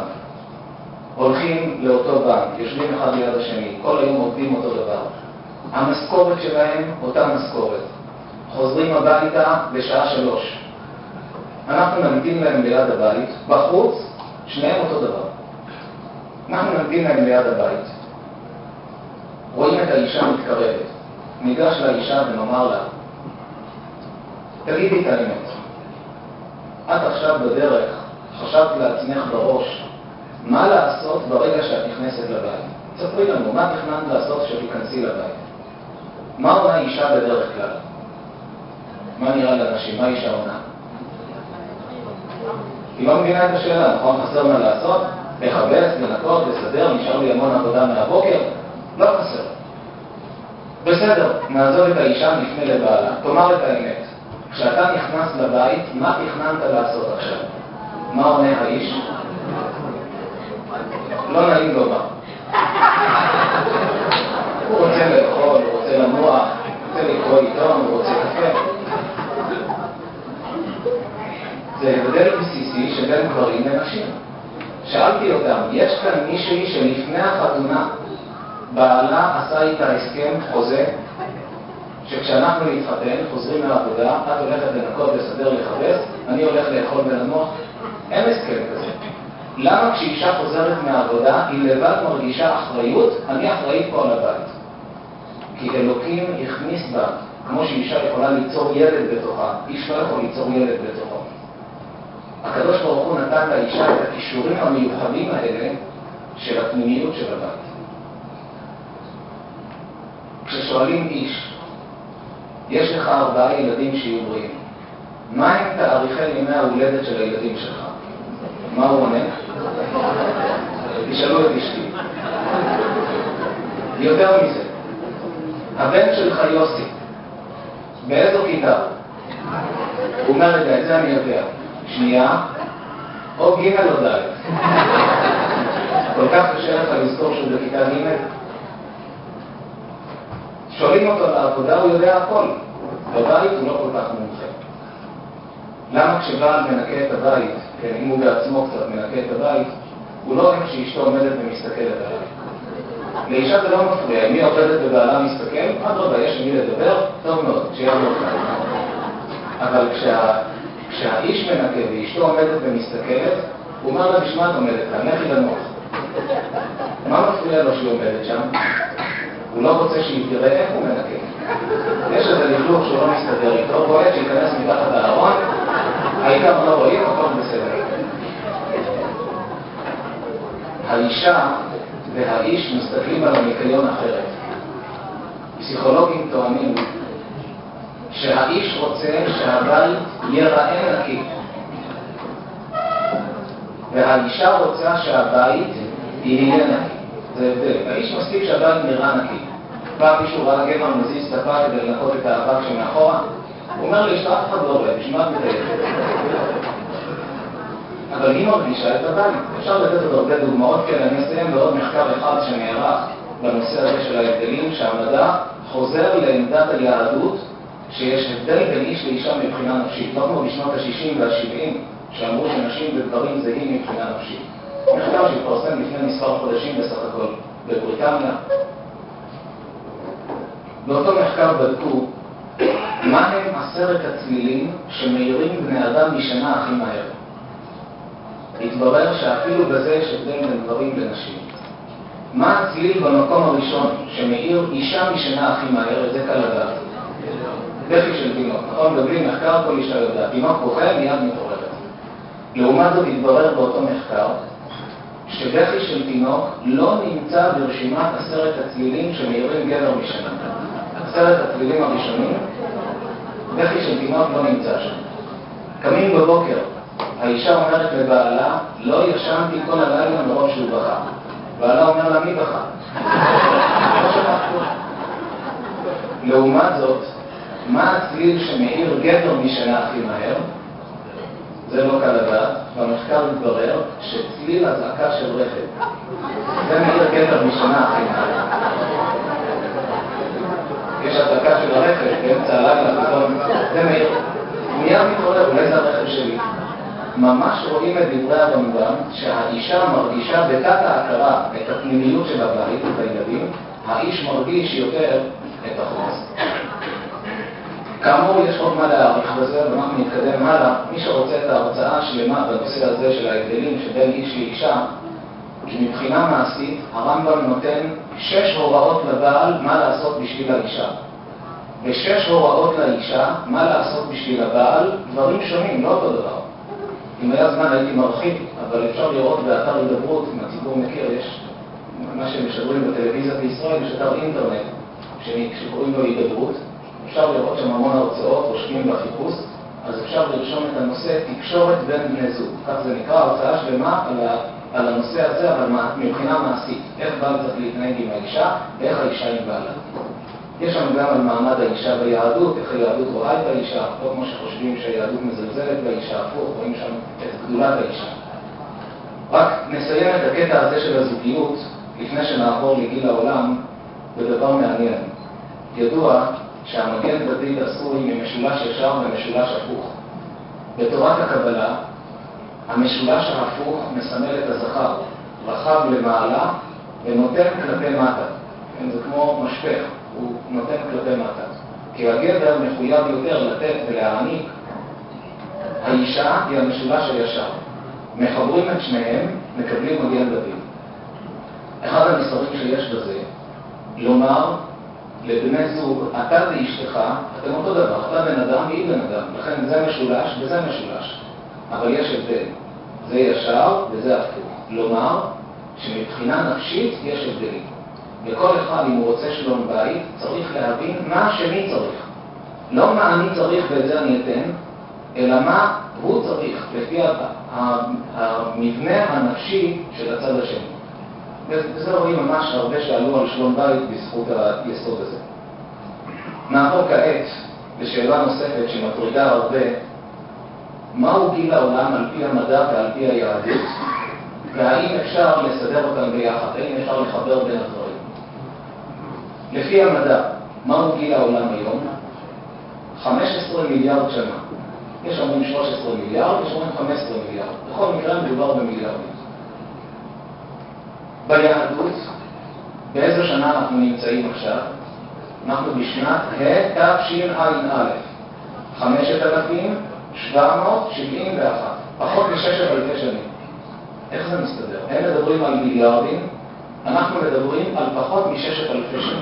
הולכים לאותו בנק, יושבים אחד ליד השני, כל היום עובדים אותו דבר. המשכורת שלהם אותה משכורת. חוזרים הביתה בשעה שלוש. אנחנו נמתין להם ליד הבית, בחוץ, שניהם אותו דבר. אנחנו נמתין להם ליד הבית. רואים את האישה מתקרבת. ניגש לאישה ונאמר לה, תגידי את האמת. את עכשיו בדרך, חשבת לעצמך בראש, מה לעשות ברגע שאת נכנסת לבית? תספרי לנו, מה תכננת לעשות כשתיכנסי לבית? מה עונה אישה בדרך כלל? מה נראה לאנשים? מה אישה עונה? היא לא מבינה את השאלה, נכון? חסר מה לעשות? לחבס, לנקות, לסדר, נשאר לי המון עבודה מהבוקר? לא חסר. בסדר, נעזוב את האישה, נפנה לבעלה. תאמר את האמת. כשאתה נכנס לבית, מה תכננת לעשות עכשיו? מה עונה האיש? לא נעים לומר. הוא רוצה לאכול, הוא רוצה לנוח, הוא רוצה לקרוא עיתון, הוא רוצה קפה. זה הבדל בסיסי שבין גברים לנשים. שאלתי אותם, יש כאן מישהי שלפני החתונה בעלה עשה איתה הסכם חוזה שכשאנחנו להתחתן, חוזרים לעבודה, את הולכת לנקות, לסדר, לחפש, אני הולך לאכול ולנוח? אין הסכם כזה. למה כשאישה חוזרת מהעבודה היא לבד מרגישה אחריות? אני אחראית פה על הבית. כי אלוקים הכניס בה, כמו שאישה יכולה ליצור ילד בתוכה, איש לא יכול ליצור ילד בתוכו. הקדוש ברוך הוא נתן לאישה את הכישורים המיוחדים האלה של הפנימיות של הבית. כששואלים איש, יש לך ארבעה ילדים שיהיו בריאים, מה הם תאריכי ימי ההולדת של הילדים שלך? מה הוא עונה? תשאלו את אשתי. יותר מזה, הבן שלך יוסי, באיזו כיתה? הוא אומר רגע, את זה אני יודע. שנייה, או ג' או ד'. כל כך קשה לך לזכור שהוא בכיתה ג'. שואלים אותו לעבודה, הוא יודע הכל. בבית הוא לא כל כך מומחה. למה כשבעל מנקה את הבית, כן, אם הוא בעצמו קצת מנקה את הבית, הוא לא אוהב שאשתו עומדת ומסתכלת עליו. לאישה זה לא מפריע, אם היא עובדת ובעלה מסתכל, עד רבה, יש עם מי לדבר, טוב מאוד, שיהיה מאוד כאן. אבל כשה, כשהאיש מנקה ואשתו עומדת ומסתכלת, הוא אומר לה, בשמה את עומדת כאן, לכי לנוח. מה מפריע לו שהיא עומדת שם? הוא לא רוצה שהיא תראה איך הוא מנקה. יש איזה לכלוך שהוא לא מסתדר איתו, בועט שיכנס מתחת הארון, העיקר לא רואים, הכל בסדר. האישה והאיש מסתכלים על הניקיון אחרת. פסיכולוגים טוענים שהאיש רוצה שהבית ייראה נקי, והאישה רוצה שהבית יהיה נקי. זה הבדל. האיש מספיק שהבית נראה נקי. פעם מישהו ראה גבר מזיז את הפע כדי לנקות את האבק שמאחורה, הוא אומר לי, שאף אחד לא רואה, בשביל מה את מתארת? אבל היא מרגישה את הבית. אפשר לתת עוד הרבה דוגמאות כאלה. אני אסיים בעוד מחקר אחד שנערך בנושא הזה של ההבדלים, שהמדע חוזר לעמדת היהדות שיש הבדל בין איש לאישה מבחינה נפשית. לא כמו בשנות ה-שישים וה-שבעים, שאמרו שנשים וגברים זהים מבחינה נפשית. מחקר שהתפרסם לפני מספר חודשים בסך הכל בבריטניה. באותו מחקר בדקו מה הם עשרת הצלילים שמאירים בני אדם משנה הכי מהר. התברר שאפילו בזה יש הבדל בין גברים לנשים. מה הצליל במקום הראשון שמאיר אישה משנה הכי מהר? את זה קל לדעת. בכי של תינוק. נכון? בבלי מחקר כל אישה יודעת. תינוק בוכה מיד מתעוררת. לעומת זאת התברר באותו מחקר שבכי של תינוק לא נמצא ברשימת עשרת הצלילים שמאירים גבר משנה. עשרת הצלילים הראשונים, בכי של תינוק לא נמצא שם. קמים בבוקר, האישה אומרת לבעלה, לא ישנתי כל הלילה מרוב שהוא בכה. בעלה אומר לה, מי בכה? לא שמעתי. לעומת זאת, מה הצליל שמאיר גבר משנה הכי מהר? זה לא קל לדעת. במחקר התברר שצליל הזעקה של רכב. זה מאיר גבר משנה הכי מהר. יש הזעקה של הרכב באמצע הלילה, פתאום זה מאיר. מיד מתעורר, אולי זה הרכב שלי. ממש רואים את דברי הרמב"ם שהאישה מרגישה בתת ההכרה את הפנימיות של הבית, את הילדים, האיש מרגיש יותר את החוץ. כאמור, יש עוד מה להעריך בזה, ואנחנו נתקדם הלאה. מי שרוצה את ההרצאה השלמה בנושא הזה של ההבדלים שבין איש לאישה, כי מבחינה מעשית הרמב"ם נותן שש הוראות לבעל מה לעשות בשביל האישה. ושש הוראות לאישה מה לעשות בשביל הבעל, דברים שונים, לא אותו דבר. אם היה זמן הייתי מרחיב, אבל אפשר לראות באתר הידברות, אם הציבור מכיר, יש מה שמשדרים בטלוויזיה בישראל, יש אתר אינטרנט שקוראים לו הידברות. אפשר לראות שם המון הרצאות, רושמים בחיפוש, אז אפשר לרשום את הנושא תקשורת בין בני זוג. כך זה נקרא, הרצאה שלמה על, ה, על הנושא הזה, אבל מבחינה מעשית. איך בעל צריך להתנהג עם האישה, ואיך האישה עם בעלה. יש שם גם על מעמד האישה ביהדות, איך היהדות רואה את האישה, לא כמו שחושבים שהיהדות מזלזלת באישה, הפוך, רואים שם את גדולת האישה. רק נסיים את הקטע הזה של הזוגיות, לפני שנעבור לגיל העולם, בדבר מעניין. ידוע שהמגן דוד עשוי ממשולש ישר ומשולש הפוך. בתורת הקבלה, המשולש ההפוך מסמל את הזכר, רחב למעלה ונותן כלפי מטה. כן, זה כמו משפך, הוא נותן כלפי מטה. כי הגבר מחויב יותר לתת ולהעניק, האישה היא המשולש הישר. מחברים את שניהם, מקבלים מגן דוד. אחד המסרים שיש בזה, לומר לבני זוג, אתה ואשתך, אתם אותו דבר, אתה בן אדם והיא בן אדם, לכן זה משולש וזה משולש. אבל יש הבדל, זה ישר וזה הפוך. לומר שמבחינה נפשית יש הבדלים. וכל אחד, אם הוא רוצה שלום בית, צריך להבין מה השני צריך. לא מה אני צריך ואת זה אני אתן, אלא מה הוא צריך, לפי המבנה הנפשי של הצד השני. וזה רואים ממש הרבה שעלו על שלום בית בזכות היסוד הזה. נעבור כעת לשאלה נוספת שמטרידה הרבה, מהו גיל העולם על פי המדע ועל פי היהדות, והאם אפשר לסדר אותם ביחד, האם אפשר לחבר בין הדברים. לפי המדע, מהו גיל העולם היום? חמש עשרה מיליארד שנה. יש אומרים שלוש עשרה מיליארד, יש אומרים חמש עשרה מיליארד. בכל מקרה מדובר במיליארדים. ביהדות, באיזו שנה אנחנו נמצאים עכשיו? אנחנו בשנת ה' תשע"א, חמשת אלפים שבע מאות שבעים ואחת, פחות מששת אלפי שנים. איך זה מסתדר? הם מדברים על מיליארדים, אנחנו מדברים על פחות מששת אלפי שנים.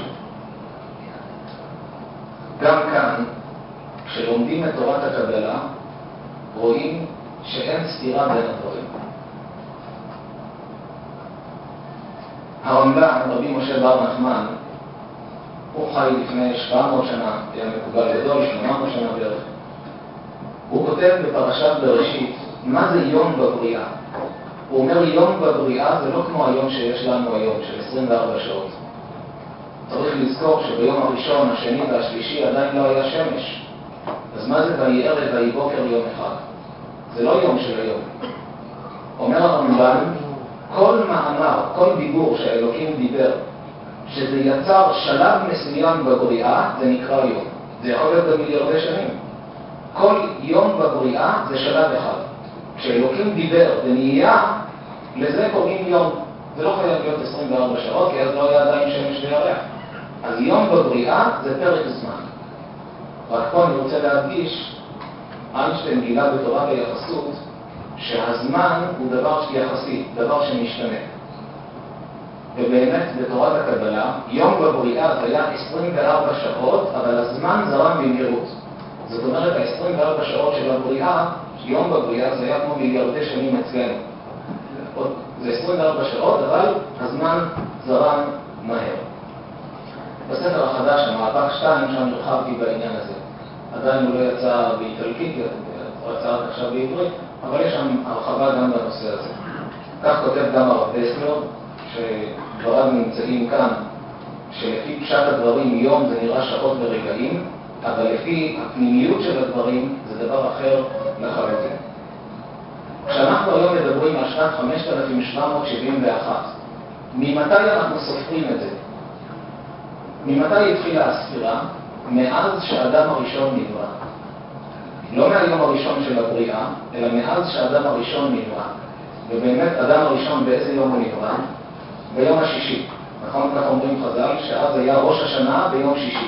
גם כאן, כשלומדים את תורת הקבלה, רואים שאין סתירה בין הדברים. הרמב"ם, רבי משה בר נחמן, הוא חי לפני שבע מאות שנה, היה מקובל גדול, שמונה מאות שנה בערך. הוא כותב בפרשת בראשית, מה זה יום בבריאה? הוא אומר, יום בבריאה זה לא כמו היום שיש לנו היום, של עשרים וארבע שעות. צריך לזכור שביום הראשון, השני והשלישי עדיין לא היה שמש. אז מה זה ויהי ערב ויהי בוקר יום אחד? זה לא יום של היום. אומר הרמב"ם, כל מאמר, כל דיבור שהאלוקים דיבר, שזה יצר שלב מסוים בבריאה, זה נקרא יום. זה יכול להיות במיליארדי שנים. כל יום בבריאה זה שלב אחד. כשאלוקים דיבר ונהיה, לזה קוראים יום. זה לא חייב להיות עשרים וארבע שעות, כי אז לא היה עדיין שמש וירח. אז יום בבריאה זה פרק זמן. רק פה אני רוצה להדגיש, איינשטיין גילה בתורת היחסות, שהזמן הוא דבר יחסי, דבר שמשתנה. ובאמת בתורת הקבלה, יום בבריאה היה עשרים וארבע שעות, אבל הזמן זרם במהירות. זאת אומרת, ה-עשרים וארבע שעות של הבריאה, יום בבריאה זה היה כמו מיליארדי שנים אצלנו. זה עשרים וארבע שעות, אבל הזמן זרם מהר. בספר החדש, המהפך שתיים, שם הרחבתי בעניין הזה. עדיין הוא לא יצא באיטלקית, הוא יצא רק עכשיו בעברית, אבל יש שם הרחבה גם בנושא הזה. כך כותב גם הרב דסלר, שדבריו נמצאים כאן, שלפי פשט הדברים יום זה נראה שעות ורגעים, אבל לפי הפנימיות של הדברים זה דבר אחר לחלוטין. כשאנחנו היום מדברים על שנת חמשת אלפים שבע מאות שבעים ואחת, ממתי אנחנו סופרים את זה? ממתי התחילה הספירה? מאז שהאדם הראשון נברא. לא מהיום הראשון של הבריאה, אלא מאז שהאדם הראשון נברא. ובאמת, אדם הראשון באיזה יום הוא נברא? ביום השישי. נכון? כך אומרים חז"ל, שאז היה ראש השנה ביום שישי.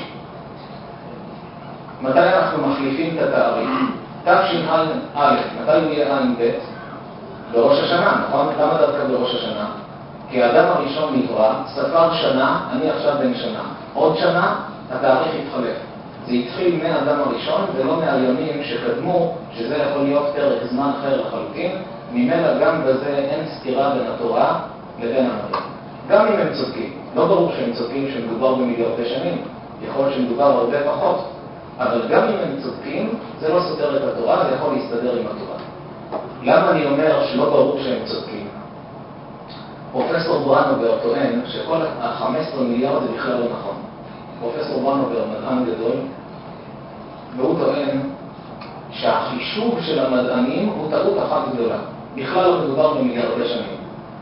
מתי אנחנו מחליפים את התאריך? תשע"א, מתי הוא יהיה עין ב'? בראש השנה, נכון? למה דווקא בראש השנה? כי האדם הראשון נברא, ספר שנה, אני עכשיו בן שנה. עוד שנה, התאריך יתחלף. זה התחיל מהאדם הראשון ולא מהימים שקדמו, שזה יכול להיות פרק זמן אחר לחלוטין. ממילא גם בזה אין סתירה בין התורה לבין המדע. גם אם הם צודקים. לא ברור שהם צודקים שמדובר במיליארדי שנים. יכול שמדובר הרבה פחות. אבל גם אם הם צודקים, זה לא סותר את התורה, זה יכול להסתדר עם התורה. למה אני אומר שלא ברור שהם צודקים? פרופסור ברנובר טוען שכל ה-חמישה עשר מיליארד זה בכלל לא נכון. פרופסור ברנובר מדען גדול, והוא טוען שהחישוב של המדענים הוא טעות אחת גדולה. בכלל לא מדובר במיליארדי שנים.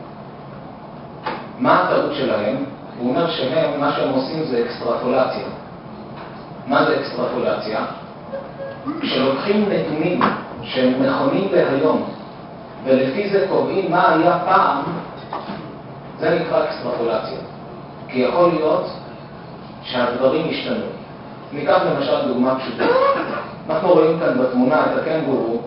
מה הטעות שלהם? הוא אומר שהם, מה שהם עושים זה אקסטרפולציה. מה זה אקסטרפולציה? כשלוקחים נתונים שהם נכונים להיום ולפי זה קובעים מה היה פעם, זה נקרא אקסטרפולציה. כי יכול להיות שהדברים השתנו. ניקח למשל דוגמה פשוטה. אנחנו רואים כאן בתמונה את הקנגורו.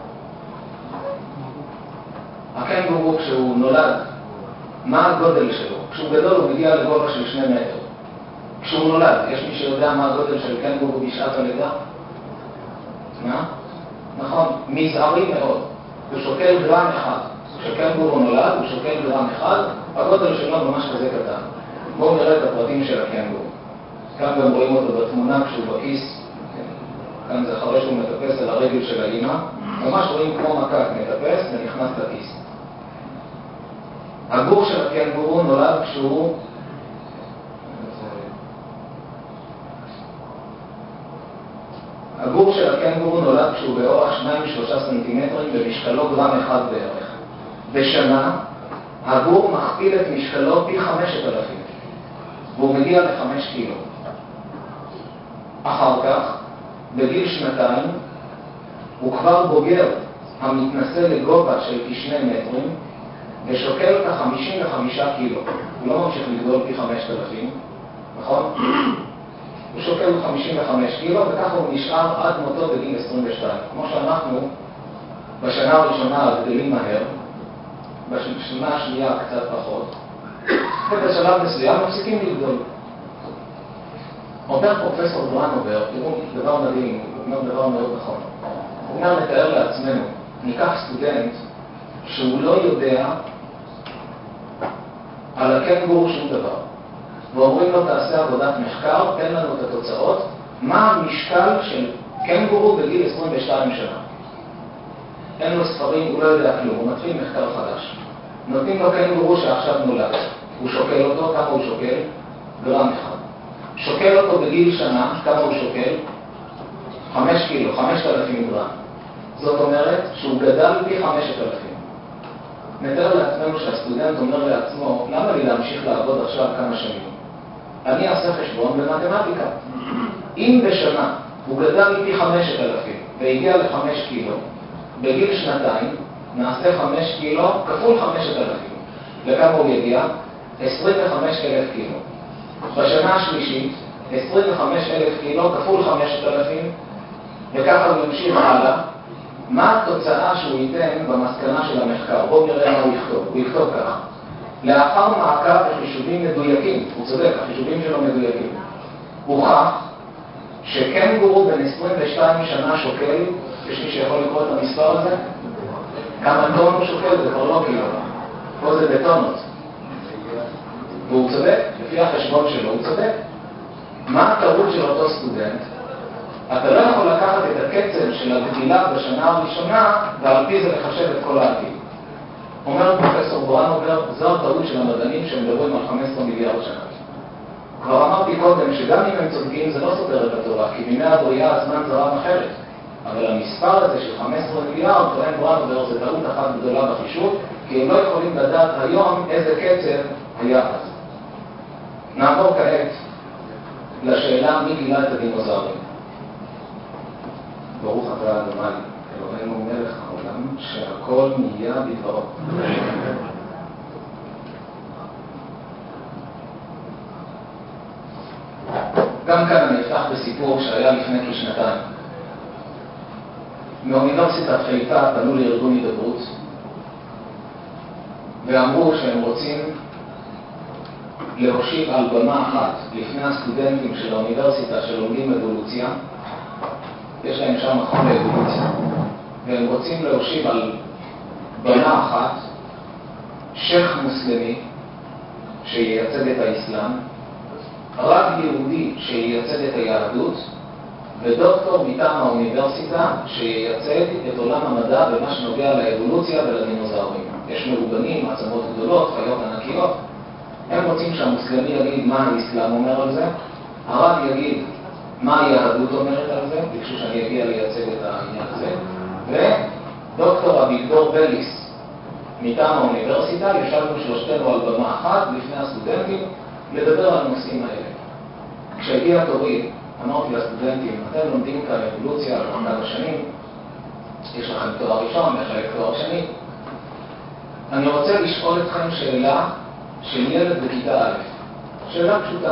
הקנגורו כשהוא נולד, מה הגודל שלו? כשהוא גדול הוא מגיע לגובה של שני מטר. כשהוא נולד, יש מי שיודע מה הגודל של קנגורו בשעת הלידה? מה? נכון, מזערי מאוד. הוא שוקל גרם אחד. כשקנגורו נולד, הוא שוקל גרם אחד, הגודל שלו ממש כזה קטן. בואו נראה את הפרטים של הקנגורו. כאן גם רואים אותו בתמונה כשהוא בכיס. כאן זה אחרי שהוא מטפס על הרגל של האמא. ממש רואים כמו מקק מטפס ונכנס לכיס. הגור של הקנגורו נולד כשהוא... הגור של הקנגורו נולד כשהוא באורך שניים שלושה סנטימטרים במשקלו גרם אחד בערך. בשנה הגור מכפיל את משקלו פי חמשת אלפים והוא מגיע לחמש קילו. אחר כך, בגיל שנתיים, הוא כבר בוגר המתנסה לגובה של כשני מטרים ושוקל כ-חמישים וחמישה קילו. הוא לא ממשיך לגדול פי חמשת אלפים, נכון? הוא שוקל חמישים וחמישה קילו וככה הוא נשאר עד מותו בגיל עשרים ושתיים. כמו שאנחנו בשנה הראשונה גדלים מהר, בשנה השנייה קצת פחות, ובשלב מסוים מפסיקים לגדול. אומר פרופסור ברנובר, תראו דבר מדהים, הוא אומר דבר מאוד נכון. הוא אומר לתאר לעצמנו, ניקח סטודנט שהוא לא יודע על הקנגורו שום דבר. ואומרים לו תעשה עבודת מחקר, תן לנו את התוצאות, מה המשקל של קנגורו בגיל עשרים ושתיים שנה. אין לו ספרים, הוא לא יודע כלום, הוא מתחיל מחקר חדש. נותנים לו קנגורו שעכשיו נולד, הוא שוקל אותו, כמה הוא שוקל? גרם אחד. שוקל אותו בגיל שנה, כמה הוא שוקל? חמש קילו, חמשת אלפים גרם. זאת אומרת שהוא גדל פי חמשת אלפים. נתאר לעצמנו שהסטודנט אומר לעצמו, למה לי להמשיך לעבוד עכשיו כמה שנים? אני אעשה חשבון במתמטיקה. אם בשנה הוא גדל פי חמשת אלפים והגיע לחמש קילו, בגיל שנתיים נעשה חמש קילו כפול חמשת אלפים. לכמה הוא יגיע? עשרים וחמישה אלף קילו. בשנה השלישית, עשרים וחמישה אלף קילו כפול חמשת אלפים, וככה הוא ימשיך הלאה. מה התוצאה שהוא ייתן במסקנה של המחקר? בואו נראה מה הוא יכתוב. הוא יכתוב ככה. לאחר מעקב וחישובים מדויקים, הוא צודק, החישובים שלו מדויקים, הוכח שקנגורו בן עשרים ושתיים שנה שוקל, יש מי שיכול לקרוא את המספר הזה? כמה טון הוא שוקל? זה כבר לא קילו. פה זה בטונות. והוא צודק, לפי החשבון שלו הוא צודק. מה הטעות של אותו סטודנט? אתה לא יכול לקחת את הקצב של הגדילה בשנה הראשונה ועל פי זה לחשב את כל העתיד. אומר פרופסור ברנובר, זו הטעות של המדענים שמדברים על חמישה עשר מיליארד שנה. כבר אמרתי קודם שגם אם הם צודקים זה לא סותר את התורה, כי בימי הבריאה הזמן זרם אחרת. אבל המספר הזה של חמישה עשר מיליארד, טוען ברנובר, זה טעות אחת גדולה בחישוב, כי הם לא יכולים לדעת היום איזה קצב היה אז. נעבור כעת לשאלה מי גילה את הדינוזאורים. ברוך אתה אדוני, אלוהינו מלך העולם, שהכל נהיה בדברו. גם כאן אני אפתח בסיפור שהיה לפני כשנתיים. מאוניברסיטת חיפה פנו לארגון הידברות ואמרו שהם רוצים להושיב על במה אחת לפני הסטודנטים של האוניברסיטה שלומדים אבולוציה. יש להם שם מכון לאבולוציה, והם רוצים להושיב על במה אחת שייך מוסלמי שייצג את האסלאם, רב יהודי שייצג את היהדות, ודוקטור מטעם האוניברסיטה שייצג את עולם המדע במה שנוגע לאבולוציה ולדינוזאורים. יש מאובנים, עצמות גדולות, חיות ענקיות. הם רוצים שהמוסלמי יגיד מה האסלאם אומר על זה, הרב יגיד מה היהדות אומרת על זה, ביקשו שאני אגיע לייצג את העניין הזה, ודוקטור אביגדור בליס מטעם האוניברסיטה, ישבנו שלושתנו על במה אחת לפני הסטודנטים לדבר על הנושאים האלה. כשהגיע תורי, אמרתי לסטודנטים, אתם לומדים כאן אבולוציה על כמה שנים, יש לכם תואר ראשון, יש לכם תואר שני, אני רוצה לשאול אתכם שאלה של ילד בכיתה א', שאלה פשוטה.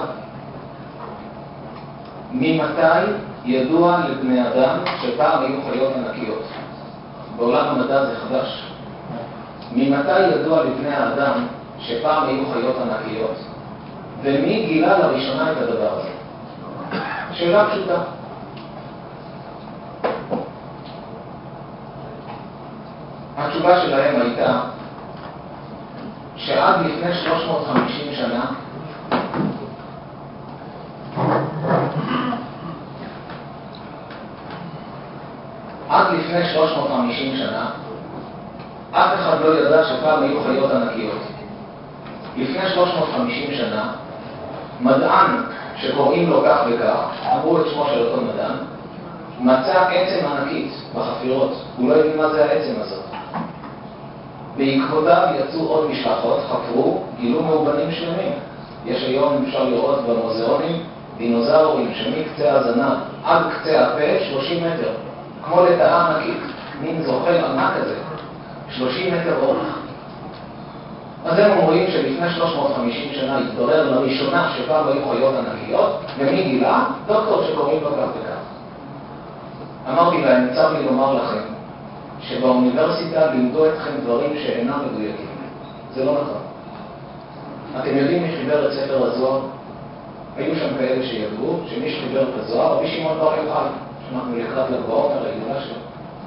ממתי ידוע לבני אדם שפעם היו חיות ענקיות? בעולם המדע זה חדש. ממתי ידוע לבני האדם שפעם היו חיות ענקיות? ומי גילה לראשונה את הדבר הזה? שאלה פשוטה. התשובה שלהם הייתה שעד לפני שלוש מאות וחמישים שנה עד לפני שלוש מאות וחמישים שנה אף אחד לא ידע שפעם היו חיות ענקיות. לפני שלוש מאות וחמישים שנה מדען שקוראים לו כך וכך, אמרו את שמו של אותו מדען, מצא עצם ענקית בחפירות. הוא לא הבין מה זה העצם הזאת. בעקבותיו יצאו עוד משלחות, חפרו, גילו מאובנים שלמים. יש היום, אפשר לראות במוזיאונים, דינוזאורים שמקצה הזנב עד קצה הפה שלושים מטר, כמו לטאה ענקית, מין זוחל ענק הזה, שלושים מטר אורך. אז הם אומרים שלפני שלוש מאות וחמישים שנה התברר לראשונה שפעם היו חיות ענקיות, ומי גילה? דוקטור שקוראים לו כך וכך. אמרתי להם, צר לי לומר לכם, שבאוניברסיטה לימדו אתכם דברים שאינם מדויקים. זה לא נכון. אתם יודעים מי חיבר את ספר הזוהר? היו שם כאלה שידעו שמי שחיבר את הזוהר, רבי שמעון בר יוחאי, שאנחנו לקראת לגבעות הרגילה שלו.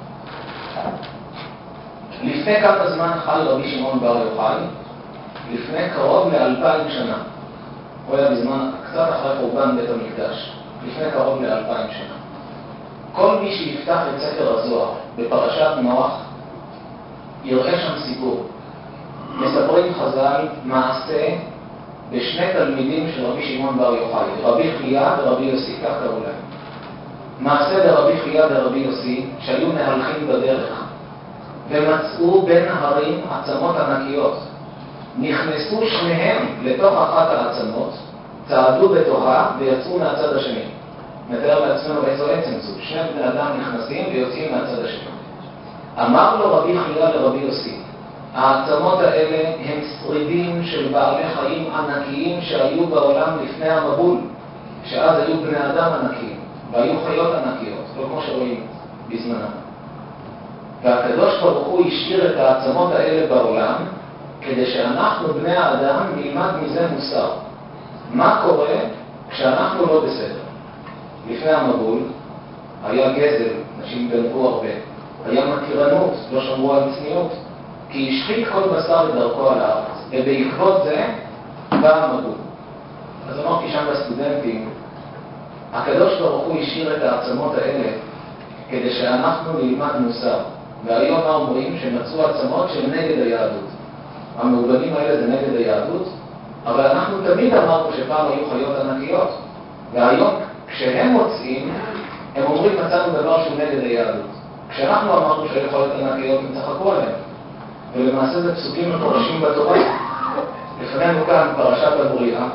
לפני כמה זמן חי רבי שמעון בר יוחאי? לפני קרוב לאלפיים שנה. הוא היה בזמן, קצת אחרי חורבן בית המקדש. לפני קרוב לאלפיים שנה. כל מי שיפתח את ספר הזוהר בפרשת נוח יראה שם סיפור. מספרים חז"ל מעשה בשני תלמידים של רבי שמעון בר יוחאי, רבי חייא ורבי יוסי, כך קראו להם. מעשה ברבי חייא ורבי יוסי שהיו מהלכים בדרך ומצאו בין ההרים עצמות ענקיות. נכנסו שניהם לתוך אחת העצמות, צעדו בתוכה ויצאו מהצד השני. נתאר לעצמנו איזו עצם זו. שני בני אדם נכנסים ויוצאים מהצד השני. אמר לו רבי חייא לרבי יוסי, העצמות האלה הם שרידים של בעלי חיים ענקיים שהיו בעולם לפני המבול, שאז היו בני אדם ענקיים והיו חיות ענקיות, לא כמו שרואים בזמנם. והקדוש ברוך הוא השאיר את העצמות האלה בעולם כדי שאנחנו בני האדם נלמד מזה מוסר. מה קורה כשאנחנו לא בסדר? לפני המבול היה גזל, אנשים גנבו הרבה. היה מתירנות, לא שמרו על צניעות, כי השחית כל בשר בדרכו על הארץ. ובעקבות זה בא המבול. אז אמרתי שם לסטודנטים, הקדוש ברוך הוא השאיר את העצמות האלה כדי שאנחנו נלמד מוסר. והיום אומרים שמצאו עצמות שהן נגד היהדות. המאובנים האלה זה נגד היהדות, אבל אנחנו תמיד אמרנו שפעם היו חיות ענקיות. והיום כשהם מוצאים, הם אומרים מצאנו דבר שהוא נגד היהדות. כשאנחנו אמרנו שהיו חיות ענקיות, הם צחקו עליהם. ולמעשה זה פסוקים מפורשים בתורה. לפנינו כאן פרשת הבריאה.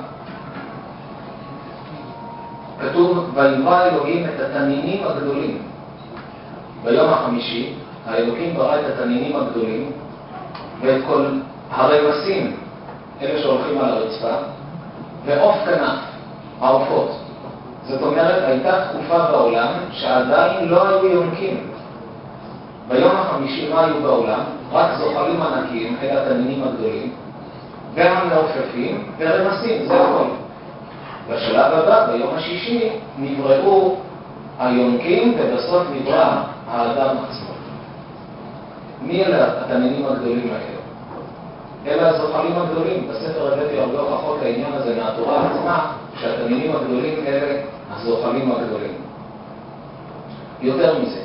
כתוב, ויברא אלוהים את התנינים הגדולים. ביום החמישי, האלוקים ברא את התנינים הגדולים, ואת כל הרמסים, אלה שהולכים על הרצפה, ועוף כנף, העופות. זאת אומרת, הייתה תקופה בעולם שעדיין לא היו יונקים. ביום החמישי מה היו בעולם? רק זוחלים ענקיים, אלה התנינים הגדולים, והמעופפים ורמסים, זה הכל. בשלב הבא, ביום השישי, נבראו היונקים ובסוף נברא האדם עצמו. מי אלה התנינים הגדולים האלה? אלה הזוחלים הגדולים. בספר הבאתי הרבה הוכחות לעניין הזה מהתורה עצמה, שהתנינים הגדולים אלה הזוחלים הגדולים. יותר מזה,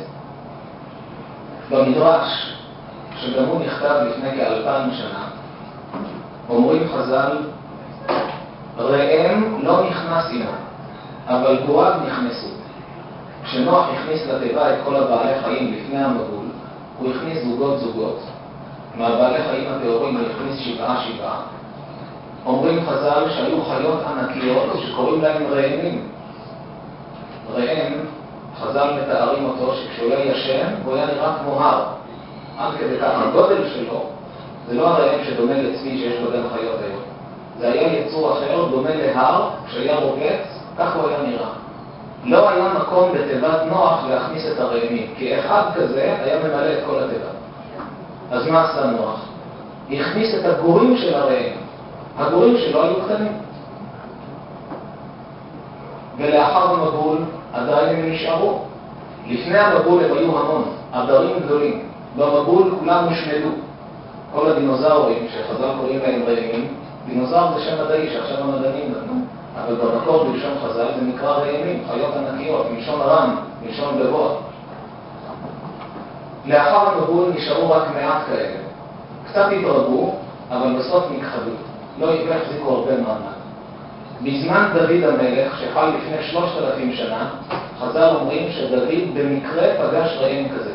במדרש, שגם הוא נכתב לפני כאלפיים שנה, אומרים חז"ל, ראם לא נכנס עימו, אבל גוריו נכנסו. כשנוח הכניס לתיבה את כל הבעלי חיים לפני המבול, הוא הכניס זוגות זוגות, מהבעלי חיים התיאורים הוא הכניס שבעה שבעה. אומרים חז"ל שהיו חיות ענקיות שקוראים להם ראמים. ראם, חז"ל מתארים אותו שכשהוא היה ישן הוא היה נראה כמו הר. עד כדי כך הגודל שלו זה לא הרעם שדומה לצבי שיש בגן חיות היום. זה היה יצור אחר, דומה להר, שהיה רובץ, כך הוא היה נראה. לא היה מקום בתיבת נוח להכניס את הרעמים, כי אחד כזה היה ממלא את כל התיבה. אז מה עשה נוח? הכניס את הגורים של הרעם. הגורים שלו היו קטנים. ולאחר המבול עדיין הם נשארו. לפני המבול הם היו המון, עדרים גדולים. במבול כולם הושמדו. כל הדינוזאורים שחז"ל קוראים להם רעמים, דינוזאור זה שם מדעי שעכשיו המדענים נתנו, אבל במקור בלשון חז"ל זה נקרא רעמים, חיות ענקיות, מלשון רם, מלשון גבוה. לאחר המבול נשארו רק מעט כאלה. קצת התרבו, אבל בסוף נכחדו. לא החזיקו הרבה מעמד. בזמן דוד המלך, שחי לפני שלושת אלפים שנה, חז"ל אומרים שדוד במקרה פגש רעם כזה.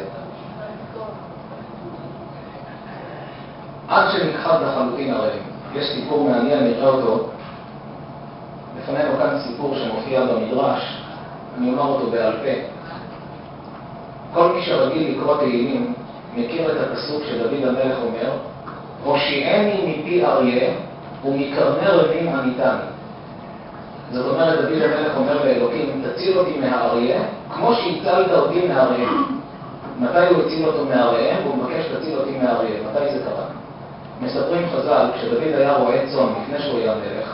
עד שנכחד לחלוטין הרעם. יש סיפור מעניין, נראה אותו. לפנינו כאן סיפור שמופיע במדרש, אני אומר אותו בעל פה. כל מי שרגיל לקרוא תהילים מכיר את הפסוק שדוד המלך אומר, הושיעני מפי אריה ומקרני רבים עניתני. זאת אומרת, דוד המלך אומר לאלוקים, תציל אותי מהאריה, כמו שהצלת אותי מהאריה. מתי הוא הציל אותו מהאריה? והוא מבקש תציל אותי מהאריה. מתי זה קרה? מספרים חז"ל, כשדוד היה רועה צאן לפני שהוא היה מלך,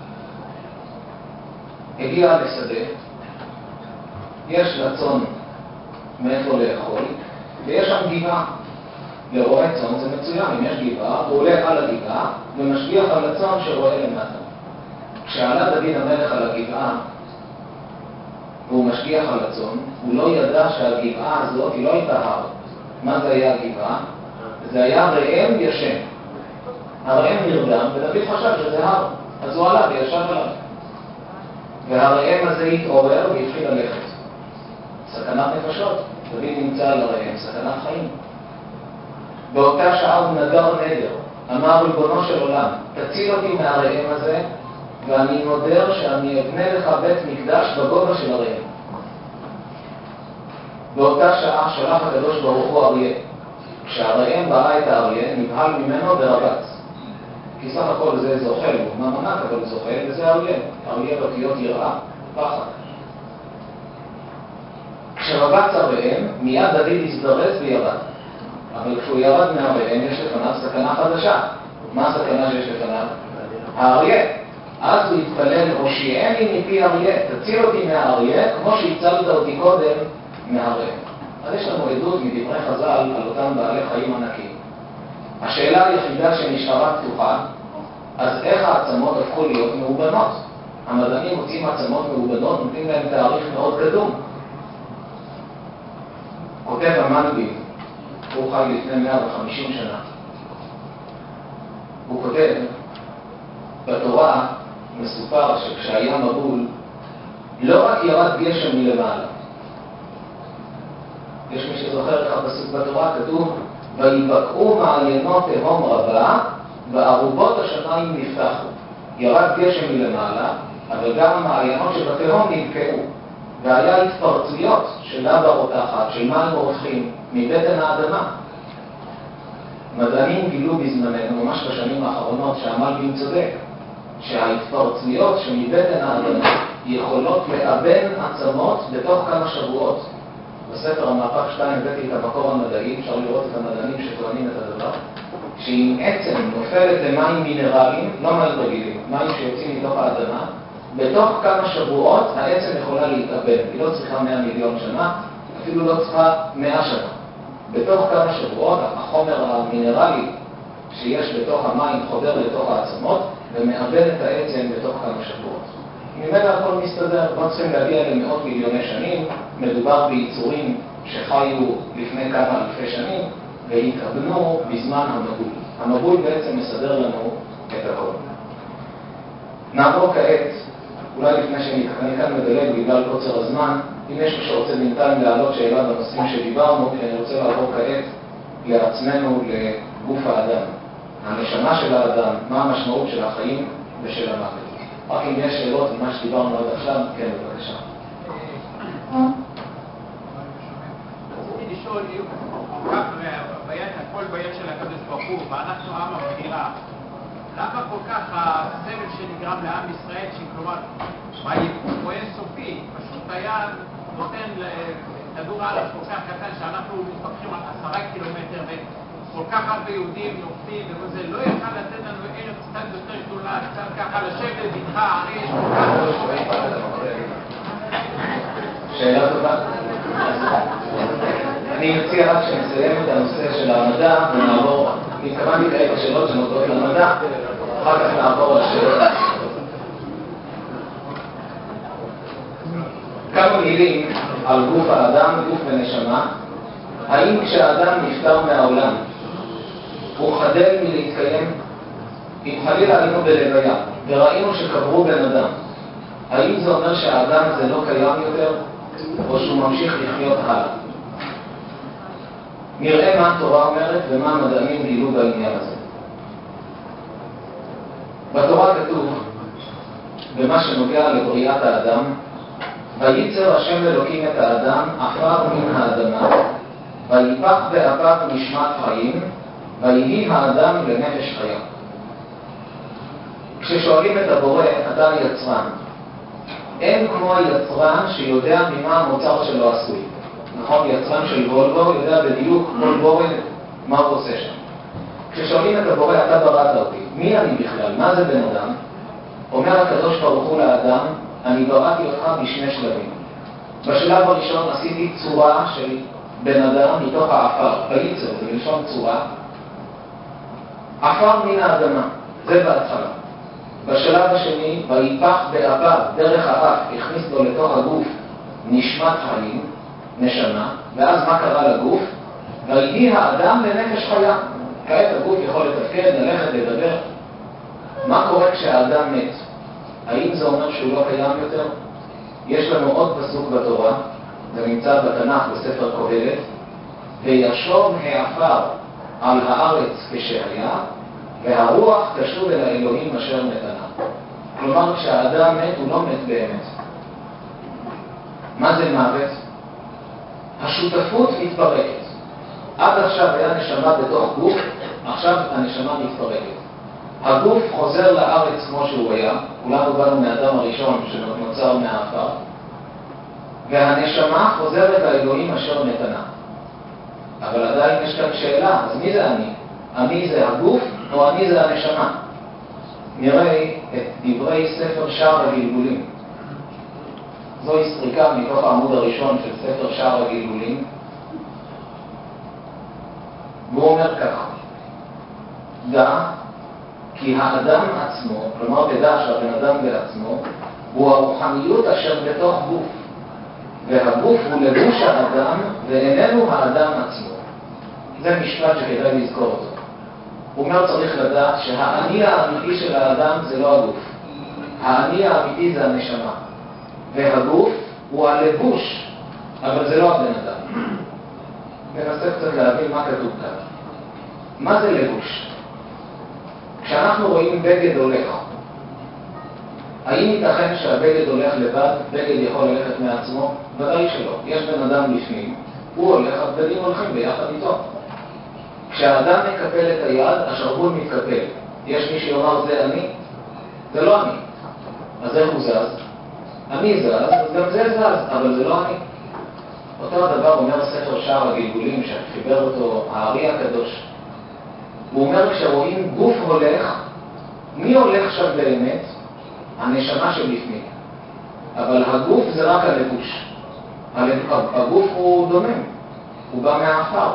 הגיע לשדה, יש לצאן מאיפה לאכול, ויש שם גבעה. לרועה צאן זה מצוין, אם יש גבעה, הוא עולה על הגבעה ומשגיח על הצאן שרואה למטה. כשעלה דוד המלך על הגבעה והוא משגיח על הצאן, הוא לא ידע שהגבעה הזאת היא לא הייתה הר. מה זה היה הגבעה? זה היה רעם ישן. הרעם נרדם ודוד חשב שזה הר, אז הוא עלה וישב עליו. והרעם הזה התעורר והתחיל ללכת. סכנת נפשות. דוד נמצא על הרעם, סכנת חיים. באותה שעה הוא נדר נדר, אמר ריבונו של עולם, תציל אותי מהרעם הזה, ואני נודר שאני אבנה לך בית מקדש בגובה של הרעם. באותה שעה שלח הקדוש ברוך הוא אריה. כשהרעם ראה את האריה, נבהל ממנו ורבץ. כי סך הכל זה זוחל, הוא ממנק, אבל הוא זוחל, וזה אריה. אריה באותיות יראה, פחד. כשרבץ הרעם, מיד דוד הזדרז וירד. אבל כשהוא ירד מהרעם, יש לפניו סכנה חדשה. מה הסכנה שיש לפניו? האריה. אז הוא התפלל, הושיעני מפי אריה, תציל אותי מהאריה, כמו שהצלת אותי קודם מהרעם. אז יש לנו עדות מדברי חז"ל על אותם בעלי חיים ענקים. השאלה היחידה שנשארה פתוחה, אז איך העצמות הפכו להיות מאובנות? המדענים מוצאים עצמות מאובנות, נותנים להם תאריך מאוד קדום. כותב המנביב, הוא חי לפני מאה וחמישים שנה. הוא כותב, בתורה מסופר שכשהיה מבול, לא רק ירד גשם מלמעלה. יש מי שזוכר איך הפסוק בתורה, כתוב, ויבקעו מעיינות תהום רבה, וערובות השמיים נפתחו. ירד גשם מלמעלה, אבל גם המעיינות שבתהום נבקעו. והיה התפרצויות של לבה רותחת, של מים רותחים, מבטן האדמה. מדענים גילו בזמננו, ממש בשנים האחרונות, שהמלבים צודק, שההתפרצויות שמבטן האדמה יכולות לאבן עצמות בתוך כמה שבועות. בספר המהפך שתיים הבאתי את המקור המדעי, אפשר לראות את המדענים שטוענים את הדבר, שאם עצם נופלת למים מינרליים, לא מים רגילים, מים שיוצאים מתוך האדמה, בתוך כמה שבועות העצם יכולה להתאבן. היא לא צריכה מאה מיליון שנה, אפילו לא צריכה מאה שנה. בתוך כמה שבועות החומר המינרלי שיש בתוך המים חודר לתוך העצמות ומאבן את העצם בתוך כמה שבועות. ממנו הכל מסתדר, לא צריכים להגיע למאות מיליוני שנים, מדובר ביצורים שחיו לפני כמה אלפי שנים והתאבנו בזמן המבול. המבול בעצם מסדר לנו את הכל. נעבור כעת, אולי לפני שאני כאן מדלג בגלל קוצר הזמן, אם יש מי שרוצה בינתיים להעלות שאלה בנושאים שדיברנו, כי אני רוצה לעבור כעת לעצמנו לגוף האדם. הנשמה של האדם, מה המשמעות של החיים ושל המוות. רק אם יש שאלות על מה שדיברנו עד עכשיו, כן, בבקשה. רציתי לשאול, כך בהוויית הכל ביד של הקדוש ברוך הוא, ואנחנו עם הבחירה. למה כל כך הסבל שנגרם לעם ישראל, שכלומר, ביקום הוא אינסופי, פשוט היה נותן כדור הארץ כל כך קטן, שאנחנו מתפתחים על עשרה קילומטר, וכל כך הרבה יהודים נופלים, וזה לא יכל לתת לנו ארץ קצת יותר גדולה, קצת ככה לשבת איתך, הרי יש כל כך הרבה. שאלה טובה. אני מציע רק שנסיים את הנושא של המדע ונעבור, התכוונתי כעת השאלות שנוגעות למדע, אחר כך נעבור לשאלות. כמה מילים על גוף האדם, גוף ונשמה. האם כשהאדם נפטר מהעולם הוא חדל מלהתקיים? אם חלילה היינו בלוויה וראינו שקברו בן אדם, האם זה אומר שהאדם זה לא קיים יותר או שהוא ממשיך לחיות הלאה? נראה מה התורה אומרת ומה המדענים גילו בעניין הזה. בתורה כתוב, במה שנוגע לבריאת האדם, וייצר השם אלוקים את האדם עפר מן האדמה, ויפח באפיו נשמת חיים, ויהי האדם לנפש חיה. כששואלים את הבורא, אתה יצרן, אין כמו היצרן שיודע ממה המוצר שלו עשוי. נכון, יצרן של וולבו יודע בדיוק כל בורא מה הוא עושה שם. כששואלים את הבורא, אתה בראת אותי, מי אני בכלל? מה זה בן אדם? אומר הקדוש ברוך הוא לאדם, אני בראתי אותך בשני שלבים. בשלב הראשון עשיתי צורה של בן אדם מתוך האפר, וייצר, זה מלשון צורה. אפר מן האדמה, זה בהתחלה. בשלב השני, ויפח באפיו, דרך האף, הכניס לו לתוך הגוף נשמת חיים, נשמה, ואז מה קרה לגוף? ויהי האדם לנפש חיה. כעת הגוף יכול לתפקד, ללכת, לדבר. מה קורה כשהאדם מת? האם זה אומר שהוא לא קיים יותר? יש לנו עוד פסוק בתורה, זה נמצא בתנ"ך בספר קהלת, וישוב העפר על הארץ כשהיה, והרוח תשוב אל האלוהים אשר נתנה. כלומר, כשהאדם מת, הוא לא מת באמת. מה זה מוות? השותפות מתפרקת. עד עכשיו היה נשמה בתוך גוף, עכשיו הנשמה מתפרקת. הגוף חוזר לארץ כמו שהוא היה, כולנו באנו מהאדם הראשון שנוצר מהאפר, והנשמה חוזרת לאלוהים אשר נתנה. אבל עדיין יש כאן שאלה, אז מי זה אני? אני זה הגוף או אני זה הנשמה? נראה את דברי ספר שער הגלגולים. זוהי סריקה מתוך העמוד הראשון של ספר שער הגלגולים. והוא אומר כך, דע כי האדם עצמו, כלומר תדע שהבן אדם בעצמו, הוא הרוחניות אשר בתוך גוף, והגוף הוא לבוש האדם ואיננו האדם עצמו. זה משפט שכדאי לזכור אותו. הוא אומר צריך לדעת שהאני האמיתי של האדם זה לא הגוף. האני האמיתי זה הנשמה. והגוף הוא הלבוש, אבל זה לא הבן אדם. ננסה קצת להבין מה כתוב כאן. מה זה לבוש? כשאנחנו רואים בגד הולך, האם ייתכן שהבגד הולך לבד, בגד יכול ללכת מעצמו? ודאי שלא. יש בן אדם לפנים, הוא הולך, הבגדים הולכים ביחד איתו. כשהאדם מקפל את היד, השרוול מתקפל. יש מי שיאמר זה אני? זה לא אני. אז איך הוא זז? אני זז, אז גם זה זז, אבל זה לא אני. אותו הדבר אומר ספר שער הגלגולים שחיבר אותו הארי הקדוש. הוא אומר שרואים גוף הולך, מי הולך שם באמת? הנשמה שבפנים. אבל הגוף זה רק הלבוש. הגוף הוא דומם, הוא בא מהאפר.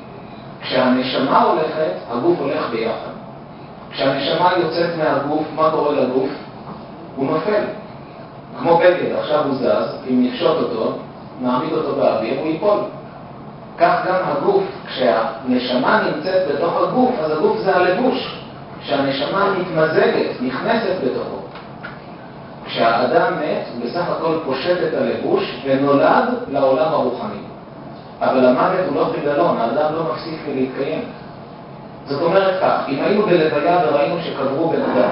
כשהנשמה הולכת, הגוף הולך ביחד. כשהנשמה יוצאת מהגוף, מה קורה לגוף? הוא נופל. כמו בגד, עכשיו הוא זז, אם נפשוט אותו, נעמיד אותו באוויר, הוא ייפול. כך גם הגוף, כשהנשמה נמצאת בתוך הגוף, אז הגוף זה הלבוש. כשהנשמה מתמזגת, נכנסת בתוכו. כשהאדם מת, הוא בסך הכל פושט את הלבוש ונולד לעולם הרוחני. אבל המוות הוא לא חידלון, האדם לא מפסיק להתקיים. זאת אומרת כך, אם היינו בלוויה וראינו שקברו בן אדם,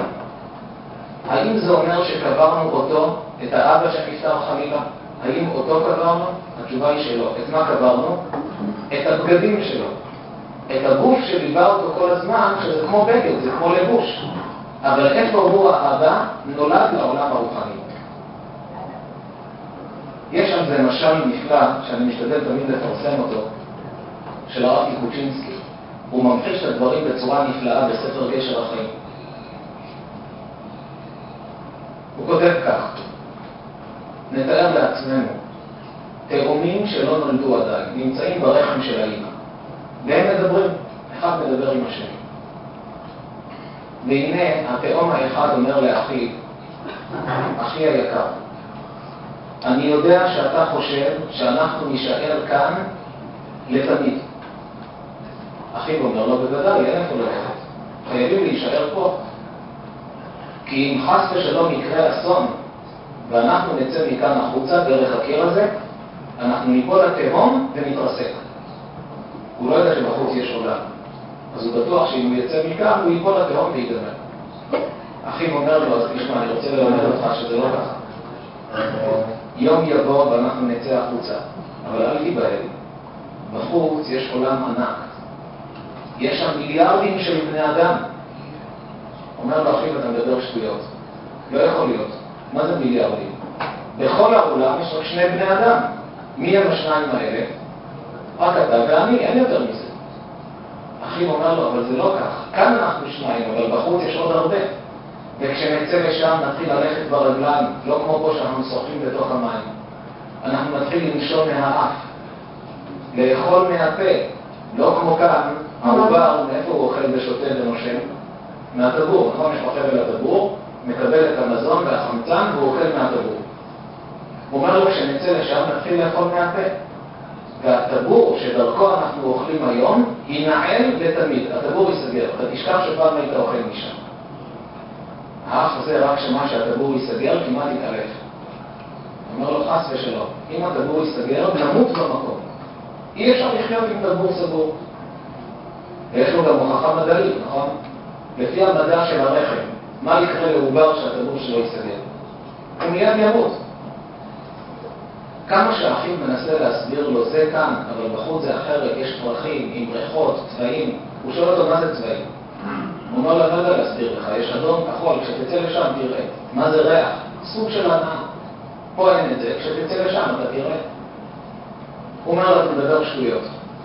האם זה אומר שקברנו אותו, את האבא שנפטר חלילה? האם אותו קברנו? התשובה היא שלא. את מה קברנו? את הבגדים שלו. את הגוף שליווה אותו כל הזמן, שזה כמו בגד, זה כמו לבוש. אבל איפה הוא האבא נולד לעולם הרוחני. יש שם זה משל נפלא, שאני משתדל תמיד לפרסם אותו, של הרב קוצ'ינסקי. הוא ממחיש את הדברים בצורה נפלאה בספר גשר החיים. הוא כותב כך: נתאר לעצמנו תאומים שלא נולדו עדיין, נמצאים ברחם של האמא, והם מדברים, אחד מדבר עם השני. והנה התאום האחד אומר לאחיו, אחי היקר, אני יודע שאתה חושב שאנחנו נשאר כאן לתמיד. אחיו אומר לו, בוודאי, אין איפה ללכת, חייבים להישאר פה. כי אם חס ושלום יקרה אסון, ואנחנו נצא מכאן החוצה דרך הקיר הזה, אנחנו ניפול לתהום ונתרסק. הוא לא יודע שבחוץ יש עולם. אז הוא בטוח שאם הוא יצא מכאן, הוא ייפול לתהום ויגמר. אחיו אומר לו, אז תשמע, אני רוצה ללמד אותך שזה לא ככה. יום יבוא ואנחנו נצא החוצה, אבל אל תיבהל. בחוץ יש עולם ענק. יש שם מיליארדים של בני אדם. אומר לו, אחיו, אתה מדבר שטויות. לא יכול להיות. מה זה מיליארדים? בכל העולם יש רק שני בני אדם. מי הם השניים האלה? רק אתה ואני, אין יותר מזה. אחיו אומר לו, אבל זה לא כך. כאן אנחנו שניים, אבל בחוץ יש עוד הרבה. וכשנצא לשם נתחיל ללכת ברגליים, לא כמו פה שאנחנו שוחים בתוך המים. אנחנו נתחיל לנשום מהאף, לאכול מהפה, לא כמו כאן, העובר, מאיפה הוא אוכל ושותה ונושם? מהטבור, נכון? יש בחבל הטבור, מקבל את המזון והחמצן והוא אוכל מהטבור. הוא אומר לו, כשנצא לשם נתחיל לאכול מהפה. והטבור שדרכו אנחנו אוכלים היום, ינעל לתמיד. הטבור ייסגר. אתה תשכח שפעם היית אוכל משם. האף הזה רק שמה שהטבור ייסגר, כמעט יתעלף. אומר לו, חס ושלום, אם הטבור ייסגר, נמות במקום. אי אפשר לחיות עם טבור סגור. ויש לו גם הוכחה מדעית, נכון? לפי המדע של הרחם, מה יקרה לעובר שהטבור שלו ייסגר? הוא מיד ימות. כמה שהאחיו מנסה להסביר לו, זה כאן, אבל בחוץ זה אחרת, יש פרחים עם ריחות, צבעים. הוא שואל אותו, מה זה צבעים? הוא אומר לו, לא יודע להסביר לך, יש אדום כחול, כשתצא לשם תראה. מה זה ריח? סוג של ענן. פה אין את זה, כשתצא לשם אתה תראה. הוא אומר לו, אתה מדבר שטויות.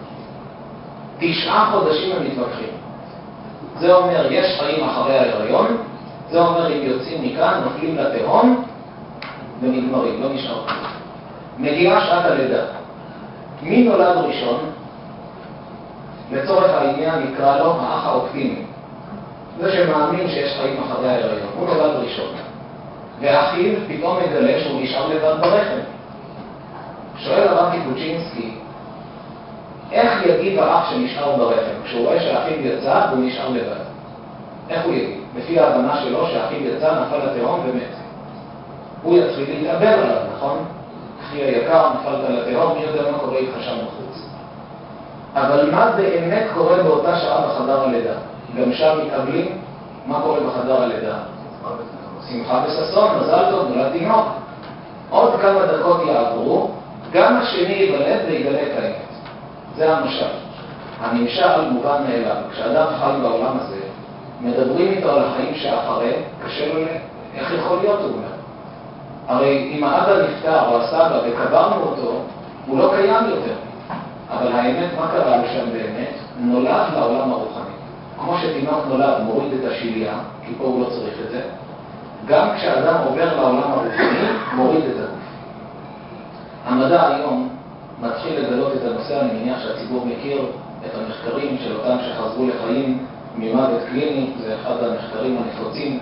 תשעה חודשים הם מתווכחים. זה אומר, יש חיים אחרי ההיריון, זה אומר, אם יוצאים מכאן, נופלים לתהום, ונגמרים, לא נשאר כלום. מגיעה שעת הלידה. מי נולד ראשון? לצורך העניין נקרא לו האח האופטימי. זה שמאמין שיש חיים אחרי ההיריון. הוא נולד ראשון. ואחיו פתאום מגלה שהוא נשאר לבד ברחם. שואל הרב קוצ'ינסקי, איך יגיב האח שנשאר ברחם? כשהוא רואה שהאחיו יצא והוא נשאר לבד. איך הוא יגיב? לפי ההבנה שלו שהאחיו יצא, נפל לתהום ומת. הוא יתחיל להתאבל עליו, נכון? אחי היקר, נפלת לתהום, מי יודע מה קורה איתך שם בחוץ. אבל מה באמת קורה באותה שעה בחדר הלידה? גם שם מתאבלים? מה קורה בחדר הלידה? שמחה וששון, מזל טוב, נולד תינוק. עוד כמה דקות יעברו, גם השני ייוולד ויגלה את האמת. זה המשל. הנמשל מובן מאליו. כשאדם חי בעולם הזה, מדברים איתו על החיים שאחרי, קשה לו ל... איך יכול להיות, הוא אומר. הרי אם האבא נפטר או הסבא וקברנו אותו, הוא לא קיים יותר. אבל האמת, מה קרה לו שם באמת? נולד לעולם הרוחני. כמו שתינוק נולד מוריד את השיליה, כי פה הוא לא צריך את זה, גם כשאדם עובר לעולם הרוחני, מוריד את הגוף. המדע היום מתחיל לגלות את הנושא, אני מניח שהציבור מכיר את המחקרים של אותם שחזרו לחיים ממוות קליני, זה אחד המחקרים הנפוצים.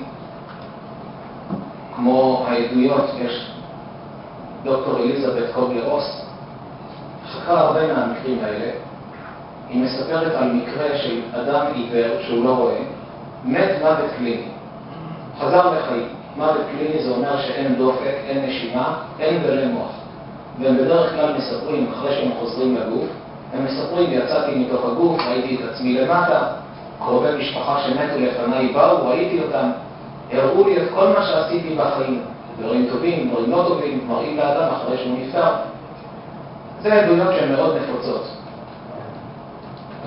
כמו העדויות, יש דוקטור אליזבת קובלר-רוס, חקרה הרבה מהמקרים האלה. היא מספרת על מקרה של אדם עיוור שהוא לא רואה, מת מוות קליני, חזר לחיים. מוות קליני זה אומר שאין דופק, אין נשימה, אין גלי מוח. והם בדרך כלל מספרים, אחרי שהם חוזרים לגוף, הם מספרים, יצאתי מתוך הגוף, ראיתי את עצמי למטה, קרובי משפחה שמתו לפניי באו, ראיתי אותם, הראו לי את כל מה שעשיתי בחיים, דברים טובים, דברים לא טובים, מראים לאדם אחרי שהוא נפטר. זה עדויות שהן מאוד נפוצות.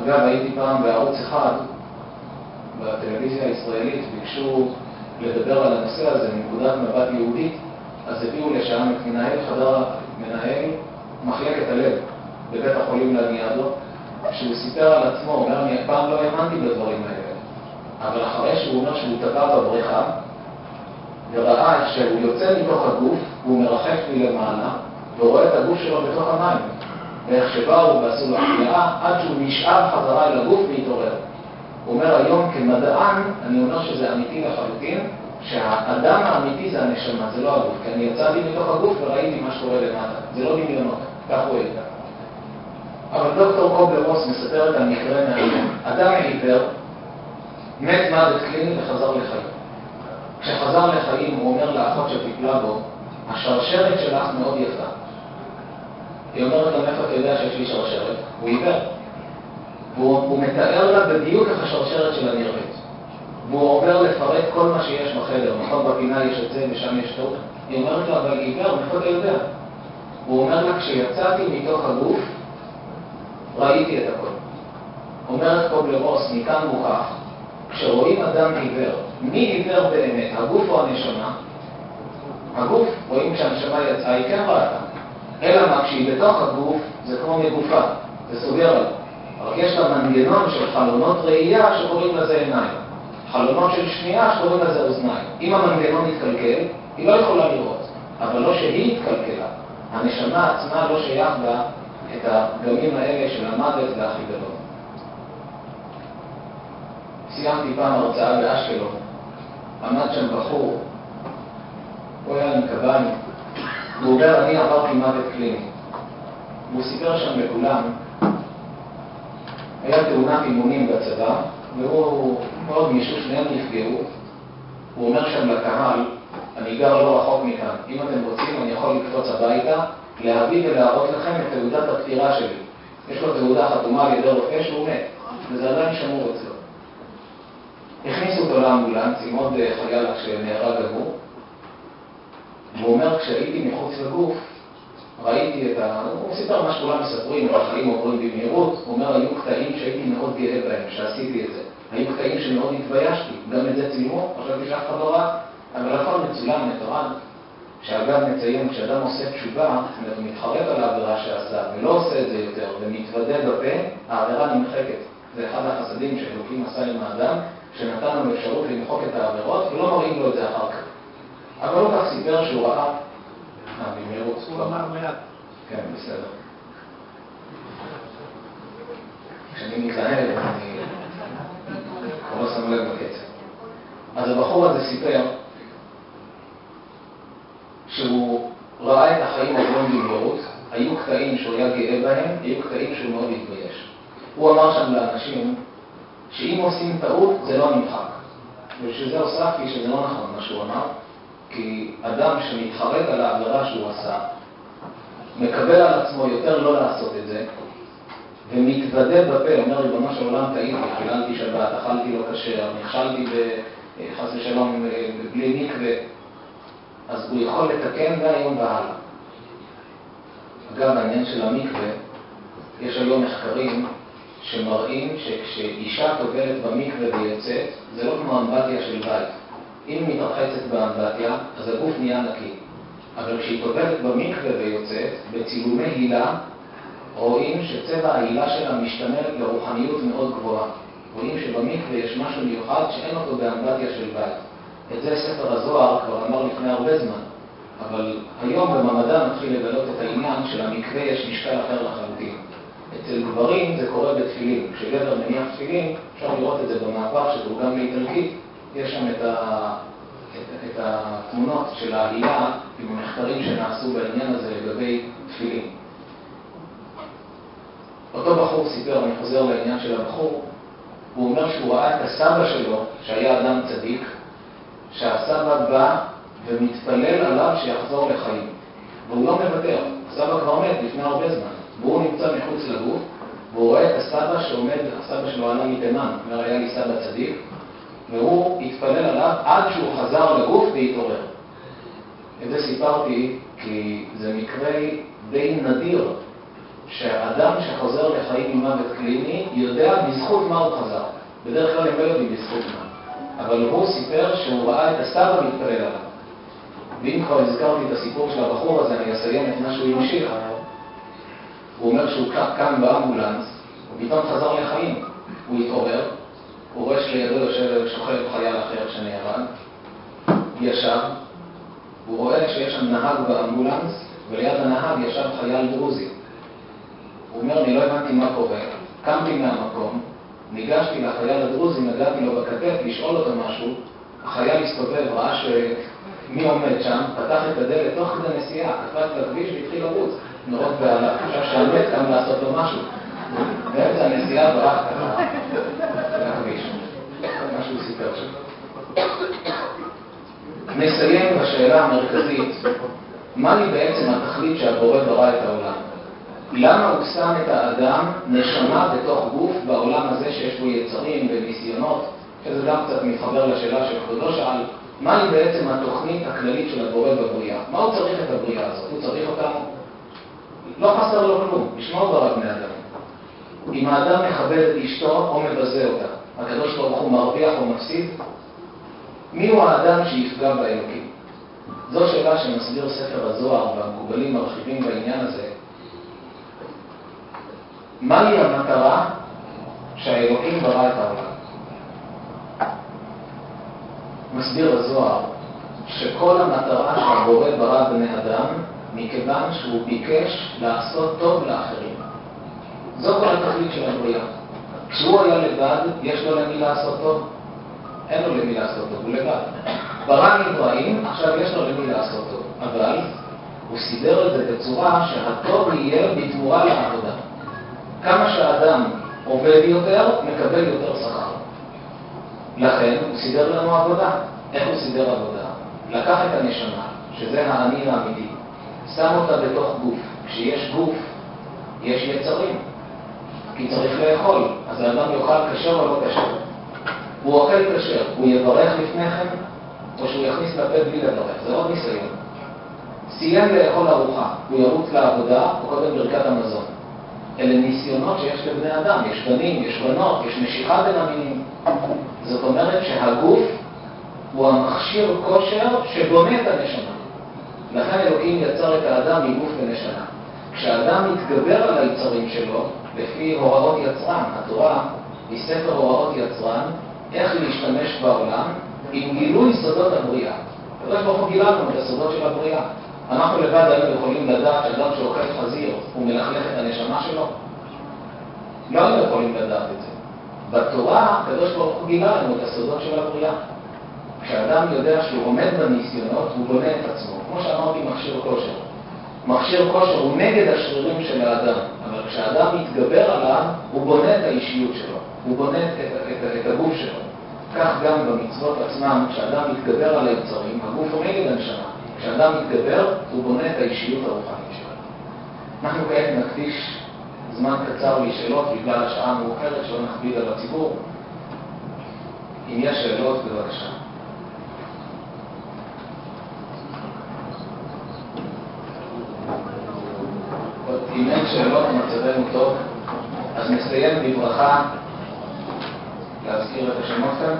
אגב, הייתי פעם בערוץ אחד, בטלוויזיה הישראלית, ביקשו לדבר על הנושא הזה מנקודת מבט יהודית, אז הביאו לשם את מנהל חדר, מנהל מחלקת הלב בבית החולים לניאדו, שהוא סיפר על עצמו, הוא אומר, אני פעם לא האמנתי בדברים האלה, אבל אחרי שהוא אומר שהוא טבע בבריכה, וראה שהוא יוצא מתוך הגוף, והוא מרחף מלמעלה, ורואה את הגוף שלו בתוך המים. ואיך שבאו ועשו לו החייאה, עד שהוא נשאב חזרה אל הגוף והתעורר. הוא אומר, היום כמדען, אני אומר שזה אמיתי לחלוטין, שהאדם האמיתי זה הנשמה, זה לא הגוף. כי אני יצאתי מתוך הגוף וראיתי מה שקורה למטה. זה לא דמיונות, כך הוא הייתה. אבל דוקטור קובלר-רוס מספר את המקרה מעניין. אדם עיוור, מת מוות קליני וחזר לחיים. כשחזר לחיים, הוא אומר לאחות שטיפלה בו, השרשרת שלך מאוד יפה. היא אומרת לה, מאיפה אתה יודע שיש לי שרשרת? הוא עיוור. והוא מתאר לה בדיוק איך השרשרת שלה נראית. והוא עובר לפרט כל מה שיש בחדר. נכון, בפינה יש את זה ושם יש טוב. היא אומרת לה, אבל עיוור, מאיפה אתה יודע? הוא אומר לה, כשיצאתי מתוך הגוף, ראיתי את הכל. אומרת קובלר-רוס, מכאן מוכח, כשרואים אדם עיוור, מי עיוור באמת, הגוף או הנשמה? הגוף, רואים כשהנשמה יצאה, היא כן ראתה. אלא מה, כשהיא בתוך הגוף, זה כמו מגופה, זה סוגר עליו. רק יש לה מנגנון של חלונות ראייה שקוראים לזה עיניים. חלונות של שמיעה שקוראים לזה אוזניים. אם המנגנון יתקלקל, היא לא יכולה לראות. אבל לא שהיא התקלקלה. הנשמה עצמה לא שייך בה את הגמים האלה של המוות והחידלון. סיימתי פעם הרצאה באשקלון. עמד שם בחור, הוא היה עם קביים, והוא אומר, אני עברתי מוות קליני. והוא סיפר שם לכולם, היה תאונת אימונים בצבא, והוא מאוד מישהו שניהם נפגעו. הוא אומר שם לקהל, אני גר לא רחוק מכאן, אם אתם רוצים אני יכול לקפוץ הביתה, להביא ולהראות לכם את תעודת הפטירה שלי. יש לו תעודה חתומה על ידי רופא שהוא מת, וזה עדיין שמור אצלו. הכניסו אותו לאמבולנס עם עוד חייל שנהרג הוא, והוא אומר, כשהייתי מחוץ לגוף, ראיתי את ה... הוא סיפר מה שכולם מספרים, החיים עוברים במהירות, הוא אומר, היו קטעים שהייתי מאוד גאה בהם, שעשיתי את זה. היו קטעים שמאוד התביישתי, גם את זה צילמו, חשבתי שאף אחד לא רע, אבל הכל מצולם, מתועד. שאגב מציין, כשאדם עושה תשובה, הוא מתחרט על העבירה שעשה, ולא עושה את זה יותר, ומתוודה בפה, העבירה נמחקת. זה אחד החסדים שאלוקים עשה עם האדם, שנתן לו אפשרות למחוק את העבירות, ולא מראים לו את זה אחר כך. אבל הוא כך סיפר שהוא ראה, אה, במהירות. הוא אמר לאט. כן, בסדר. כשאני מתלהב, אני לא שם לב בקצב. אז הבחור הזה סיפר שהוא ראה את החיים עוברים במהירות, היו קטעים שהוא היה גאה בהם, היו קטעים שהוא מאוד התבייש. הוא אמר שם לאנשים שאם עושים טעות זה לא נמחק. ושזה הוספתי שזה לא נכון מה שהוא אמר, כי אדם שמתחרט על העבירה שהוא עשה, מקבל על עצמו יותר לא לעשות את זה, ומתוודה בפה, אומר ריבונו של עולם, טעיתי, חיללתי שבת, אכלתי לא כשר, נכשלתי בחס ושלום בלי מקווה, אז הוא יכול לתקן מהיום והלאה. אגב, העניין של המקווה, יש היום מחקרים שמראים שכשאישה טובלת במקווה ויוצאת, זה לא כמו אמבטיה של בית. אם היא מתרחצת באמבטיה, אז הגוף נהיה נקי. אבל כשהיא טובלת במקווה ויוצאת, בצילומי הילה, רואים שצבע ההילה שלה משתנה לרוחניות מאוד גבוהה. רואים שבמקווה יש משהו מיוחד שאין אותו באמבטיה של בית. את זה ספר הזוהר כבר אמר לפני הרבה זמן. אבל היום במדע מתחיל לגלות את העניין של המקווה יש משקל אחר לחלוטין. אצל גברים זה קורה בתפילין. כשגבר מניח תפילין, אפשר לראות את זה במהפך שתורגם לאיטלקית. יש שם את, ה... את, את התמונות של ההילה עם המחקרים שנעשו בעניין הזה לגבי תפילין. אותו בחור סיפר, אני חוזר לעניין של הבחור, הוא אומר שהוא ראה את הסבא שלו, שהיה אדם צדיק, שהסבא בא ומתפלל עליו שיחזור לחיים. והוא לא מוותר, הסבא כבר מת לפני הרבה זמן. והוא נמצא מחוץ לגוף, והוא רואה את הסבא שעומד, הסבא שלו עלה מתימן, אומר, היה לי סבא צדיק, והוא התפלל עליו עד שהוא חזר לגוף והתעורר. את זה סיפרתי כי זה מקרה די נדיר, שהאדם שחוזר לחיים ממוות קליני יודע בזכות מה הוא חזר. בדרך כלל הם לא יודעים בזכות מה. אבל הוא סיפר שהוא ראה את הסבא מתפלל עליו. ואם כבר הזכרתי את הסיפור של הבחור הזה, אני אסיים את מה שהוא המשיך. הוא אומר שהוא קם באמבולנס, ופתאום חזר לחיים. הוא התעורר, הוא רואה שלידו יושב שוכב חייל אחר שנהרג, ישב, הוא רואה שיש שם נהג באמבולנס, וליד הנהג ישב חייל דרוזי. הוא אומר, אני לא הבנתי מה קורה, קמתי מהמקום, ניגשתי לחייל הדרוזי, נגעתי לו בכתף, לשאול אותו משהו, החייל הסתובב, ראה שמי עומד שם, פתח את הדלת תוך כדי נסיעה, קפץ לכביש והתחיל לרוץ, מרוב בעלה, חשב שהמת קם לעשות לו משהו. באמצע הנסיעה ברח ככה לכביש. משהו סיפר שם. נסיים בשאלה המרכזית, מהי בעצם התכלית שהבורא ברא את העולם? למה הוא שם את האדם נשמה בתוך גוף בעולם הזה שיש בו יצרים וניסיונות, שזה גם קצת מתחבר לשאלה של כבודו שאל, מהי בעצם התוכנית הכללית של הבורא בבריאה? מה הוא צריך את הבריאה הזאת? הוא צריך אותנו? לא חסר לו כלום, בשמה הוא ברא בני אדם. אם האדם מכבד את אשתו או מבזה אותה, הקדוש ברוך הוא מרוויח או מפסיד? מי הוא האדם שיפגע באלוקים? זו שאלה שמסביר ספר הזוהר והמקובלים מרחיבים בעניין הזה. מהי המטרה שהאלוקים ברא את העולם? מסביר הזוהר שכל המטרה שהבורא ברא בני אדם מכיוון שהוא ביקש לעשות טוב לאחרים. זו כל התכלית של הבריאה. כשהוא היה לבד, יש לו למי לעשות טוב? אין לו למי לעשות טוב, הוא לבד. ברא נבראים, עכשיו יש לו למי לעשות טוב. אבל הוא סידר את זה בצורה שהטוב יהיה בתמורה לעבודה. כמה שהאדם עובד יותר, מקבל יותר שכר. לכן הוא סידר לנו עבודה. איך הוא סידר עבודה? לקח את הנשמה, שזה האני האמיתי, שם אותה בתוך גוף. כשיש גוף, יש יצרים. כי צריך לאכול, אז האדם יאכל כשר או לא כשר. הוא אוכל כשר, הוא יברך לפני כן, או שהוא יכניס לפה בלי לברך. זה עוד ניסיון. סיים לאכול ארוחה, הוא ירוץ לעבודה, או קודם ברכת המזון. אלה ניסיונות שיש לבני אדם, יש בנים, יש בנות, יש משיכה בין המינים. זאת אומרת שהגוף הוא המכשיר כושר שבונה את הנשמה. לכן אלוקים יצר את האדם מגוף ונשמה. כשהאדם מתגבר על היצרים שלו, לפי הוראות יצרן, התורה היא ספר הוראות יצרן, איך להשתמש בעולם עם גילוי סודות הבריאה. הקדוש ברוך הוא גילה לנו את הסודות של הבריאה. אנחנו לבד היינו יכולים לדעת שאדם שאוכל חזיר הוא מלכלך את הנשמה שלו? לא היינו יכולים לדעת את זה. בתורה הקדוש ברוך הוא גילה לנו את הסודות של הבריאה. כשאדם יודע שהוא עומד בניסיונות, הוא בונה את עצמו. כמו שאמרתי, מכשיר כושר. מכשיר כושר הוא נגד השרירים של האדם, אבל כשאדם מתגבר עליו, הוא בונה את האישיות שלו, הוא בונה את, את, את, את הגוף שלו. כך גם במצוות עצמם, כשאדם מתגבר על היצרים, הגוף הוא נגד הנשמה. כשאדם מתגבר, הוא בונה את האישיות הרוחנית שלו. אנחנו כעת נקדיש זמן קצר לשאלות, בגלל השעה המאוחרת שלא נכביד על הציבור. אם יש שאלות, בבקשה. אם אין שאלות, מצבנו טוב, אז נסיים בברכה להזכיר את השמות כאן.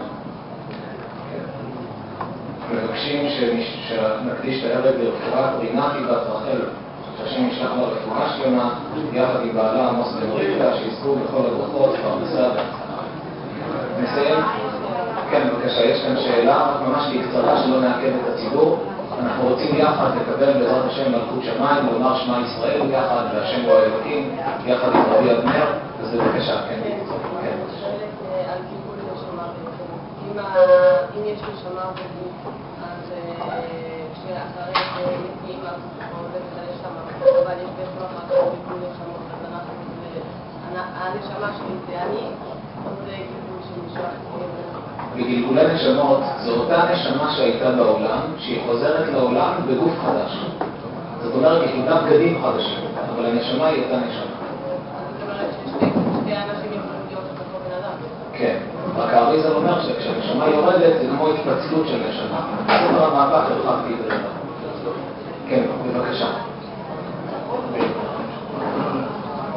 מבקשים שנקדיש את הערב לרפואת רינתי בת רחל, שהשם ישלח לה רפואה שלמה, יחד עם בעלה עמוס בן רבקה, שיזכו בכל הברכות, פרנסה והצלחה. נסיים. כן, בבקשה, יש כאן שאלה, רק ממש בקצרה שלא נעכב את הציבור. אנחנו רוצים יחד לקבל בעזרת השם מלכות שמיים, לומר שמע ישראל יחד, והשם הוא האלוקים, יחד עם רבי אבנר, אז בבקשה, כן. כן. על קיבול נשמה בעצם. אם יש נשמה בגוף, אז כשאחרי זה אימא עובדת על נשמה, אבל יש בהכרח רק קיבול נשמות, אז אנחנו, הנשמה שלי זה אני, או זה קיבול של מישהו אחר? בגלגולי נשמות, זו אותה נשמה שהייתה בעולם, שהיא חוזרת לעולם בגוף חדש. זאת אומרת, היא קיבלה בגדים חדשים, אבל הנשמה היא אותה נשמה. זאת אומרת ששתי אנשים יכולים להיות את אותו בן אדם? כן, רק האריזל אומר שכשהנשמה יורדת זה כמו התפצלות של נשמה. בספר המהפך הרחבתי את זה. כן, בבקשה.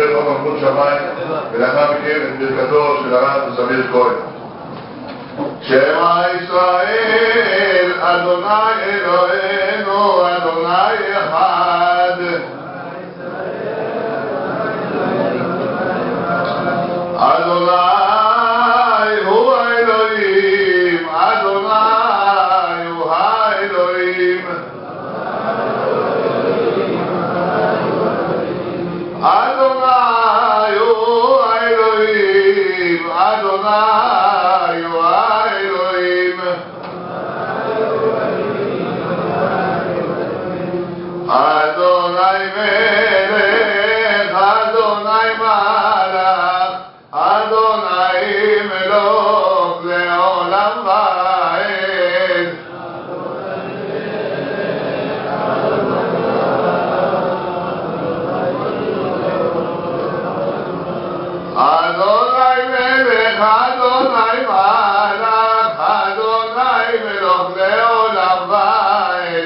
לקבל עוד מלכות שמיים, ולאחר מכן את ברכתו של הרב זמיר כהן. שמע ישראל, אדוני אלוהינו, אדוני אחד. אדוני הוא האלוהים, אדוני הוא האלוהים. אדוני הוא האלוהים, אדוני הוא האלוהים. אדוני מלך, אדוני מלך, אדוני מלוך לעולם ועד. אדוני מלך, אדוני מלך, אדוני מלוך לעולם ועד.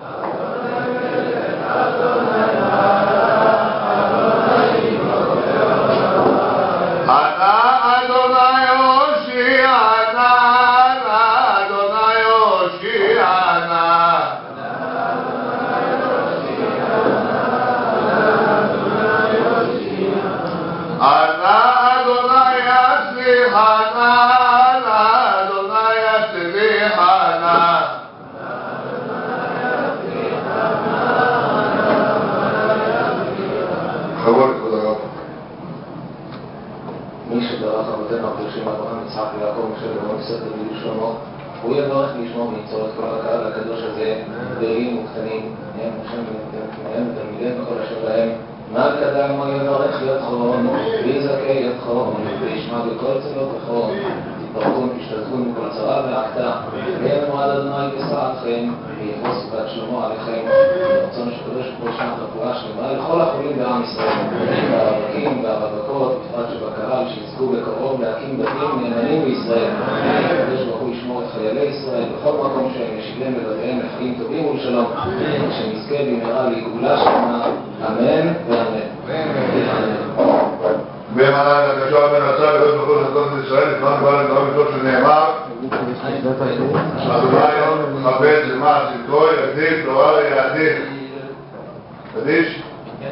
אתה אדוני הושיענה, אדוני הושיענה. אתה אדוני יצליחנה, אדוני יצליחנה. חבוד כבוד הרב. מי שברך אבותינו הקדושים אברהם, יצחק ויעקב, משה דוד, יוסף דוד ושלמה, הוא יברך לשמו וליצור את כל הקהל הקדוש הזה, גדולים וקטנים, הם ושם ותלמידיהם וכל אשר להם. מה קדם מה יברך ידכון, ויזכה ידכון, וישמע בכל צלות ידכון, תתברכון ותשתתפון בכל צרה ועקתה, ויאמרו עד אדוני בשעתכם, ויחרוס בת שלמה עליכם, ורצון שקדוש בכל שנת רפואה שלמה לכל החולים בעם ישראל, והרווקים והרווקות, בפרט שבקהל, שיזכו בקרוב להקים בתים נאמנים בישראל. הקדוש ברוך הוא ישמור את חיילי ישראל בכל מקום שהם, ישיבם לבתיהם לחיים טובים ולשלום, שנזכה במהרה לגאולה שלמה. אמן ואמן. במעלה הקדושה ומנצה להיות בכל זכות ישראל, נתמן כבר לדבר מצוות שנאמר, אדוני חפץ למען צדקו, יקדיש תורה ויעדיף. קדיש?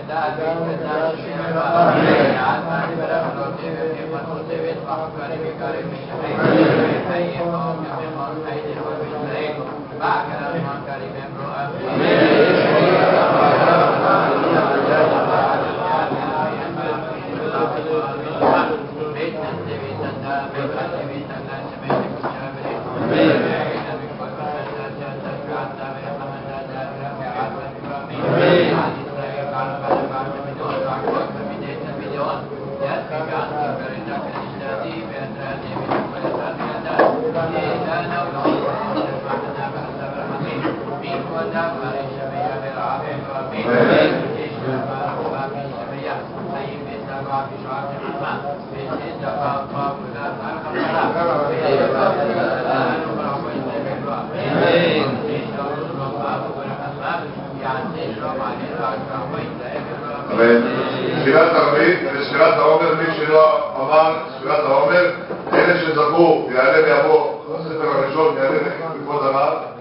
ספירת הרביעית וספירת העומר, מי שלא אמר ספירת העומר, אלה שזכו יעלה ויבוא, הספר הראשון יעלה לכבוד הרב.